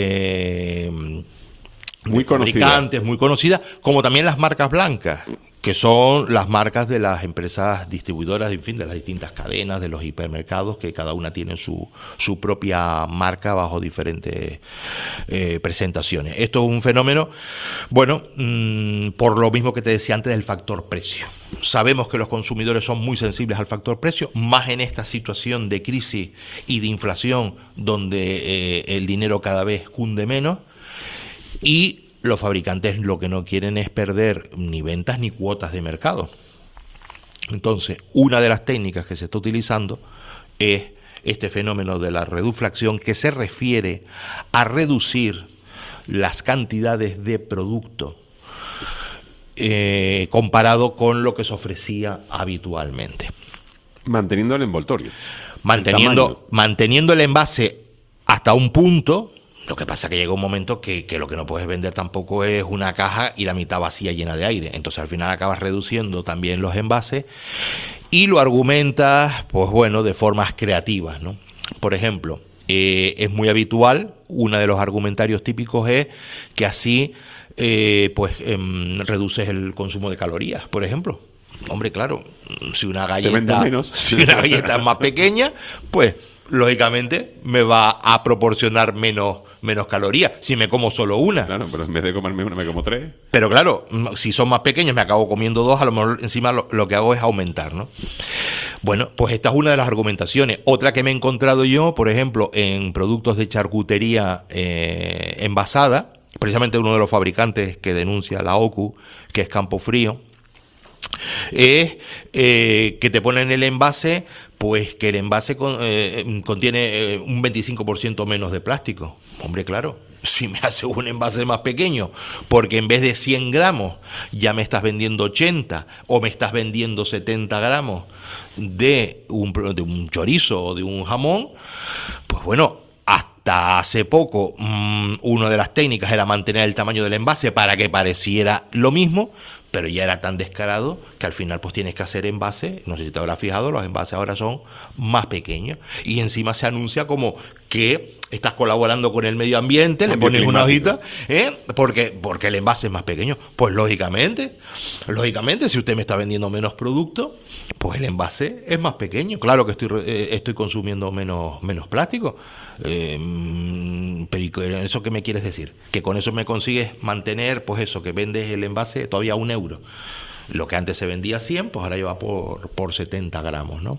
muy conocidas, como también las marcas blancas, que son las marcas de las empresas distribuidoras, en fin, de las distintas cadenas, de los hipermercados, que cada una tiene su propia marca bajo diferentes presentaciones. Esto es un fenómeno, por lo mismo que te decía antes del factor precio. Sabemos que los consumidores son muy sensibles al factor precio, más en esta situación de crisis y de inflación, donde el dinero cada vez cunde menos, y los fabricantes lo que no quieren es perder ni ventas ni cuotas de mercado. Entonces, una de las técnicas que se está utilizando es este fenómeno de la reduflación, que se refiere a reducir las cantidades de producto comparado con lo que se ofrecía habitualmente. Manteniendo el envoltorio. Manteniendo el envase hasta un punto, Lo que pasa es que llega un momento que lo que no puedes vender tampoco es una caja y la mitad vacía llena de aire. Entonces al final acabas reduciendo también los envases y lo argumentas, pues bueno, de formas creativas, ¿no? Por ejemplo, es muy habitual, uno de los argumentarios típicos es que así reduces el consumo de calorías, por ejemplo. Hombre, claro, si una galleta es más pequeña, pues lógicamente me va a proporcionar menos calorías si me como solo una. Claro, pero en vez de comerme una me como 3. Pero claro, si son más pequeñas me acabo comiendo 2, a lo mejor encima lo que hago es aumentar, ¿no? Bueno, pues esta es una de las argumentaciones. Otra que me he encontrado yo, por ejemplo, en productos de charcutería envasada, precisamente uno de los fabricantes que denuncia la OCU, que es Campofrío, es que te ponen el envase, pues que el envase contiene un 25% menos de plástico. Hombre, claro, si me hace un envase más pequeño, porque en vez de 100 gramos ya me estás vendiendo 80 o me estás vendiendo 70 gramos de un chorizo o de un jamón, pues bueno, hasta hace poco una de las técnicas era mantener el tamaño del envase para que pareciera lo mismo, pero ya era tan descarado que al final pues tienes que hacer envase, no sé si te habrás fijado, los envases ahora son más pequeños y encima se anuncia como que estás colaborando con el medio ambiente, le pones una hojita, porque el envase es más pequeño. Pues lógicamente, si usted me está vendiendo menos producto, pues el envase es más pequeño. Claro que estoy consumiendo menos plástico. Pero ¿eso qué me quieres decir? Que con eso me consigues mantener, pues eso, que vendes el envase todavía a €1. Lo que antes se vendía 100, pues ahora lleva por 70 gramos, ¿no?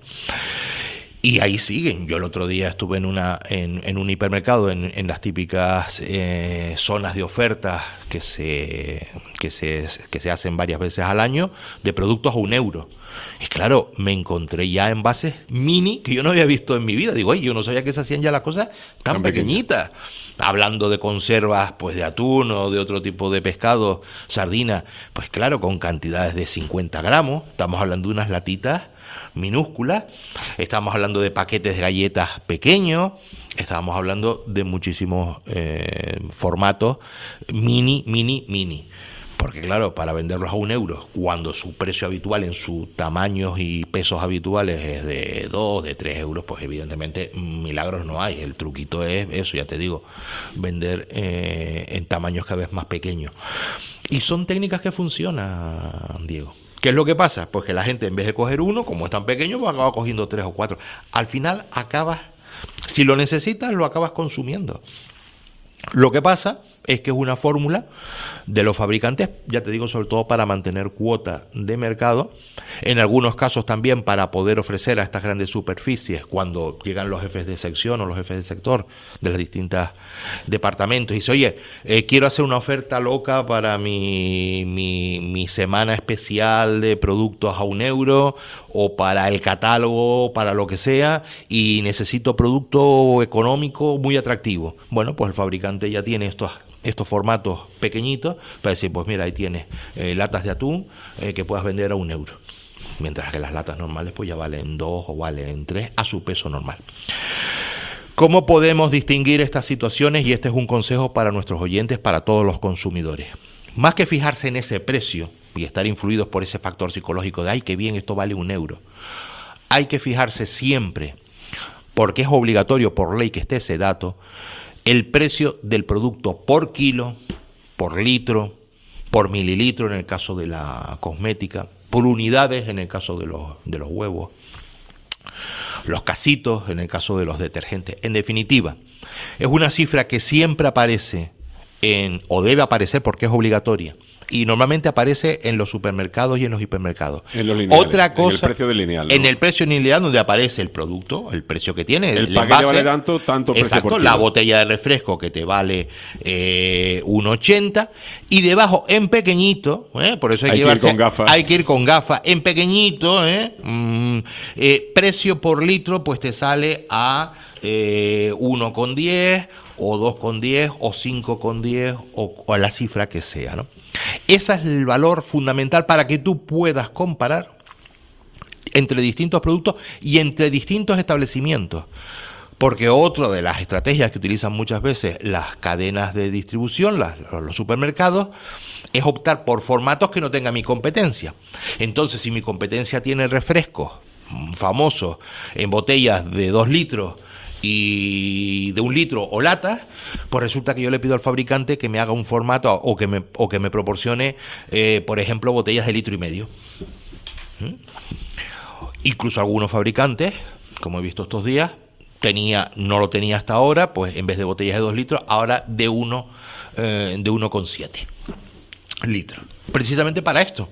Y ahí siguen. Yo el otro día estuve en un hipermercado, en las típicas zonas de ofertas que se hacen varias veces al año, de productos a €1. Y claro, me encontré ya envases mini que yo no había visto en mi vida. Digo, yo no sabía que se hacían ya las cosas tan pequeñitas. Hablando de conservas, pues de atún o de otro tipo de pescado, sardina, pues claro, con cantidades de 50 gramos. Estamos hablando de unas latitas minúsculas. Estamos hablando de paquetes de galletas pequeños. Estábamos hablando de muchísimos formatos mini. Porque claro, para venderlos a €1, cuando su precio habitual en sus tamaños y pesos habituales es de 2, de 3 euros, pues evidentemente milagros no hay. El truquito es eso, ya te digo, vender en tamaños cada vez más pequeños. Y son técnicas que funcionan, Diego. ¿Qué es lo que pasa? Pues que la gente, en vez de coger uno, como es tan pequeño, pues acaba cogiendo 3 o 4. Al final si lo necesitas, lo acabas consumiendo. Lo que pasa es que es una fórmula de los fabricantes, ya te digo, sobre todo para mantener cuota de mercado, en algunos casos también para poder ofrecer a estas grandes superficies, cuando llegan los jefes de sección o los jefes de sector de los distintos departamentos y dice, oye, quiero hacer una oferta loca para mi semana especial de productos a €1 o para el catálogo, para lo que sea, y necesito producto económico muy atractivo. Bueno, pues el fabricante ya tiene estos formatos pequeñitos para decir, pues mira, ahí tienes latas de atún que puedas vender a €1, mientras que las latas normales pues ya valen 2 o valen 3 a su peso normal. ¿Cómo podemos distinguir estas situaciones? Y este es un consejo para nuestros oyentes, para todos los consumidores. Más que fijarse en ese precio y estar influidos por ese factor psicológico de, ay, qué bien, esto vale €1, hay que fijarse siempre, porque es obligatorio por ley que esté ese dato, el precio del producto por kilo, por litro, por mililitro en el caso de la cosmética, por unidades en el caso de los huevos, los casitos en el caso de los detergentes. En definitiva, es una cifra que siempre aparece o debe aparecer porque es obligatoria, y normalmente aparece en los supermercados y en los hipermercados. En los lineales, otra cosa, en el precio del lineal, ¿no? En el precio lineal donde aparece el producto, el precio que tiene. El paquete envase, vale tanto precio exacto, por kilo. La botella de refresco que te vale 1,80 y debajo en pequeñito, por eso hay que llevarse, hay que ir con gafas, en pequeñito, precio por litro pues te sale a 1,10 o 2,10 o 5,10 o la cifra que sea, ¿no? Ese es el valor fundamental para que tú puedas comparar entre distintos productos y entre distintos establecimientos. Porque otra de las estrategias que utilizan muchas veces las cadenas de distribución, los supermercados, es optar por formatos que no tengan mi competencia. Entonces, si mi competencia tiene refrescos famosos en botellas de 2 litros y de 1 litro o latas, pues resulta que yo le pido al fabricante que me haga un formato o que me proporcione, por ejemplo, botellas de 1,5 litros. Incluso algunos fabricantes, como he visto estos días, no lo tenía hasta ahora, pues en vez de botellas de 2 litros, ahora de 1,7 litros. Precisamente para esto,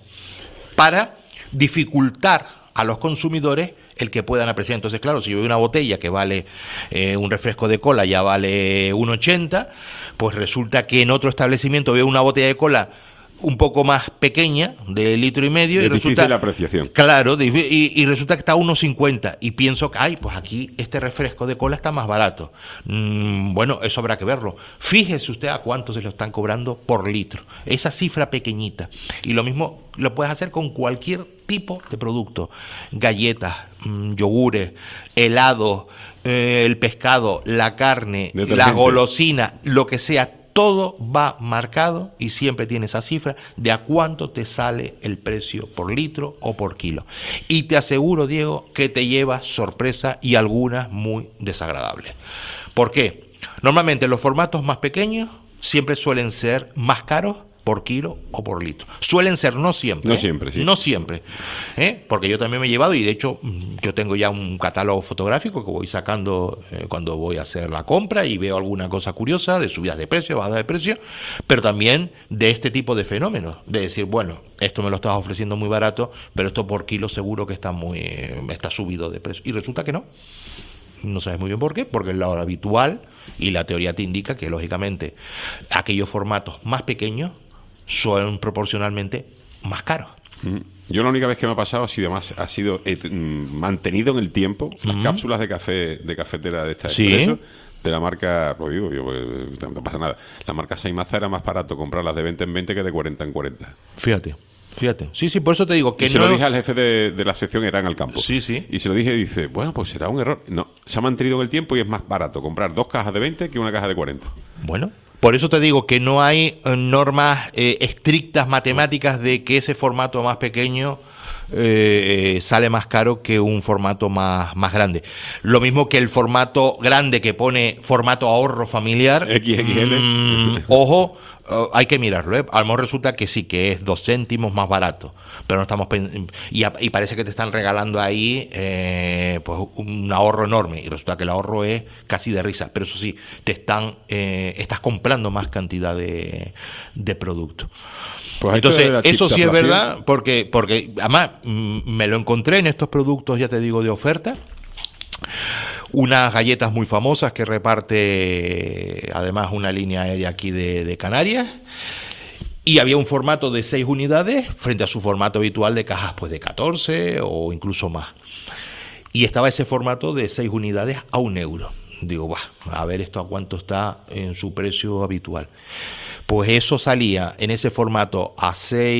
para dificultar a los consumidores el que puedan apreciar. Entonces, claro, si yo veo una botella que vale un refresco de cola, ya vale 1,80, pues resulta que en otro establecimiento veo una botella de cola un poco más pequeña, de 1,5 litros, y es resulta, difícil la apreciación. Claro, y resulta que está a 1,50, y pienso que, pues aquí este refresco de cola está más barato. Bueno, eso habrá que verlo. Fíjese usted a cuánto se lo están cobrando por litro, esa cifra pequeñita. Y lo mismo lo puedes hacer con cualquier tipo de producto: galletas, yogures, helados, el pescado, la carne, la golosina, lo que sea. Todo va marcado y siempre tiene esa cifra de a cuánto te sale el precio por litro o por kilo. Y te aseguro, Diego, que te llevas sorpresa y algunas muy desagradables. ¿Por qué? Normalmente los formatos más pequeños siempre suelen ser más caros por kilo o por litro. Suelen ser, no siempre. No siempre, sí. No siempre. Porque yo también me he llevado, y de hecho yo tengo ya un catálogo fotográfico que voy sacando cuando voy a hacer la compra y veo alguna cosa curiosa de subidas de precio, bajadas de precio, pero también de este tipo de fenómenos. De decir, bueno, esto me lo estás ofreciendo muy barato, pero esto por kilo seguro que está subido de precio. Y resulta que no. No sabes muy bien por qué, porque es lo habitual y la teoría te indica que, lógicamente, aquellos formatos más pequeños son proporcionalmente más caros. Yo la única vez que me ha pasado ha sido mantenido en el tiempo las cápsulas de café de cafetera de esta Expreso, de la marca, lo digo yo, no pasa nada, la marca Saimaza. Era más barato comprarlas de 20 en 20 que de 40 en 40. Fíjate. Sí, por eso te digo que y se lo dije al jefe de la sección Eran al Campo. Sí. Y se lo dije y dice, bueno, pues será un error. No, se ha mantenido en el tiempo y es más barato comprar 2 cajas de 20 que una caja de 40. Bueno, por eso te digo que no hay normas estrictas matemáticas de que ese formato más pequeño sale más caro que un formato más grande. Lo mismo que el formato grande que pone formato ahorro familiar. XXL. Ojo, hay que mirarlo, A lo mejor resulta que sí, que es 2 céntimos más barato, pero no estamos y parece que te están regalando ahí pues un ahorro enorme, y resulta que el ahorro es casi de risa, pero eso sí, estás comprando más cantidad de producto. Pues entonces, eso sí es verdad, porque además me lo encontré en estos productos, ya te digo, de oferta. Unas galletas muy famosas que reparte además una línea aérea aquí de Canarias, y había un formato de 6 unidades frente a su formato habitual de cajas pues de 14 o incluso más, y estaba ese formato de 6 unidades a 1 euro. Digo, a ver esto a cuánto está en su precio habitual. Pues eso salía en ese formato a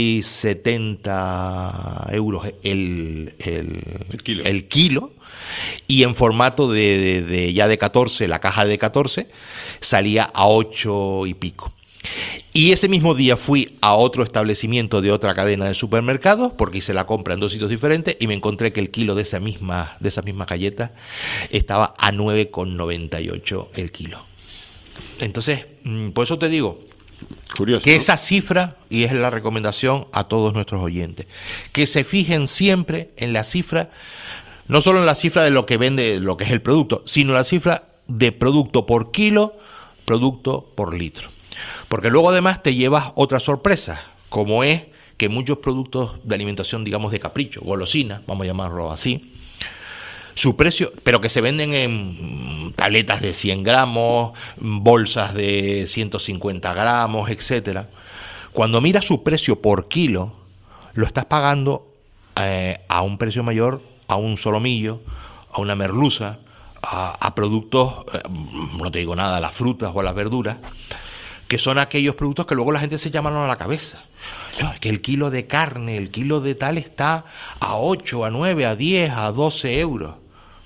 6,70 euros el kilo, y en formato de 14, la caja de 14, salía a 8 y pico. Y ese mismo día fui a otro establecimiento de otra cadena de supermercados, porque hice la compra en 2 sitios diferentes, y me encontré que el kilo de esas mismas galletas estaba a 9,98 el kilo. Entonces, por eso te digo, curioso, que ¿no? Esa cifra, y es la recomendación a todos nuestros oyentes, que se fijen siempre en la cifra, no solo en la cifra de lo que vende, lo que es el producto, sino la cifra de producto por kilo, producto por litro. Porque luego además te llevas otras sorpresas, como es que muchos productos de alimentación, digamos de capricho, golosinas, vamos a llamarlo así, su precio, pero que se venden en tabletas de 100 gramos, bolsas de 150 gramos, etcétera. Cuando miras su precio por kilo, lo estás pagando a un precio mayor a un solomillo, a una merluza, a productos, no te digo nada, a las frutas o a las verduras, que son aquellos productos que luego la gente se llaman a la cabeza. No, es que el kilo de carne, el kilo de tal está a 8, a 9, a 10, a 12 euros.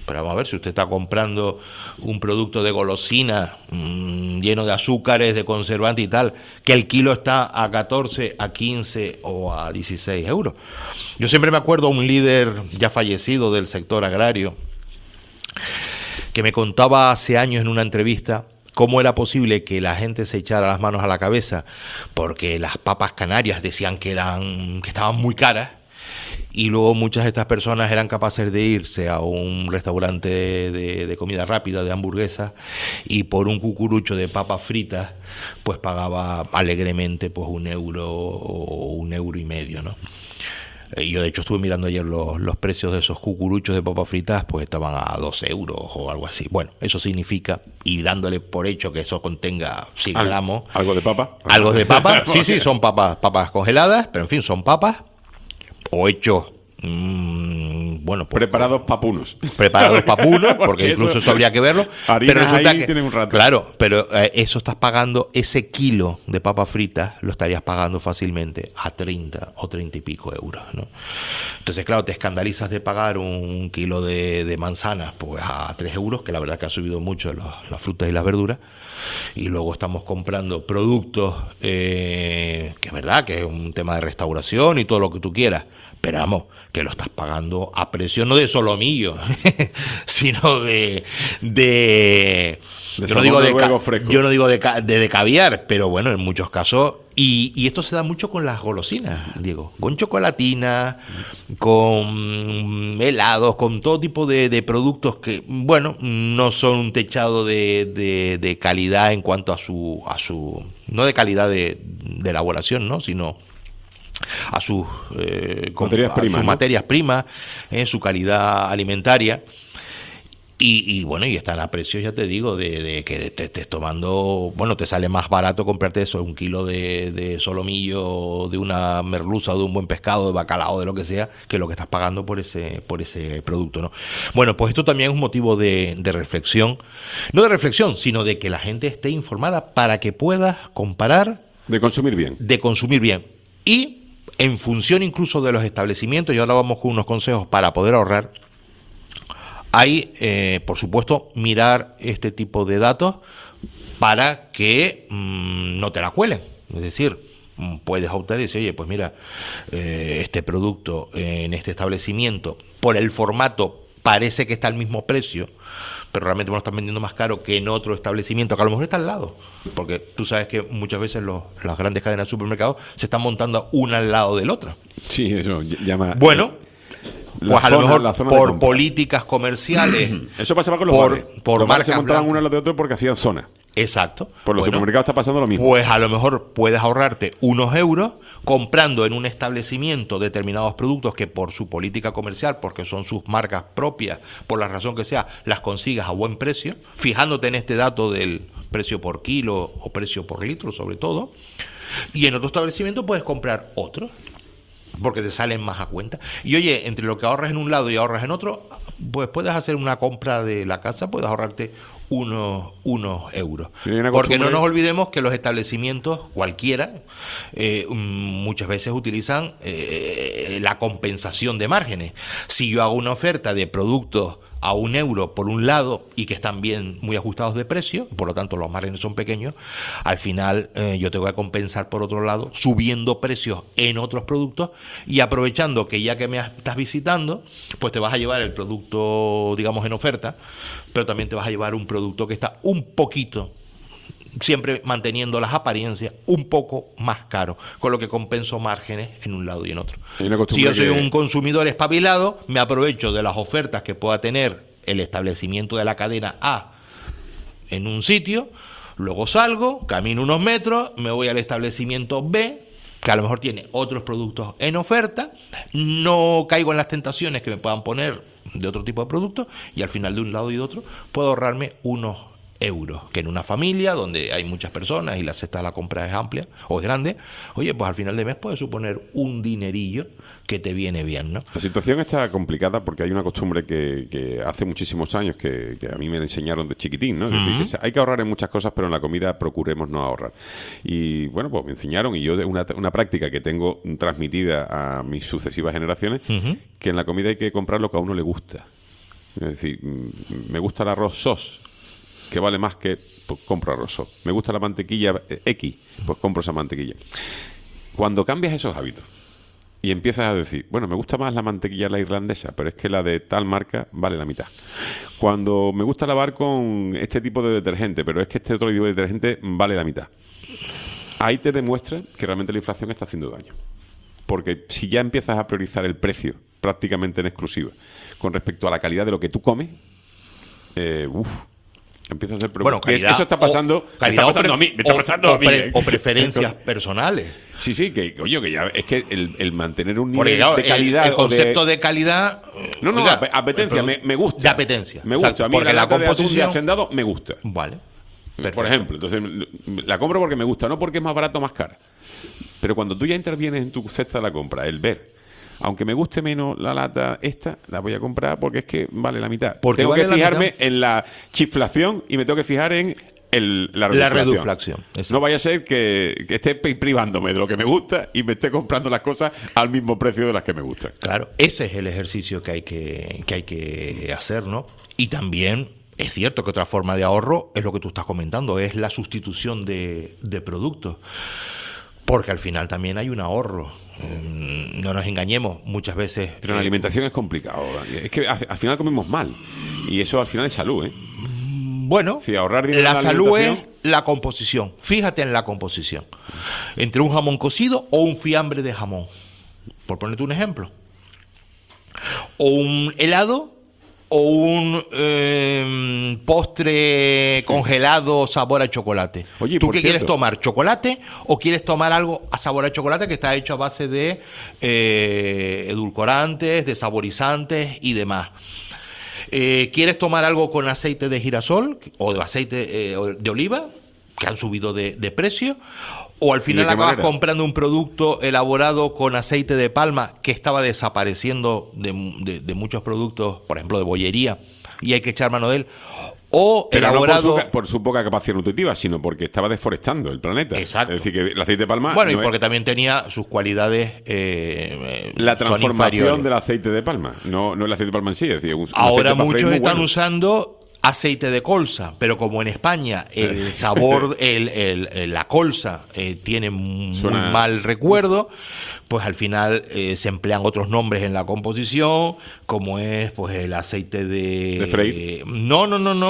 Pero vamos a ver, si usted está comprando un producto de golosina lleno de azúcares, de conservantes y tal, que el kilo está a 14, a 15 o a 16 euros. Yo siempre me acuerdo a un líder ya fallecido del sector agrario que me contaba hace años en una entrevista cómo era posible que la gente se echara las manos a la cabeza porque las papas canarias decían que estaban muy caras, y luego muchas de estas personas eran capaces de irse a un restaurante de comida rápida, de hamburguesas, y por un cucurucho de papas fritas pues pagaba alegremente pues 1 euro o 1,5 euros, ¿no? Yo de hecho estuve mirando ayer los precios de esos cucuruchos de papas fritas, pues estaban a 2 euros o algo así. Bueno, eso significa, y dándole por hecho que eso contenga 100 gramos. ¿Algo de papa? Algo de papa, sí, son papas congeladas, pero en fin, son papas o hechos, bueno, pues, preparados papunos. Preparados papunos, porque incluso eso habría que verlo. Pero resulta que, tienen un rato. Claro, pero eso estás pagando, ese kilo de papas fritas lo estarías pagando fácilmente a 30 o 30 y pico euros, ¿no? Entonces, claro, te escandalizas de pagar un kilo de manzanas pues a 3 euros, que la verdad que ha subido mucho las frutas y las verduras. Y luego estamos comprando productos que es verdad que es un tema de restauración y todo lo que tú quieras, pero vamos, que lo estás pagando a precio no de solomillo, sino yo no digo de caviar, pero bueno, en muchos casos, y esto se da mucho con las golosinas, Diego, con chocolatina, con helados, con todo tipo de productos que, bueno, no son un techado de calidad en cuanto a su no de calidad de elaboración, ¿no?, sino a sus materias primas, su calidad alimentaria. Y bueno, y están a precios, ya te digo, de que te estés tomando, bueno, te sale más barato comprarte eso, 1 kilo de solomillo, de una merluza, de un buen pescado, de bacalao, de lo que sea, que lo que estás pagando por ese producto, ¿no? Bueno, pues esto también es un motivo de reflexión, no de reflexión, sino de que la gente esté informada para que puedas comparar. De consumir bien. Y en función incluso de los establecimientos, y ahora vamos con unos consejos para poder ahorrar. Hay, por supuesto, mirar este tipo de datos para que no te la cuelen. Es decir, puedes optar y decir, oye, pues mira, este producto en este establecimiento, por el formato, parece que está al mismo precio, pero realmente me lo están vendiendo más caro que en otro establecimiento, que a lo mejor está al lado. Porque tú sabes que muchas veces las grandes cadenas de supermercados se están montando una al lado de la otra. Sí, eso llama... Bueno... Pues a lo mejor por políticas comerciales. Eso pasaba con los bares. Los bares se montaban uno al lado de otro porque hacían zona. Exacto. Por los supermercados está pasando lo mismo. Pues a lo mejor puedes ahorrarte unos euros comprando en un establecimiento determinados productos que por su política comercial, porque son sus marcas propias, por la razón que sea, las consigas a buen precio, fijándote en este dato del precio por kilo o precio por litro sobre todo. Y en otro establecimiento puedes comprar otros, porque te salen más a cuenta. Y oye, entre lo que ahorras en un lado y ahorras en otro, pues puedes hacer una compra de la casa, puedes ahorrarte unos euros. Porque no nos olvidemos que los establecimientos, cualquiera, muchas veces utilizan la compensación de márgenes. Si yo hago una oferta de productos a 1 euro por un lado y que están bien muy ajustados de precio, por lo tanto los márgenes son pequeños, al final yo te voy a compensar por otro lado subiendo precios en otros productos y aprovechando que ya que me estás visitando, pues te vas a llevar el producto, digamos, en oferta, pero también te vas a llevar un producto que está un poquito, siempre manteniendo las apariencias, un poco más caro, con lo que compenso márgenes en un lado y en otro. Si yo soy un consumidor espabilado, me aprovecho de las ofertas que pueda tener el establecimiento de la cadena A en un sitio, luego salgo, camino unos metros, me voy al establecimiento B, que a lo mejor tiene otros productos en oferta, no caigo en las tentaciones que me puedan poner de otro tipo de productos, y al final de un lado y de otro puedo ahorrarme unos euros, que en una familia donde hay muchas personas y la cesta de la compra es amplia o es grande, oye, pues al final de mes puede suponer un dinerillo que te viene bien, ¿no? La situación está complicada porque hay una costumbre que hace muchísimos años que a mí me enseñaron de chiquitín, ¿no? Es decir, que hay que ahorrar en muchas cosas, pero en la comida procuremos no ahorrar. Y bueno, pues me enseñaron, y yo de una práctica que tengo transmitida a mis sucesivas generaciones, que en la comida hay que comprar lo que a uno le gusta. Es decir, me gusta el arroz SOS, que vale más que, pues compro arroz SOS. Me gusta la mantequilla X, pues compro esa mantequilla. Cuando cambias esos hábitos y empiezas a decir, bueno, me gusta más la mantequilla la irlandesa, pero es que la de tal marca vale la mitad. Cuando me gusta lavar con este tipo de detergente, pero es que este otro tipo de detergente vale la mitad. Ahí te demuestra que realmente la inflación está haciendo daño. Porque si ya empiezas a priorizar el precio prácticamente en exclusiva con respecto a la calidad de lo que tú comes, empieza a ser preocupante. Bueno, calidad, eso está pasando, a mí, me está pasando a mí. O preferencias personales. Sí, que coño, que ya es que el mantener un Porque, nivel claro, de calidad. El concepto de calidad. No, oiga, apetencia, me gusta. De apetencia. Me gusta. Exacto, a mí porque la lata de atún de composición. Hacendado me gusta. Vale. Perfecto. Por ejemplo, entonces la compro porque me gusta, no porque es más barato o más cara. Pero cuando tú ya intervienes en tu cesta de la compra, el ver, aunque me guste menos la lata esta, la voy a comprar porque es que vale la mitad. Porque tengo vale que la fijarme mitad. en la chiflación y me tengo que fijar en la reduflación. Exacto. No vaya a ser que esté privándome de lo que me gusta y me esté comprando las cosas al mismo precio de las que me gustan. Claro, ese es el ejercicio que hay que hacer, ¿no? Y también es cierto que otra forma de ahorro es lo que tú estás comentando, es la sustitución de productos. Porque al final también hay un ahorro. No nos engañemos, muchas veces. Pero la alimentación es complicado. Es que al final comemos mal. Y eso al final es salud, ¿eh? Bueno, sí, ahorrar dinero la en la salud es alimentación. la composición. Fíjate en la composición. Entre un jamón cocido o un fiambre de jamón. Por ponerte un ejemplo. O un helado o un postre congelado sabor a chocolate. Oye, ¿Tú por qué cierto, quieres tomar? ¿Chocolate o quieres tomar algo a sabor a chocolate que está hecho a base de edulcorantes, de saborizantes y demás? ¿Quieres tomar algo con aceite de girasol o de aceite de oliva, que han subido de precio? ¿O al final acabas comprando un producto elaborado con aceite de palma que estaba desapareciendo de muchos productos, por ejemplo, de bollería, y hay que echar mano de él? O pero elaborado... no por su poca capacidad nutritiva, sino porque estaba deforestando el planeta. Exacto. Es decir, que el aceite de palma... Bueno, no y porque también tenía sus cualidades la son transformación inferiores. del aceite de palma, no el aceite de palma en sí. Es decir, un Ahora aceite para freír muchos muy están bueno. usando aceite de colza, pero como en España el sabor, la colza tiene muy Suena... mal recuerdo, pues al final se emplean otros nombres en la composición, como es pues el aceite de freír. No.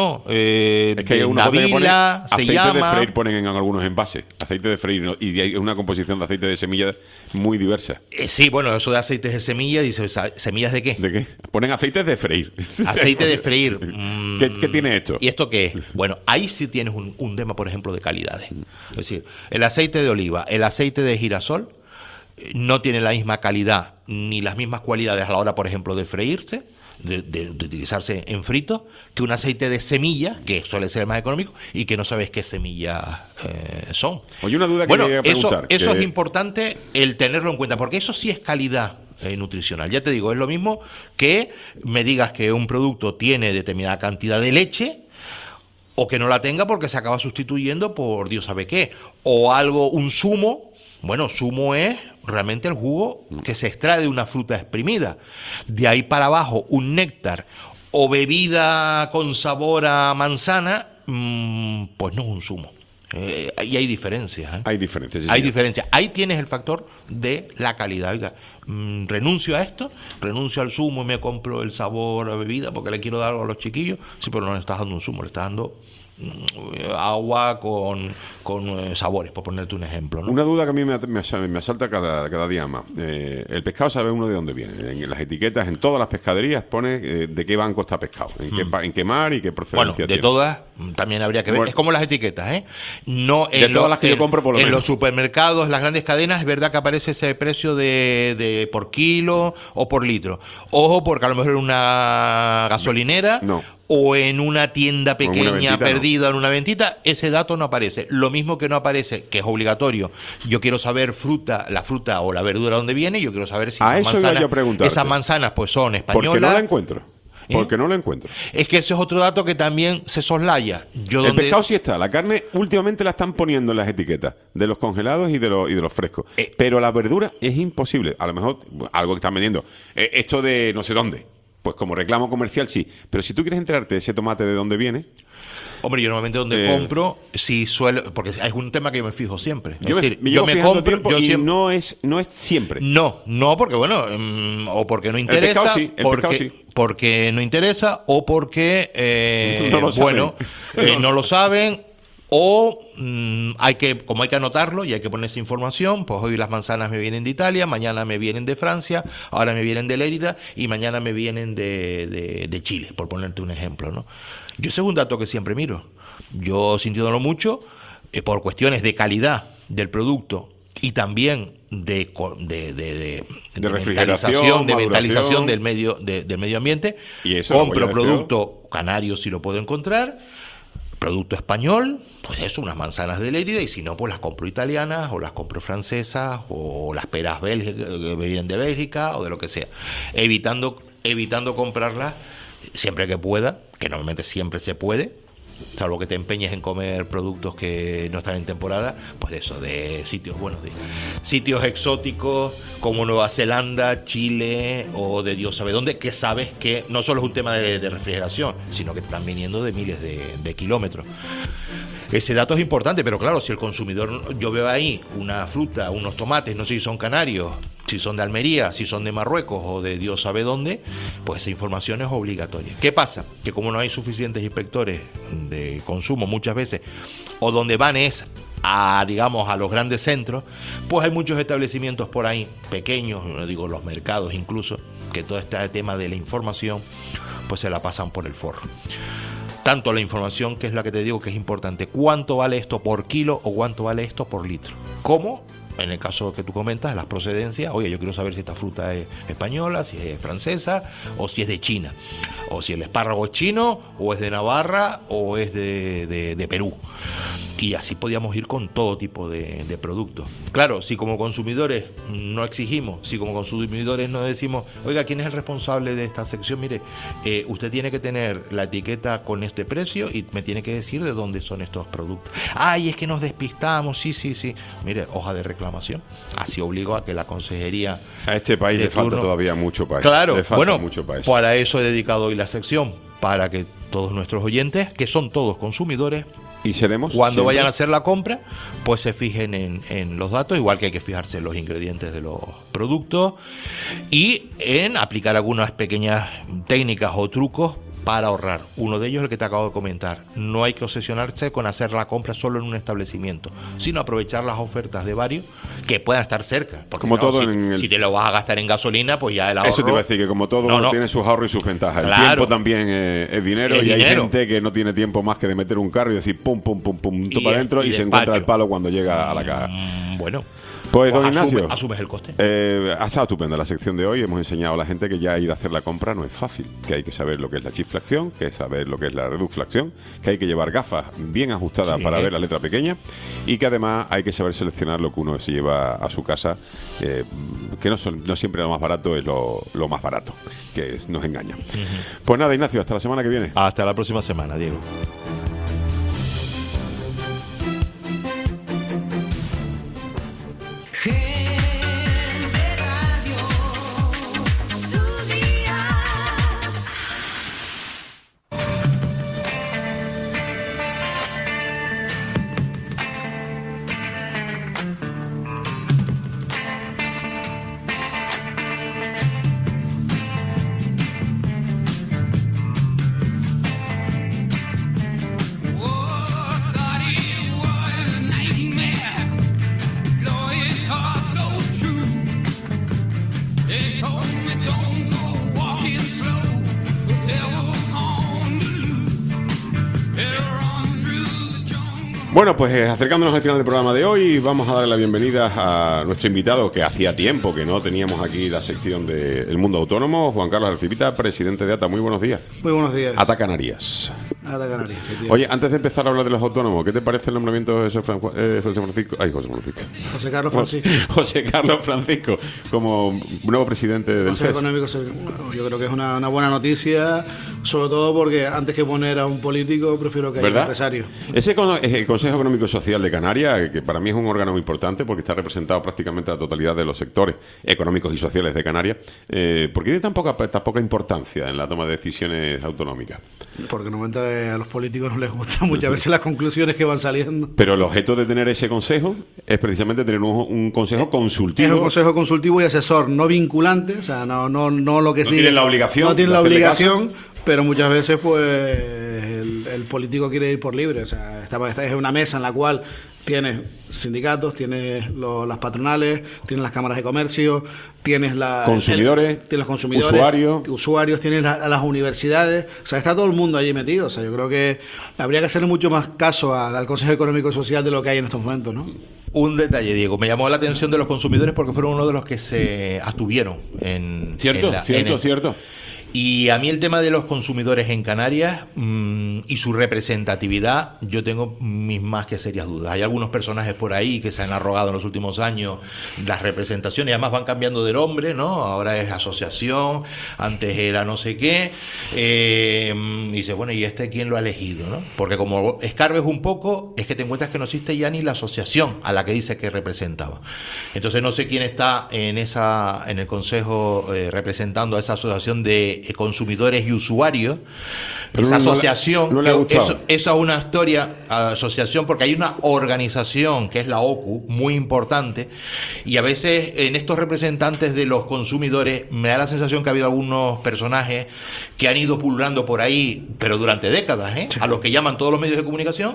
Es que hay una Navila, que pone se aceite llama. de freír, ponen en algunos envases. Aceite de freír, ¿no? Y hay una composición de aceite de semillas muy diversa. Sí, bueno, eso de aceites de semillas, dice, ¿semillas de qué? ¿De qué? Ponen aceites de freír. Aceite de freír. ¿Qué tiene esto? ¿Y esto qué es? Bueno, ahí sí tienes un tema, por ejemplo, de calidades. Es decir, el aceite de oliva, el aceite de girasol no tienen la misma calidad ni las mismas cualidades a la hora, por ejemplo, de freírse, de utilizarse en fritos, que un aceite de semillas, que suele ser el más económico, y que no sabes qué semillas son. Oye, una duda que bueno, quería preguntar. eso es importante el tenerlo en cuenta, porque eso sí es calidad nutricional. Ya te digo, es lo mismo que me digas que un producto tiene determinada cantidad de leche o que no la tenga porque se acaba sustituyendo por Dios sabe qué. O algo, un zumo. Bueno, zumo es realmente el jugo que se extrae de una fruta exprimida. De ahí para abajo, un néctar o bebida con sabor a manzana, pues no es un zumo. Y hay diferencias. Hay diferencias. Sí, hay señor. diferencias. Ahí tienes el factor de la calidad. Oiga, renuncio a esto, renuncio al zumo y me compro el sabor a bebida porque le quiero dar algo a los chiquillos. Sí, pero no le estás dando un zumo, le estás dando agua con sabores, por ponerte un ejemplo, ¿no? Una duda que a mí me asalta cada día más. El pescado sabe uno de dónde viene. En las etiquetas, en todas las pescaderías pone de qué banco está pescado, en qué mar y qué procedencia Bueno, de tiene. todas también habría que ver. Bueno, es como las etiquetas, ¿eh? No de todas las que yo compro, por lo en menos. los supermercados, las grandes cadenas, es verdad que aparece ese precio de por kilo o por litro. Ojo, porque a lo mejor en una gasolinera o en una tienda O en una pequeña ventita, perdida en una ventita, ese dato no aparece. Lo mismo que no aparece, que es obligatorio. Yo quiero saber la fruta o la verdura dónde viene, yo quiero saber si A esas eso iba manzanas, yo a preguntarte. esas manzanas pues son españolas. Porque no la encuentro. Porque no la encuentro. Es que ese es otro dato que también se soslaya. El pescado sí está. La carne últimamente la están poniendo en las etiquetas de los congelados y de los frescos. Pero la verdura es imposible. A lo mejor algo que están vendiendo. Esto de no sé dónde. pues como reclamo comercial sí. Pero si tú quieres enterarte de ese tomate de dónde viene... Hombre, yo normalmente donde compro, sí suelo, porque es un tema que yo me fijo siempre. Yo me compro y no es siempre. No, porque bueno, o porque no interesa, el pescado sí. Porque no interesa, o porque no lo saben. No lo saben, o como hay que anotarlo y hay que poner esa información. Pues hoy las manzanas me vienen de Italia, mañana me vienen de Francia, ahora me vienen de Lérida y mañana me vienen de Chile, por ponerte un ejemplo, ¿no? Yo ese es un dato que siempre miro. Yo, sintiéndolo mucho, por cuestiones de calidad del producto y también de refrigeración, de mentalización del medio ambiente, y eso compro producto canario si lo puedo encontrar, producto español, pues eso, unas manzanas de Lérida, y si no, pues las compro italianas o las compro francesas o las peras belgas que vienen de Bélgica o de lo que sea, evitando comprarlas siempre que pueda, que normalmente siempre se puede, salvo que te empeñes en comer productos que no están en temporada, pues eso, de sitios exóticos como Nueva Zelanda, Chile o de Dios sabe dónde, que sabes que no solo es un tema de refrigeración, sino que te están viniendo de miles de kilómetros. Ese dato es importante, pero claro, si el consumidor, yo veo ahí una fruta, unos tomates, no sé si son canarios, si son de Almería, si son de Marruecos o de Dios sabe dónde, pues esa información es obligatoria. ¿Qué pasa? Que como no hay suficientes inspectores de consumo muchas veces, o donde van es a los grandes centros, pues hay muchos establecimientos por ahí, pequeños, no digo los mercados incluso, que todo este tema de la información, pues se la pasan por el forro. Tanto la información, que es la que te digo que es importante, cuánto vale esto por kilo o cuánto vale esto por litro, como en el caso que tú comentas, las procedencias. Oye, yo quiero saber si esta fruta es española, si es francesa o si es de China, o si el espárrago es chino o es de Navarra o es de Perú. Y así podíamos ir con todo tipo de productos. Claro, si como consumidores no exigimos, si como consumidores no decimos, oiga, ¿quién es el responsable de esta sección? Mire, usted tiene que tener la etiqueta con este precio y me tiene que decir de dónde son estos productos. Ay, es que nos despistamos, sí. Mire, hoja de reclamación. Así obligo a que la consejería... A este país le falta todavía mucho para eso. Claro, le falta mucho para eso. Para eso he dedicado hoy la sección, para que todos nuestros oyentes, que son todos consumidores, y seremos cuando siempre vayan a hacer la compra, pues se fijen en los datos, igual que hay que fijarse en los ingredientes de los productos y en aplicar algunas pequeñas técnicas o trucos para ahorrar. Uno de ellos es el que te acabo de comentar. No hay que obsesionarse con hacer la compra solo en un establecimiento, sino aprovechar las ofertas de varios que puedan estar cerca. Porque como todo si te lo vas a gastar en gasolina, pues ya el ahorro... Eso te iba a decir, que como todo tiene sus ahorros y sus ventajas. Claro. El tiempo también es dinero, y hay gente que no tiene tiempo más que de meter un carro y decir pum, para adentro y se encuentra el palo cuando llega a la caja. Bueno... Pues, don Ignacio, asumes el coste. Ha estado estupenda la sección de hoy. Hemos enseñado a la gente que ya ir a hacer la compra no es fácil, que hay que saber lo que es la chiflación, que es saber lo que es la reduflación, que hay que llevar gafas bien ajustadas para ver la letra pequeña, y que además hay que saber seleccionar lo que uno se lleva a su casa, que no siempre lo más barato es lo más barato, que nos engaña. Pues nada, Ignacio, hasta la semana que viene. Hasta la próxima semana, Diego. Bueno, pues acercándonos al final del programa de hoy, vamos a darle la bienvenida a nuestro invitado, que hacía tiempo que no teníamos aquí la sección del mundo autónomo, Juan Carlos Arcipita, presidente de ATA. Muy buenos días. Muy buenos días. ATA Canarias. ATA Canarias, efectivamente. Oye, antes de empezar a hablar de los autónomos, ¿qué te parece el nombramiento de José Francisco? José Carlos Francisco. José Carlos Francisco como nuevo presidente del Consejo FES. Económico. Yo creo que es una buena noticia, Sobre todo porque antes que poner a un político, prefiero que haya un ¿Verdad? empresario. Ese es el Consejo Económico y Social de Canarias, que para mí es un órgano muy importante porque está representado prácticamente la totalidad de los sectores económicos y sociales de Canarias. ¿Por qué tiene tan poca importancia en la toma de decisiones autonómicas? Porque normalmente a los políticos no les gustan muchas veces las conclusiones que van saliendo. Pero el objeto de tener ese consejo es precisamente tener un consejo consultivo. Es un consejo consultivo y asesor no vinculante, o sea, no lo que No sí. tienen la obligación No tienen de la hacerle obligación, pero muchas veces, pues, el político quiere ir por libre. O sea, esta es una mesa en la cual tienes sindicatos, tienes las patronales, tienes las cámaras de comercio, tienes consumidores, tienes los consumidores, usuarios, tienes las universidades. O sea, está todo el mundo allí metido. O sea, yo creo que habría que hacerle mucho más caso al Consejo Económico y Social de lo que hay en estos momentos, ¿no? Un detalle, Diego, me llamó la atención de los consumidores porque fueron uno de los que se abstuvieron en... Cierto. Y a mí el tema de los consumidores en Canarias y su representatividad, yo tengo mis más que serias dudas. Hay algunos personajes por ahí que se han arrogado en los últimos años las representaciones, y además van cambiando de nombre, ¿no? Ahora es asociación, antes era no sé qué. Y dice, bueno, ¿y este quién lo ha elegido, no? Porque como escarbes un poco, es que te encuentras que no existe ya ni la asociación a la que dice que representaba. Entonces no sé quién está en el Consejo representando a esa asociación de consumidores y usuarios. Pero esa no asociación, no le ha gustado. eso es una asociación, porque hay una organización que es la OCU, muy importante, y a veces en estos representantes de los consumidores me da la sensación que ha habido algunos personajes que han ido pululando por ahí, pero durante décadas, a los que llaman todos los medios de comunicación,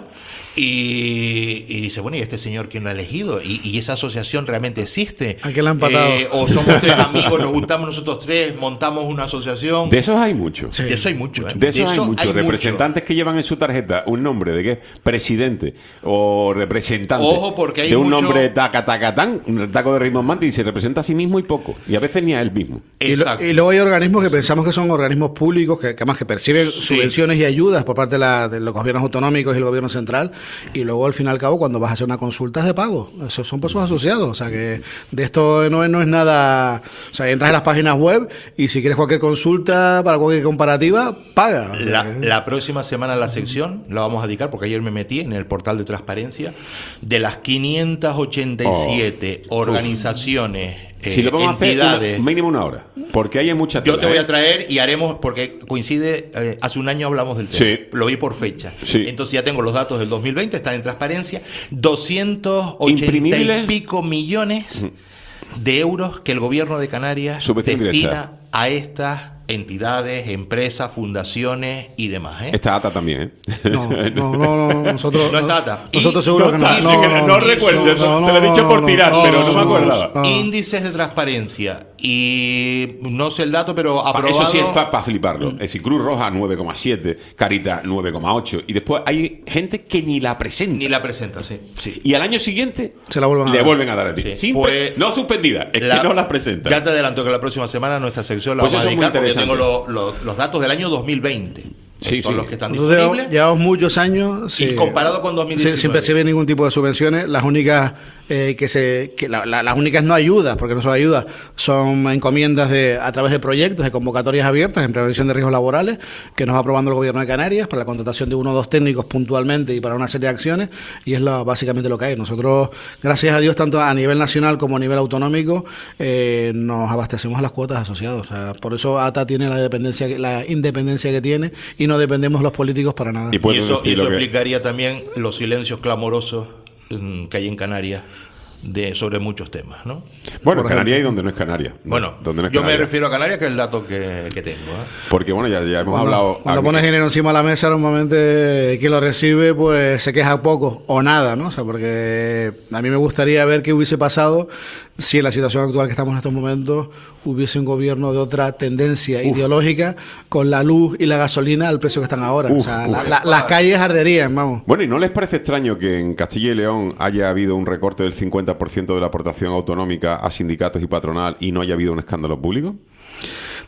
y dice, bueno, ¿y este señor quién lo ha elegido? ¿Y esa asociación realmente existe? ¿A qué la han empatado? O somos tres amigos, nos juntamos nosotros tres, montamos una asociación. De esos hay muchos. Sí. De eso hay mucho. De esos hay muchos. Representantes que llevan en su tarjeta un nombre de que es presidente o representante. Ojo, porque hay de un mucho... nombre tacatacatán, un taco de Raymond Manti, y se representa a sí mismo y poco. Y a veces ni a él mismo. Y luego hay organismos que pensamos que son organismos públicos, que además que perciben subvenciones y ayudas por parte de los gobiernos autonómicos y el gobierno central, y luego al fin y al cabo cuando vas a hacer una consulta es de pago. Esos son personas asociados, o sea que de esto no es nada. O sea, entras en las páginas web y si quieres cualquier consulta para cualquier comparativa, paga. O sea, La próxima semana la sección la vamos a dedicar, porque ayer me metí en el portal de transparencia, de las 587 organizaciones, si lo vamos entidades, a hacer mínimo una hora, porque hay muchas. Yo te voy a traer y haremos, porque coincide, hace un año hablamos del tema, Sí. Lo vi por fecha. Sí. Entonces ya tengo los datos del 2020, están en transparencia, 280 Imprimibles. y pico millones de euros que el gobierno de Canarias Subvención destina directa. a estas entidades, empresas, fundaciones y demás. Está ATA también, ¿eh? No, nosotros No está ATA. Nosotros seguro que no. No recuerdo, se lo he dicho por tirar, pero no me acordaba. Índices de transparencia y no sé el dato, pero aprobado. Eso sí es para fliparlo. Es decir, Cruz Roja 9,7, Caritas 9,8, y después hay gente que ni la presenta. Ni la presenta, sí. Y al año siguiente se la vuelven a le dar. vuelven a dar a ti. Sí. Pues, no suspendida, es que no las presenta. Ya te adelanto que la próxima semana nuestra sección la Pues vamos a eso es muy dedicar, porque tengo interesante. los datos del año 2020. Son los que están Nosotros disponibles. llevamos muchos años Y comparado con 2019. sin percibir ningún tipo de subvenciones. Las únicas las únicas no ayudas, porque no son ayudas, son encomiendas a través de proyectos, de convocatorias abiertas en prevención de riesgos laborales que nos va aprobando el gobierno de Canarias para la contratación de 1 o 2 técnicos puntualmente y para una serie de acciones, y es básicamente lo que hay. Nosotros, gracias a Dios, tanto a nivel nacional como a nivel autonómico, nos abastecemos a las cuotas asociadas. O sea, por eso ATA tiene la independencia que tiene y no dependemos los políticos para nada. Y eso explicaría también los silencios clamorosos que hay en Canarias sobre muchos temas, ¿no? Bueno, en Canarias y donde no es Canarias. Bueno, donde no es yo Canarias. me refiero a Canarias, que es el dato que tengo. Porque bueno, ya hemos hablado. Cuando pones dinero encima de la mesa, normalmente quien lo recibe pues se queja poco o nada, ¿no? O sea, porque a mí me gustaría ver qué hubiese pasado si en la situación actual que estamos en estos momentos hubiese un gobierno de otra tendencia ideológica, con la luz y la gasolina al precio que están ahora. O sea, las calles arderían, vamos. Bueno, ¿y no les parece extraño que en Castilla y León haya habido un recorte del 50% de la aportación autonómica a sindicatos y patronal y no haya habido un escándalo público?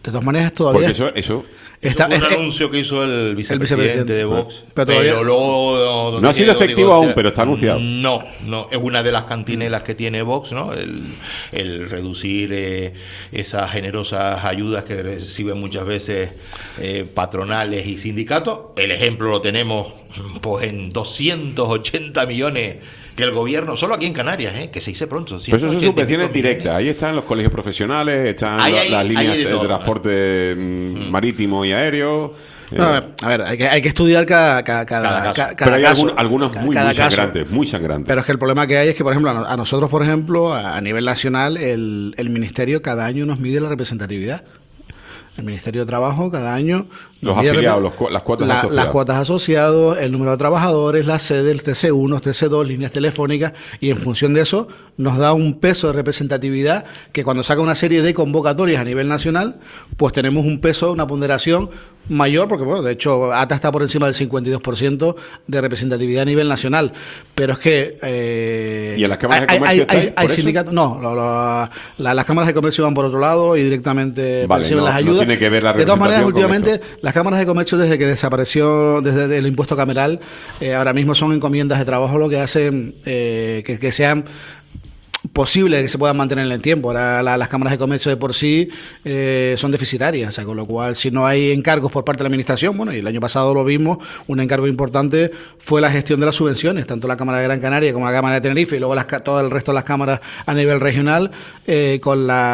De todas maneras, todavía... Porque eso está, fue un anuncio que hizo el vicepresidente de Vox. Pero luego... No ha sido efectivo aún, pero está anunciado. No, es una de las cantinelas que tiene Vox, ¿no? El reducir esas generosas ayudas que reciben muchas veces patronales y sindicatos. El ejemplo lo tenemos pues en 280 millones que el gobierno, solo aquí en Canarias, que se dice pronto. Pero eso son subvenciones directas. Ahí están los colegios profesionales, están las líneas de transporte marítimo y aéreo. No, a ver, hay que estudiar cada pero hay caso. algunos muy sangrantes. Pero es que el problema que hay es que, por ejemplo, a nosotros, por ejemplo, a nivel nacional, el Ministerio cada año nos mide la representatividad. El Ministerio de Trabajo cada año... Los afiliados, las cuotas asociadas. Las cuotas asociados, el número de trabajadores, la sede, el TC1, TC2, líneas telefónicas, y en función de eso nos da un peso de representatividad que cuando saca una serie de convocatorias a nivel nacional, pues tenemos un peso, una ponderación mayor, porque bueno, de hecho ATA está por encima del 52% de representatividad a nivel nacional, pero es que ¿y en las cámaras de comercio hay sindicatos? No, las cámaras de comercio van por otro lado y directamente perciben las ayudas. No tiene que ver la de todas maneras, últimamente las las cámaras de comercio, desde que desapareció desde el impuesto cameral, ahora mismo son encomiendas de trabajo lo que hacen que sean posible que se puedan mantener en el tiempo. Ahora las cámaras de comercio de por sí son deficitarias, o sea, con lo cual si no hay encargos por parte de la administración, bueno, y el año pasado lo vimos, un encargo importante fue la gestión de las subvenciones, tanto la Cámara de Gran Canaria como la Cámara de Tenerife y luego todo el resto de las cámaras a nivel regional, con los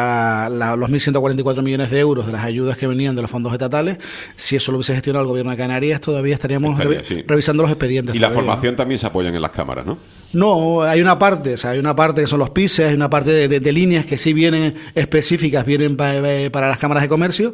1.144 millones de euros de las ayudas que venían de los fondos estatales. Si eso lo hubiese gestionado el Gobierno de Canarias, todavía estaríamos revisando los expedientes. Y la formación también se apoyan en las cámaras, ¿no? No, hay una parte que son los PISES, hay una parte de líneas que sí vienen específicas, vienen para las cámaras de comercio,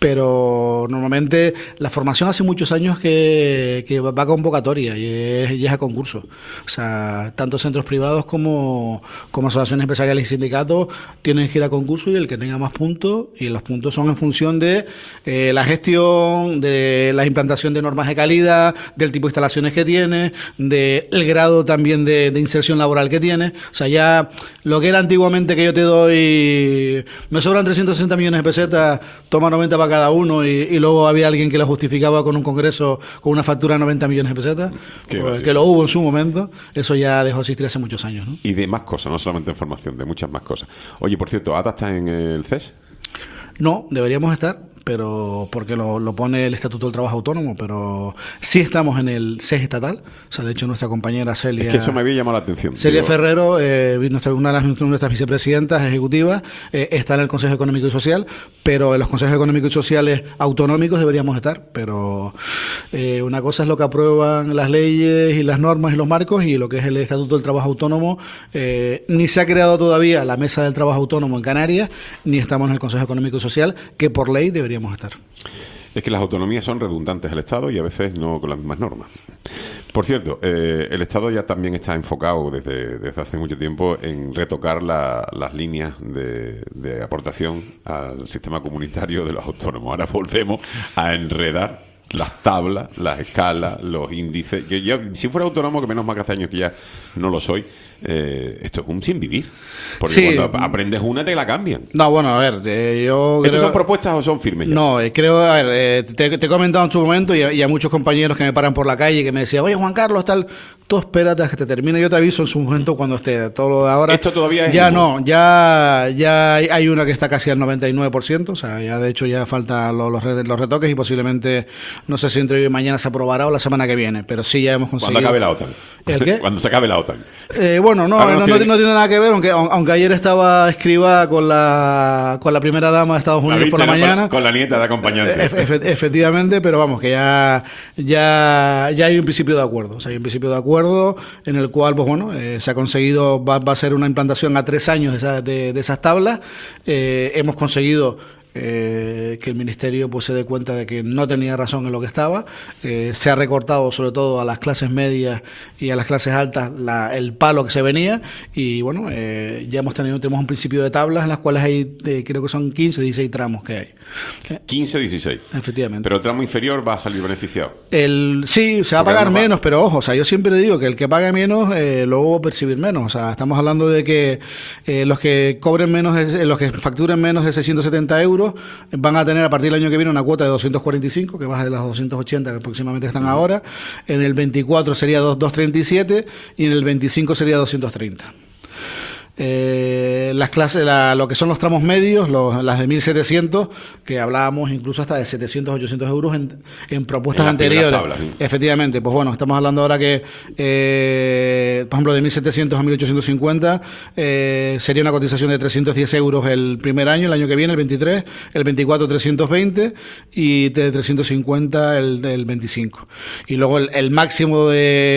pero normalmente la formación hace muchos años que va a convocatoria y es a concurso. O sea, tanto centros privados como asociaciones empresariales y sindicatos tienen que ir a concurso y el que tenga más puntos, y los puntos son en función de la gestión, de la implantación de normas de calidad, del tipo de instalaciones que tiene, del grado también de inserción laboral que tiene. O sea, ya lo que era antiguamente que yo te doy, me sobran 360 millones de pesetas, toma 90 para cada uno, y luego había alguien que lo justificaba con un congreso con una factura de 90 millones de pesetas, pues, que lo hubo en su momento. Eso ya dejó de existir hace muchos años, ¿no? Y de más cosas, no solamente en formación, de muchas más cosas. Oye, por cierto, ¿ATA está en el CES? No, deberíamos estar, pero porque lo pone el Estatuto del Trabajo Autónomo, pero sí estamos en el CES estatal. O sea, de hecho, nuestra compañera Celia... Es que eso me había llamado la atención. Celia Ferrero, una de nuestras vicepresidentas ejecutivas, está en el Consejo Económico y Social, pero en los consejos económicos y sociales autonómicos deberíamos estar. Pero una cosa es lo que aprueban las leyes y las normas y los marcos, y lo que es el Estatuto del Trabajo Autónomo, ni se ha creado todavía la Mesa del Trabajo Autónomo en Canarias, ni estamos en el Consejo Económico y Social, que por ley deberíamos estar. Es que las autonomías son redundantes al Estado y a veces no con las mismas normas. Por cierto, el Estado ya también está enfocado desde hace mucho tiempo en retocar las líneas de aportación al sistema comunitario de los autónomos. Ahora volvemos a enredar las tablas, las escalas, los índices. Yo, si fuera autónomo, que menos mal que hace años que ya no lo soy, esto es un sin vivir. Porque sí, cuando aprendes una te la cambian. No, bueno, a ver, yo ¿Estas creo... son propuestas o son firmes ya? No, creo, a ver, te he comentado en su momento y a muchos compañeros que me paran por la calle que me decían, oye, Juan Carlos, tal, tú espérate a que te termine, yo te aviso en su momento cuando esté. Todo lo de ahora... Esto todavía es... Ya no, ya hay una que está casi al 99%, o sea, ya de hecho ya faltan los retoques y posiblemente, no sé si entre hoy y mañana se aprobará o la semana que viene, pero sí ya hemos conseguido... ¿Cuándo acabe la OTAN? ¿El qué? Cuando se acabe la OTAN. Bueno, no tiene nada que ver, aunque ayer estaba Escrivá con la primera dama de Estados Unidos por la mañana. Con la nieta de acompañante. Efectivamente, pero vamos, que ya hay un principio de acuerdo. O sea, hay un principio de acuerdo en el cual, pues bueno, se ha conseguido, va a ser una implantación a 3 años de esas tablas. Hemos conseguido que el Ministerio pues se dé cuenta de que no tenía razón en lo que estaba. Se ha recortado sobre todo a las clases medias y a las clases altas el palo que se venía, y bueno, ya tenemos un principio de tablas en las cuales hay, creo que son 15, 16 tramos que hay. 15, 16. Efectivamente. Pero el tramo inferior va a salir beneficiado. Sí, se va a pagar menos, pero ojo, o sea, yo siempre digo que el que pague menos, luego va a percibir menos. O sea, estamos hablando de que los que cobren menos, los que facturen menos de 670 euros, euros, van a tener a partir del año que viene una cuota de 245, que baja de las 280 que aproximadamente están ahora. En el 24 sería 237 y en el 25 sería 230. Las clases, lo que son los tramos medios, las de 1.700, que hablábamos incluso hasta de 700, 800 euros en propuestas anteriores. Tablas, ¿sí? Efectivamente, pues bueno, estamos hablando ahora que, por ejemplo, de 1.700 a 1.850 sería una cotización de 310 euros el primer año, el año que viene, el 23, el 24 320 y de 350 el 25. Y luego el máximo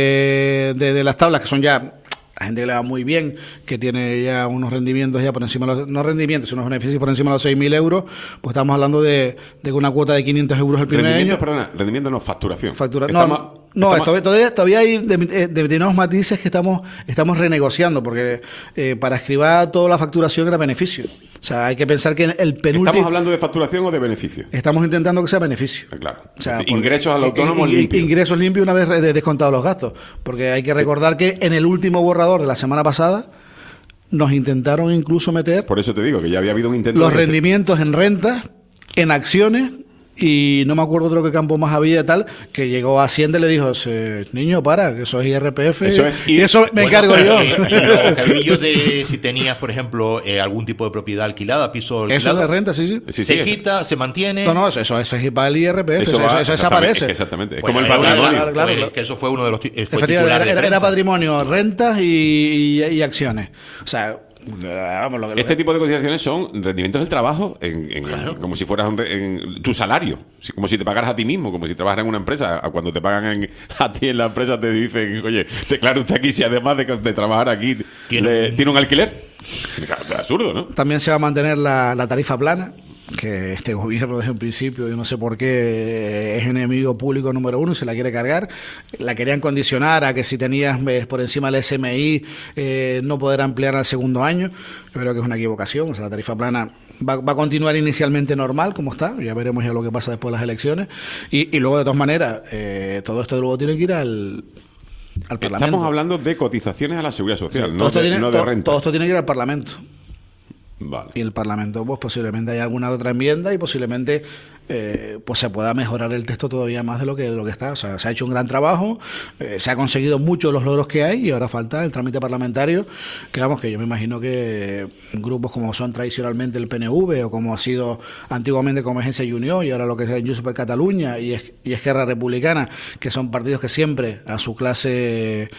de las tablas, que son ya... La gente que le va muy bien, que tiene ya unos rendimientos ya por encima de los... No rendimientos, sino unos beneficios por encima de los 6.000 euros, pues estamos hablando de una cuota de 500 euros el primer año. Perdona, rendimiento no, facturación. Todavía hay determinados matices que estamos renegociando, porque para Escribá toda la facturación era beneficio. O sea, hay que pensar que el penúltimo... ¿Estamos hablando de facturación o de beneficio? Estamos intentando que sea beneficio. Claro. O sea, ingresos al autónomo limpios. Ingresos limpios una vez descontados los gastos. Porque hay que recordar que en el último borrador de la semana pasada nos intentaron incluso meter... Por eso te digo que ya había habido un intento... Los rendimientos en rentas, en acciones... Y no me acuerdo otro que campo más había tal, que llegó a Hacienda y le dijo, niño, para, que eso es IRPF. Y eso me encargo yo. Carvillo de si tenías, por ejemplo, algún tipo de propiedad alquilada, piso alquilado. Eso de renta, sí. Se quita, se mantiene. No, eso es para el IRPF, eso desaparece. Exactamente. Es como el patrimonio. Claro. Que eso fue uno de los era patrimonio, rentas y acciones. O sea... Este tipo de cotizaciones son rendimientos del trabajo como si fueras tu salario, como si te pagaras a ti mismo, como si trabajaras en una empresa. Cuando te pagan a ti en la empresa te dicen, oye, declara usted aquí si además de trabajar aquí tiene un alquiler. Es absurdo, ¿no? También se va a mantener la tarifa plana, que este gobierno desde un principio, yo no sé por qué, es enemigo público número uno y se la quiere cargar. La querían condicionar a que si tenías por encima del SMI no poder ampliar al segundo año. Yo creo que es una equivocación. O sea, la tarifa plana va a continuar inicialmente normal, como está. Ya veremos ya lo que pasa después de las elecciones. Y luego, de todas maneras, todo esto luego tiene que ir al Parlamento. Estamos hablando de cotizaciones a la Seguridad Social, sí, no de renta. Todo esto tiene que ir al Parlamento. Vale. Y el Parlamento, pues posiblemente haya alguna otra enmienda y posiblemente pues se pueda mejorar el texto todavía más de lo que está. O sea, se ha hecho un gran trabajo, se ha conseguido muchos los logros que hay y ahora falta el trámite parlamentario, que vamos, que yo me imagino que grupos como son tradicionalmente el PNV o como ha sido antiguamente Convergencia y Unió y ahora lo que es Junts per Catalunya y Esquerra Republicana, que son partidos que siempre a su clase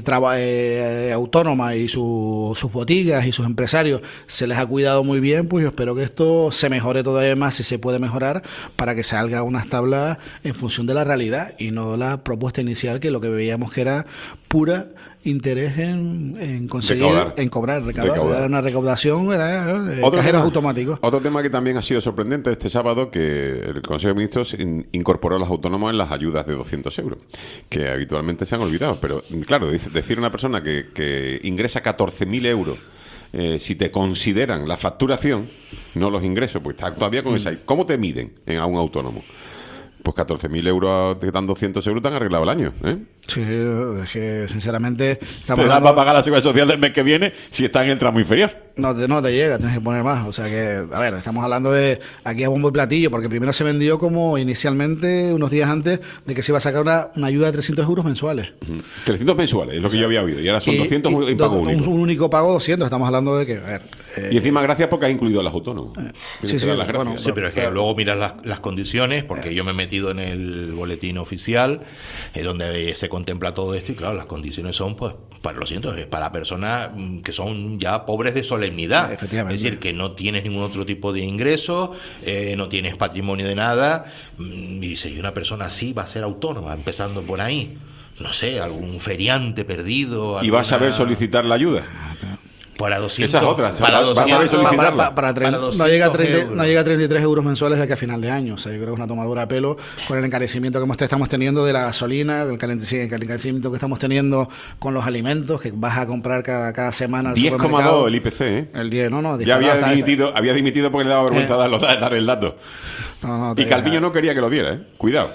autónoma y sus botigas y sus empresarios se les ha cuidado muy bien, pues yo espero que esto se mejore todavía más, si se puede mejorar, para que salga unas tablas en función de la realidad y no la propuesta inicial, que lo que veíamos que era pura interés en conseguir, recaudar. Era una recaudación, era cajeros automáticos. Otro tema que también ha sido sorprendente este sábado, que el Consejo de Ministros incorporó a los autónomos en las ayudas de 200 euros, que habitualmente se han olvidado. Pero claro, decir a una persona que ingresa 14.000 euros, si te consideran la facturación, no los ingresos, pues está todavía con esa. ¿Cómo te miden a un autónomo? Pues 14.000 euros te dan 200 euros, te han arreglado el año, ¿eh? Sí, es que sinceramente... Te da para pagar la Seguridad Social del mes que viene si está en el tramo inferior. No te llega, tienes que poner más. O sea que, a ver, estamos hablando de aquí a bombo y platillo, porque primero se vendió como inicialmente, unos días antes, de que se iba a sacar una ayuda de 300 euros mensuales. 300 mensuales, es lo que yo había oído. Y ahora son 200 en pago único. Un único pago 200, estamos hablando de que... A ver, y encima gracias porque has incluido a los autónomos. Sí, pero es que luego miras las condiciones, porque yo me he metido en el boletín oficial, donde se contempla todo esto, y claro, las condiciones son, pues, para personas que son ya pobres de solemnidad. Efectivamente. Es decir, que no tienes ningún otro tipo de ingreso, no tienes patrimonio de nada, y si una persona así va a ser autónoma, empezando por ahí. No sé, algún feriante perdido. ¿Y va a saber solicitar la ayuda? Para 200. Esa es otra. Para 200. No llega a 33 euros mensuales de aquí a final de año. O sea, yo creo que es una tomadura de pelo con el encarecimiento que estamos teniendo de la gasolina, el encarecimiento que estamos teniendo con los alimentos, que vas a comprar cada semana al 10,2 el IPC, ¿eh? El 10, no. Ya había dimitido porque le daba vergüenza dar el dato. Y Calviño no quería que lo diera, ¿eh? Cuidado.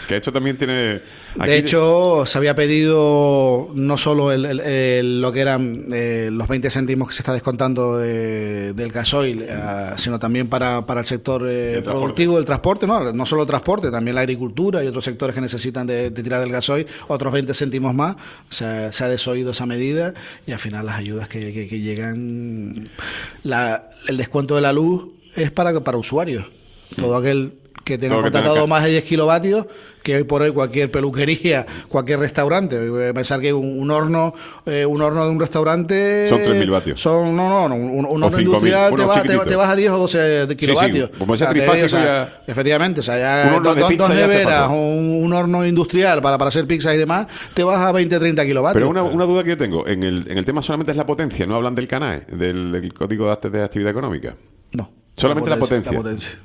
Que esto también tiene... De hecho, se había pedido no solo lo que eran los 20 céntimos que se está descontando del gasoil, sino también para el sector productivo, el transporte, no solo el transporte, también la agricultura y otros sectores que necesitan de tirar del gasoil, otros 20 céntimos más. Se ha desoído esa medida y al final las ayudas que llegan, el descuento de la luz es para usuarios. Todo aquel que tenga contratado más de 10 kilovatios, que hoy por hoy cualquier peluquería, cualquier restaurante, pensar que un horno de un restaurante son 3.000 vatios. Un horno industrial te vas a 10 o 12 kilovatios. Sí. Como ese trifásico ya... Efectivamente, o sea, ya dos neveras, un horno industrial para hacer pizzas y demás, te vas a 20-30 kilovatios. Pero una duda que yo tengo, en el tema solamente es la potencia, no hablan del CANAE, del Código de Actividad Económica. No. Solamente la potencia.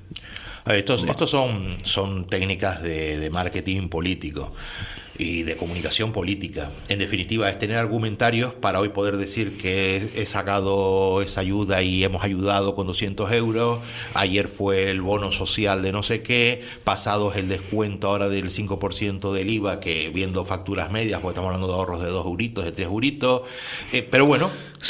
Estos son técnicas de marketing político y de comunicación política. En definitiva, es tener argumentarios para hoy poder decir que he sacado esa ayuda y hemos ayudado con 200 euros, ayer fue el bono social de no sé qué, pasado es el descuento ahora del 5% del IVA, que viendo facturas medias, porque estamos hablando de ahorros de 2 euritos, de 3 euritos, pero bueno,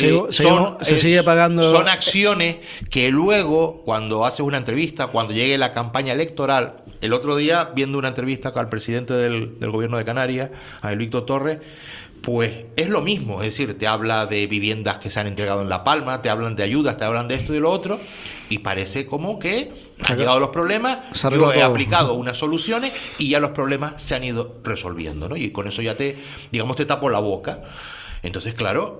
se sigue pagando. Son acciones que luego, cuando haces una entrevista, cuando llegue la campaña electoral. El otro día, viendo una entrevista al presidente del gobierno de Canarias, a Víctor Torres, pues es lo mismo, es decir, te habla de viviendas que se han entregado en La Palma, te hablan de ayudas, te hablan de esto y de lo otro, y parece como que han llegado los problemas, yo he aplicado unas soluciones y ya los problemas se han ido resolviendo, ¿no? Y con eso ya te tapo la boca. Entonces, claro,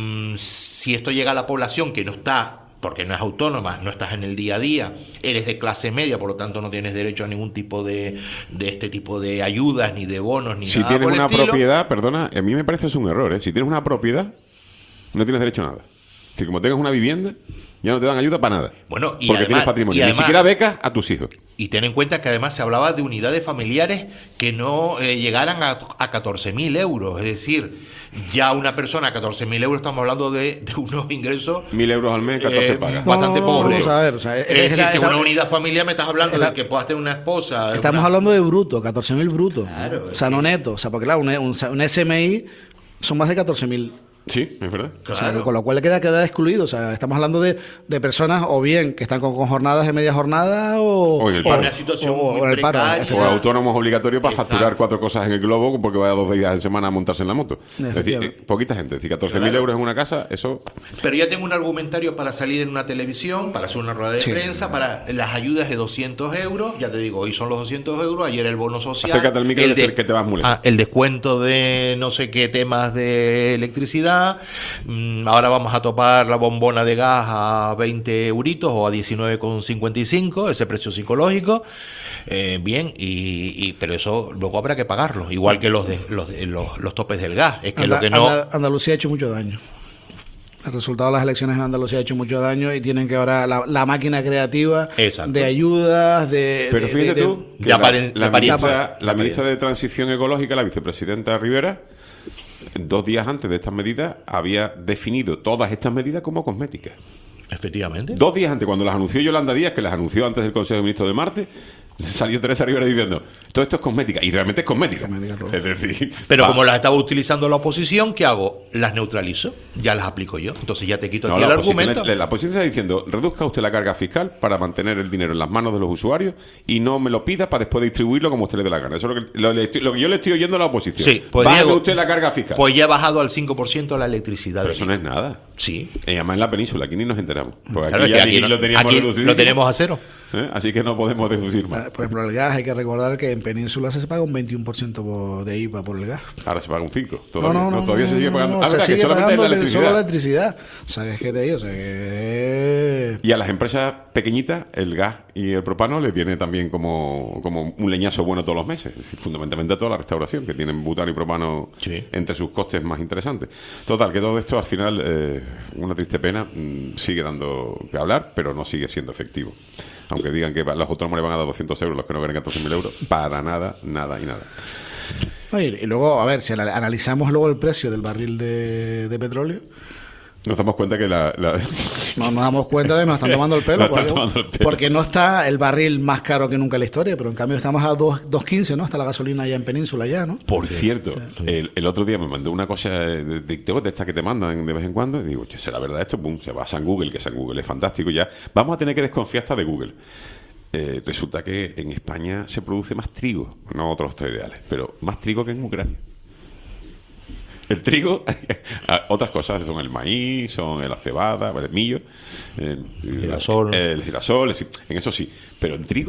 si esto llega a la población que no está, porque no es autónoma, no estás en el día a día, eres de clase media, por lo tanto no tienes derecho a ningún tipo de este tipo de ayudas, ni de bonos, ni nada. Si tienes una propiedad, perdona, a mí me parece es un error, ¿eh? Si tienes una propiedad, no tienes derecho a nada. Si como tengas una vivienda, ya no te dan ayuda para nada. Bueno, porque además, tienes patrimonio. Ni siquiera becas a tus hijos. Y ten en cuenta que además se hablaba de unidades familiares que no llegaran a 14.000 euros. Es decir, ya una persona a 14.000 euros, estamos hablando de unos ingresos 1.000 euros al mes, 14 pagas. Bastante pobres. O sea, es decir, si una unidad familiar me estás hablando de que puedas tener una esposa. Estamos hablando de bruto, 14.000 bruto. Claro. O sea, no neto. O sea, porque claro, un SMI son más de 14.000. Sí, es verdad. Claro. O sea, con lo cual queda excluido. O sea, estamos hablando de personas o bien que están con jornadas de media jornada o en una situación muy precaria. O autónomos obligatorios para facturar 4 cosas en el globo porque vaya 2 días en semana a montarse en la moto. Es decir, poquita gente. Es decir, 14.000 euros en una casa, eso... Pero ya tengo un argumentario para salir en una televisión, para hacer una rueda de prensa, para las ayudas de 200 euros. Ya te digo, hoy son los 200 euros, ayer el bono social. Acércate al micro que te vas muy lejos. El descuento de no sé qué temas de electricidad. Ahora vamos a topar la bombona de gas a 20 euritos o a 19,55, ese precio psicológico. Bien, pero eso luego habrá que pagarlo, igual que los topes del gas. Es que lo que no... Andalucía ha hecho mucho daño. El resultado de las elecciones en Andalucía ha hecho mucho daño y tienen que ahora la máquina creativa de ayudas, Pero fíjate tú, que la ministra de Transición Ecológica, la vicepresidenta Rivera, 2 días antes de estas medidas, había definido todas estas medidas como cosméticas. Efectivamente. 2 días antes, cuando las anunció Yolanda Díaz, que las anunció antes del Consejo de Ministros de martes, salió Teresa Rivera diciendo, todo esto es cosmética, y realmente es cosmética. Es decir, pero como las estaba utilizando la oposición, ¿qué hago? Las neutralizo, ya las aplico yo. Entonces ya te quito aquí el argumento. La oposición está diciendo, reduzca usted la carga fiscal para mantener el dinero en las manos de los usuarios y no me lo pida para después distribuirlo como usted le dé la gana. Eso es lo que yo le estoy oyendo a la oposición. Sí, pues baje usted la carga fiscal. Pues ya ha bajado al 5% la electricidad. Pero eso no es nada. Sí. Y además en la península, aquí ni nos enteramos. Porque claro, aquí lo teníamos reducido. Lo tenemos a cero. Así que no podemos deducir más. Por ejemplo, el gas, hay que recordar que en Península se paga un 21% de IVA por el gas. Ahora se paga un 5%. Todavía se sigue pagando. Se sigue pagando solo la electricidad. ¿Sabes qué te digo? O sea, Y a las empresas pequeñitas, el gas y el propano les viene también como un leñazo bueno todos los meses. Es decir, fundamentalmente a toda la restauración, que tienen butano y propano entre sus costes más interesantes. Total, que todo esto al final, una triste pena, sigue dando que hablar, pero no sigue siendo efectivo. Aunque digan que los autónomos le van a dar 200 euros, los que no ganen 14.000 euros, para nada, nada y nada. Oye, y luego, a ver, si analizamos luego el precio del barril de petróleo, Nos damos cuenta que No nos damos cuenta de que nos están tomando el pelo, Nos están tomando el pelo. porque no está el barril más caro que nunca en la historia, pero en cambio estamos a 2.15, ¿no? Está la gasolina allá en Península ya, ¿no? Por cierto, el otro día me mandó una cosa de esta que te mandan de vez en cuando, y digo, ¿será verdad esto? Pum, se va a San Google, que San Google es fantástico ya. Vamos a tener que desconfiar hasta de Google. Resulta que en España se produce más trigo, no otros cereales, pero más trigo que en Ucrania. El trigo, otras cosas son el maíz, son la cebada, el millo, el girasol, en eso sí, pero el trigo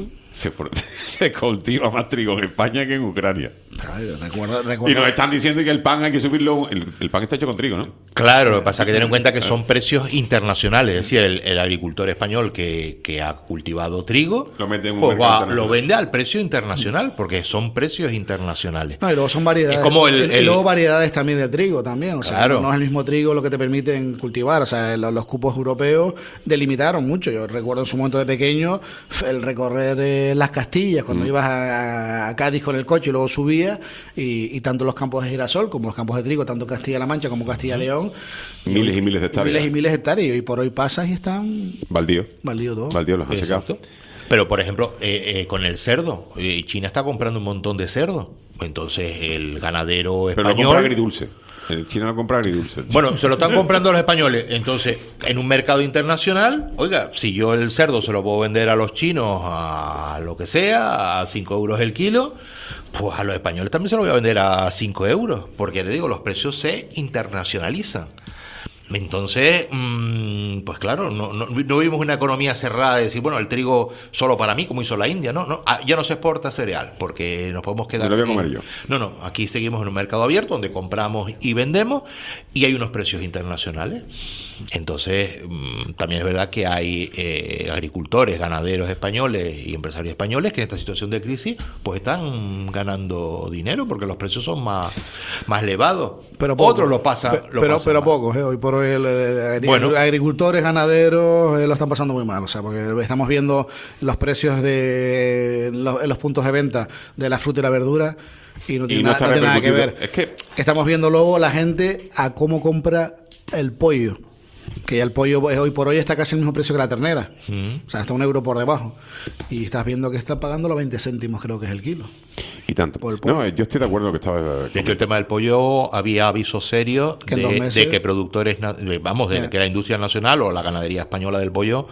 se cultiva más trigo en España que en Ucrania. Recuerda. Y nos están diciendo que el pan hay que subirlo. El pan está hecho con trigo, ¿no? Claro, lo que pasa es que tener en cuenta que son precios internacionales. Es decir, el agricultor español que ha cultivado trigo, lo mete en un pues mercado lo vende al precio internacional, porque son precios internacionales. No, y luego son variedades. Es como y luego variedades también de trigo también. O sea, claro. No es el mismo trigo lo que te permiten cultivar. O sea, los cupos europeos delimitaron mucho. Yo recuerdo en su momento de pequeño el recorrer las Castillas, cuando ibas a Cádiz con el coche y luego subías, y tanto los campos de girasol como los campos de trigo, tanto Castilla-La Mancha como Castilla-León. Miles y miles de hectáreas. Miles y miles de hectáreas. Y hoy por hoy pasas y están... Baldío todo. Baldío los han secado. Pero, por ejemplo, con el cerdo, China está comprando un montón de cerdo. Entonces, el ganadero español... Pero lo compra agridulce. El China no compra agridulce. Bueno, se lo están comprando los españoles. Entonces, en un mercado internacional, oiga, si yo el cerdo se lo puedo vender a los chinos a lo que sea, a 5 euros el kilo, pues a los españoles también se lo voy a vender a 5 euros. Porque, le digo, los precios se internacionalizan. Entonces, pues claro, no vivimos una economía cerrada de decir, bueno, el trigo solo para mí, como hizo la India, no, ya no se exporta cereal, porque nos podemos quedar me lo voy a sin... comer yo. No, aquí seguimos en un mercado abierto donde compramos y vendemos, y hay unos precios internacionales. Entonces, también es verdad que hay agricultores, ganaderos españoles y empresarios españoles que en esta situación de crisis pues están ganando dinero porque los precios son más elevados. Pero poco. Otros lo pasan pero pocos. Hoy por hoy agricultores, ganaderos lo están pasando muy mal. O sea, porque estamos viendo los precios en los puntos de venta de la fruta y la verdura y no tiene nada que ver. Es que estamos viendo luego la gente a cómo compra el pollo. Que ya el pollo hoy por hoy está casi el mismo precio que la ternera. O sea, está €1 por debajo. Y estás viendo que está pagando los 20 céntimos, creo que es el kilo. Y tanto. No, yo estoy de acuerdo que estaba... De que el tema del pollo había avisos serios de que productores, que la industria nacional o la ganadería española del pollo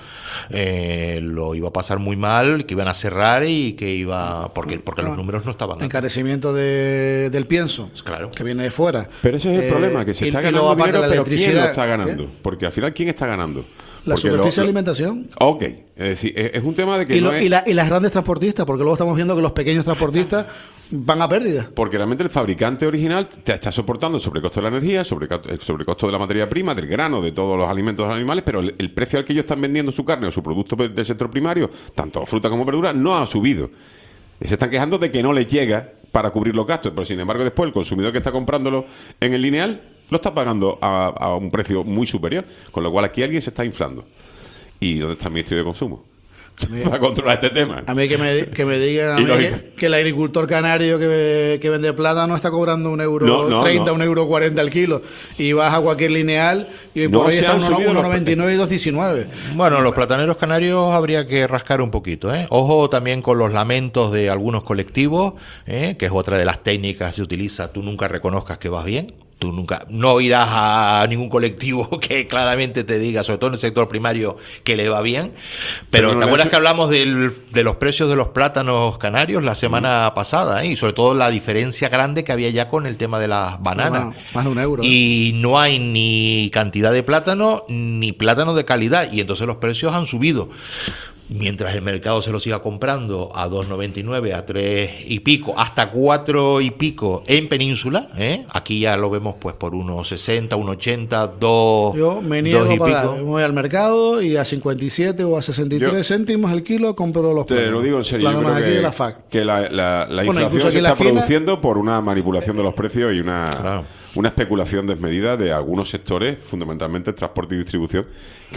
lo iba a pasar muy mal, que iban a cerrar y que iba... Porque los números no estaban... Encarecimiento del pienso, claro, que viene de fuera. Pero ese es el problema, que se está ganando dinero, pero ¿quién lo está ganando? Porque al final, ¿quién está ganando? La superficie de alimentación. Ok, es decir, es un tema de que y las grandes transportistas, porque luego estamos viendo que los pequeños transportistas van a pérdida. Porque realmente el fabricante original te está soportando el sobrecosto de la energía, el sobrecosto de la materia prima, del grano, de todos los alimentos de los animales, pero el precio al que ellos están vendiendo su carne o su producto del sector primario, tanto fruta como verdura, no ha subido. Se están quejando de que no les llega para cubrir los gastos, pero sin embargo después el consumidor que está comprándolo en el lineal lo está pagando a un precio muy superior, con lo cual aquí alguien se está inflando. ¿Y dónde está el Ministerio de Consumo? Para controlar este tema. A mí que me digan que el agricultor canario que vende plátano está cobrando €1.30, €1.40 al kilo, y vas a cualquier lineal y por hoy están 1,99 y 2,19. Bueno, los plataneros canarios habría que rascar un poquito, ¿eh? Ojo también con los lamentos de algunos colectivos, que es otra de las técnicas que se utiliza. Tú nunca reconozcas que vas bien. Tú nunca no irás a ningún colectivo que claramente te diga, sobre todo en el sector primario, que le va bien. Pero ¿te acuerdas que hablamos de los precios de los plátanos canarios la semana pasada? Y sobre todo la diferencia grande que había ya con el tema de las bananas. Más de €1. Y no hay ni cantidad de plátano ni plátano de calidad. Y entonces los precios han subido. Mientras el mercado se lo siga comprando a 2,99, a 3 y pico, hasta 4 y pico en Península, aquí ya lo vemos pues por 1,60, 1,80, 2. Yo me niego a pagar. Voy al mercado y a 57 o a 63 céntimos el kilo compro los plátanos. Te lo digo en serio, yo creo que la inflación se está produciendo por una manipulación de los precios y una una especulación desmedida de algunos sectores, fundamentalmente el transporte y distribución,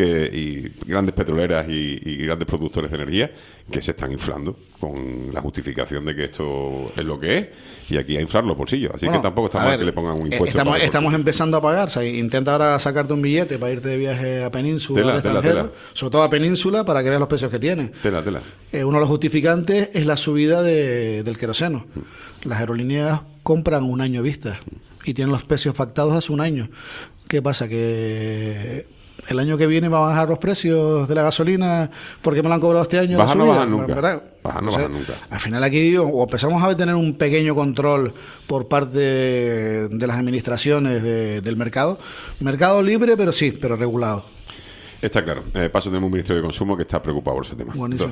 y grandes petroleras y grandes productores de energía, que se están inflando con la justificación de que esto es lo que es, y aquí a inflar los bolsillos. Así que tampoco está mal que le pongan un impuesto. Estamos empezando a pagar. O sea, intenta ahora sacarte un billete para irte de viaje a Península, al extranjero, sobre todo a Península, para que veas los precios que tienen. Uno de los justificantes es la subida del queroseno. Las aerolíneas compran un año vista y tienen los precios pactados hace un año. ¿Qué pasa? Que el año que viene va a bajar los precios de la gasolina porque me lo han cobrado este año. Bajar no bajan nunca. Bajar no bajan nunca. Al final aquí o empezamos a tener un pequeño control por parte de las administraciones del mercado. Mercado libre, pero regulado. Está claro. Paso tenemos un ministro de Consumo que está preocupado por ese tema. Buenísimo.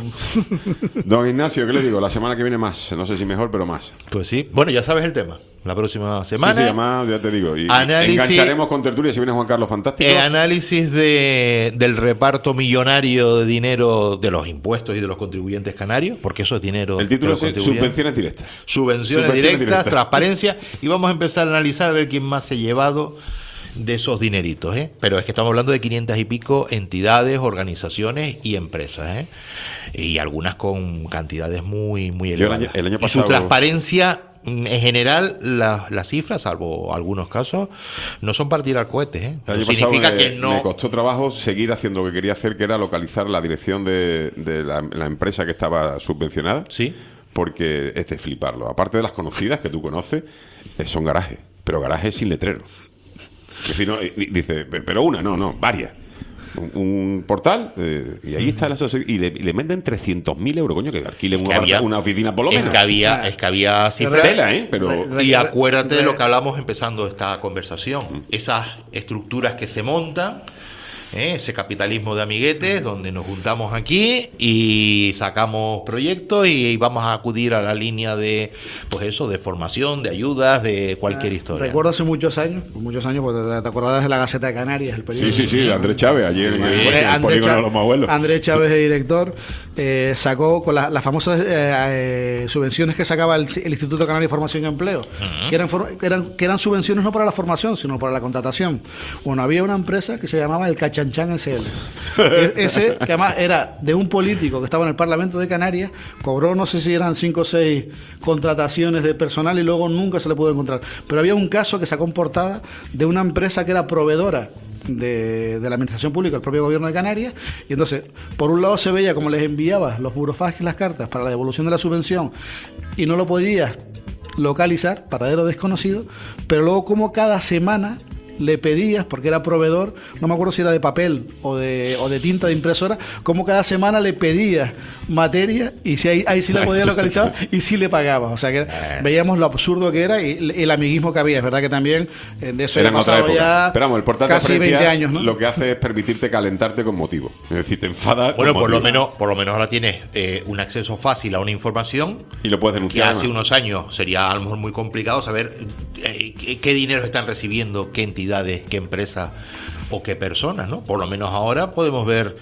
Don Ignacio, ¿qué le digo? La semana que viene más. No sé si mejor, pero más. Pues sí. Bueno, ya sabes el tema. La próxima semana. Sí, además, ya te digo. Y engancharemos con tertulia si viene Juan Carlos Fantástico. Análisis del reparto millonario de dinero de los impuestos y de los contribuyentes canarios, porque eso es dinero. El título es Subvenciones Directas. Subvenciones directas, transparencia. Y vamos a empezar a analizar a ver quién más se ha llevado de esos dineritos, pero es que estamos hablando de 500 y pico entidades, organizaciones y empresas, y algunas con cantidades muy elevadas. El año pasado, y su transparencia, en general, las cifras, salvo algunos casos, no son para tirar cohetes. Eso significa que no. Me costó trabajo seguir haciendo lo que quería hacer, que era localizar la dirección de la empresa que estaba subvencionada. Sí. Porque es de fliparlo. Aparte de las conocidas que tú conoces, son garajes, pero garajes sin letreros. Es decir, no, dice, pero varias. Un portal, y ahí está la sociedad, y le venden 300.000 euros, coño, que alquilen una oficina por lo menos. Es que había cifras. Pero y acuérdate de lo que hablamos empezando esta conversación. Esas estructuras que se montan, ese capitalismo de amiguetes, donde nos juntamos aquí y sacamos proyectos y vamos a acudir a la línea de, pues eso, de formación, de ayudas, de cualquier historia. Recuerdo hace muchos años, pues te acordabas de la Gaceta de Canarias, el periódico. Sí, Andrés Chávez, ayer en el polígono de los más abuelos. Andrés Chávez, el director, sacó con las famosas subvenciones que sacaba el Instituto Canario de Formación y Empleo, que eran subvenciones no para la formación, sino para la contratación. Bueno, había una empresa que se llamaba el Cachanchan SL. Ese, que además era de un político que estaba en el Parlamento de Canarias, cobró, no sé si eran 5 o 6 contrataciones de personal y luego nunca se le pudo encontrar. Pero había un caso que sacó en portada de una empresa que era proveedora de la administración pública, el propio gobierno de Canarias, y entonces, por un lado se veía como les enviaba los burofax y las cartas para la devolución de la subvención y no lo podías localizar, paradero desconocido, pero luego como cada semana le pedías, porque era proveedor, no me acuerdo si era de papel o de tinta de impresora, como cada semana le pedías materia y si ahí sí la podía localizar y sí le pagabas. O sea que veíamos lo absurdo que era y el amiguismo que había. Es verdad que también de eso era pasado ya el portal casi 20 años, ¿no? Lo que hace es permitirte calentarte con motivo. Es decir, te enfada. Bueno, por lo menos ahora tienes un acceso fácil a una información y lo puedes denunciar. Que hace unos años sería a lo mejor muy complicado saber qué dinero están recibiendo, qué entidades, qué empresas o qué personas, ¿no? Por lo menos ahora podemos ver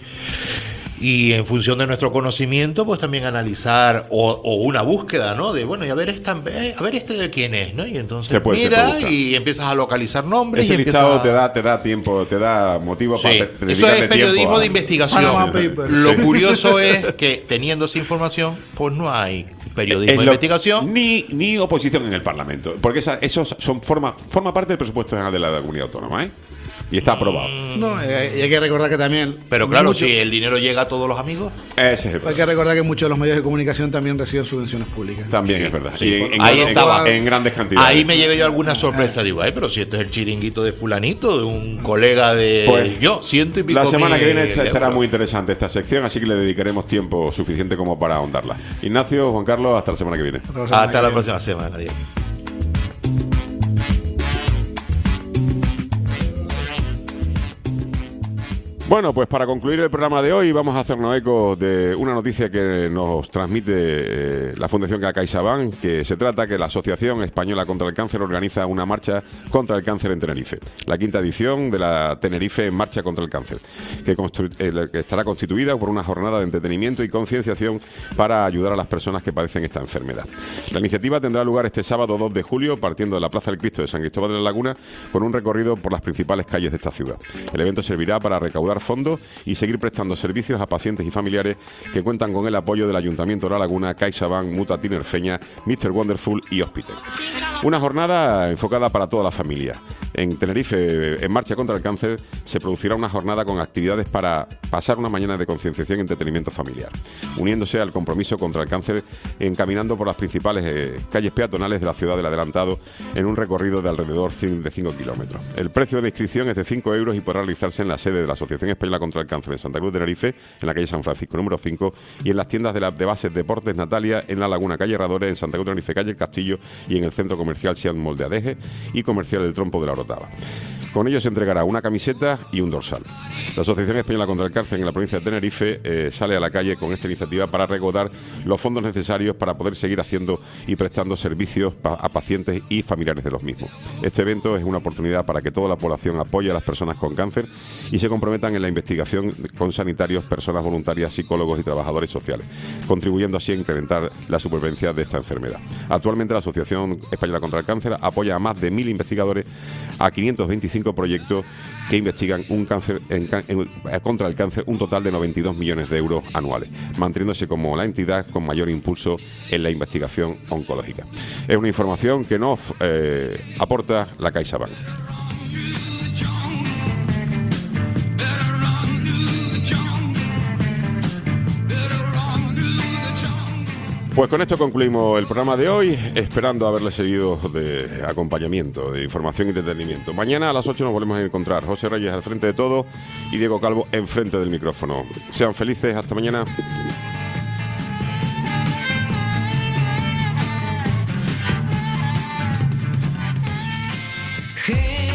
y en función de nuestro conocimiento pues también analizar o una búsqueda, ¿no? De bueno, y a ver este de quién es, ¿no? Y entonces mira y empiezas a localizar nombres. Ese listado te da tiempo, te da motivo para dedicarle eso es periodismo de investigación. Lo curioso es que teniendo esa información pues no hay periodismo de investigación ni oposición en el Parlamento, porque eso forma parte del presupuesto general de la comunidad autónoma, y está aprobado. No, y hay que recordar que también... Pero claro, si el dinero llega a todos los amigos... Ese es el hay que recordar que muchos de los medios de comunicación también reciben subvenciones públicas. También es verdad. Sí, ahí estaba. En grandes cantidades. Ahí me llevé yo alguna sorpresa. Digo, pero si este es el chiringuito de fulanito, de un colega de... Pues, yo, 100 y pico. La semana que viene estará muy interesante esta sección, así que le dedicaremos tiempo suficiente como para ahondarla. Ignacio, Juan Carlos, hasta la semana que viene. Hasta la próxima semana. Adiós. Bueno, pues para concluir el programa de hoy vamos a hacernos eco de una noticia que nos transmite la Fundación CaixaBank, que se trata que la Asociación Española contra el Cáncer organiza una marcha contra el cáncer en Tenerife. La quinta edición de la Tenerife Marcha contra el Cáncer, que estará constituida por una jornada de entretenimiento y concienciación para ayudar a las personas que padecen esta enfermedad. La iniciativa tendrá lugar este sábado 2 de julio, partiendo de la Plaza del Cristo de San Cristóbal de la Laguna, con un recorrido por las principales calles de esta ciudad. El evento servirá para recaudar fondos y seguir prestando servicios a pacientes y familiares que cuentan con el apoyo del Ayuntamiento de La Laguna, CaixaBank, Mutua Tinerfeña, Mr. Wonderful y Hospital. Una jornada enfocada para toda la familia. En Tenerife, en Marcha contra el Cáncer, se producirá una jornada con actividades para pasar una mañana de concienciación y entretenimiento familiar, uniéndose al compromiso contra el cáncer, encaminando por las principales calles peatonales de la ciudad del Adelantado en un recorrido de alrededor de 5 kilómetros. El precio de inscripción es de 5 euros y podrá realizarse en la sede de la Asociación Española contra el Cáncer en Santa Cruz de Tenerife, en la calle San Francisco número 5, y en las tiendas de bases Deportes Natalia, en La Laguna, calle Herradores, en Santa Cruz de Tenerife, calle El Castillo, y en el centro comercial Sian Molde Adeje y comercial El Trompo de la Orotava. Con ello se entregará una camiseta y un dorsal. La Asociación Española contra el Cáncer en la provincia de Tenerife sale a la calle con esta iniciativa para recaudar los fondos necesarios para poder seguir haciendo y prestando servicios a pacientes y familiares de los mismos. Este evento es una oportunidad para que toda la población apoye a las personas con cáncer y se comprometan en la investigación con sanitarios, personas voluntarias, psicólogos y trabajadores sociales, contribuyendo así a incrementar la supervivencia de esta enfermedad. Actualmente la Asociación Española contra el Cáncer apoya a más de 1.000 investigadores, a 525 proyectos que investigan contra el cáncer, un total de 92 millones de euros anuales, manteniéndose como la entidad con mayor impulso en la investigación oncológica. Es una información que nos aporta la CaixaBank. Pues con esto concluimos el programa de hoy, esperando haberle seguido de acompañamiento, de información y entretenimiento. Mañana a las 8 nos volvemos a encontrar. José Reyes al frente de todo y Diego Calvo enfrente del micrófono. Sean felices, hasta mañana. Hey.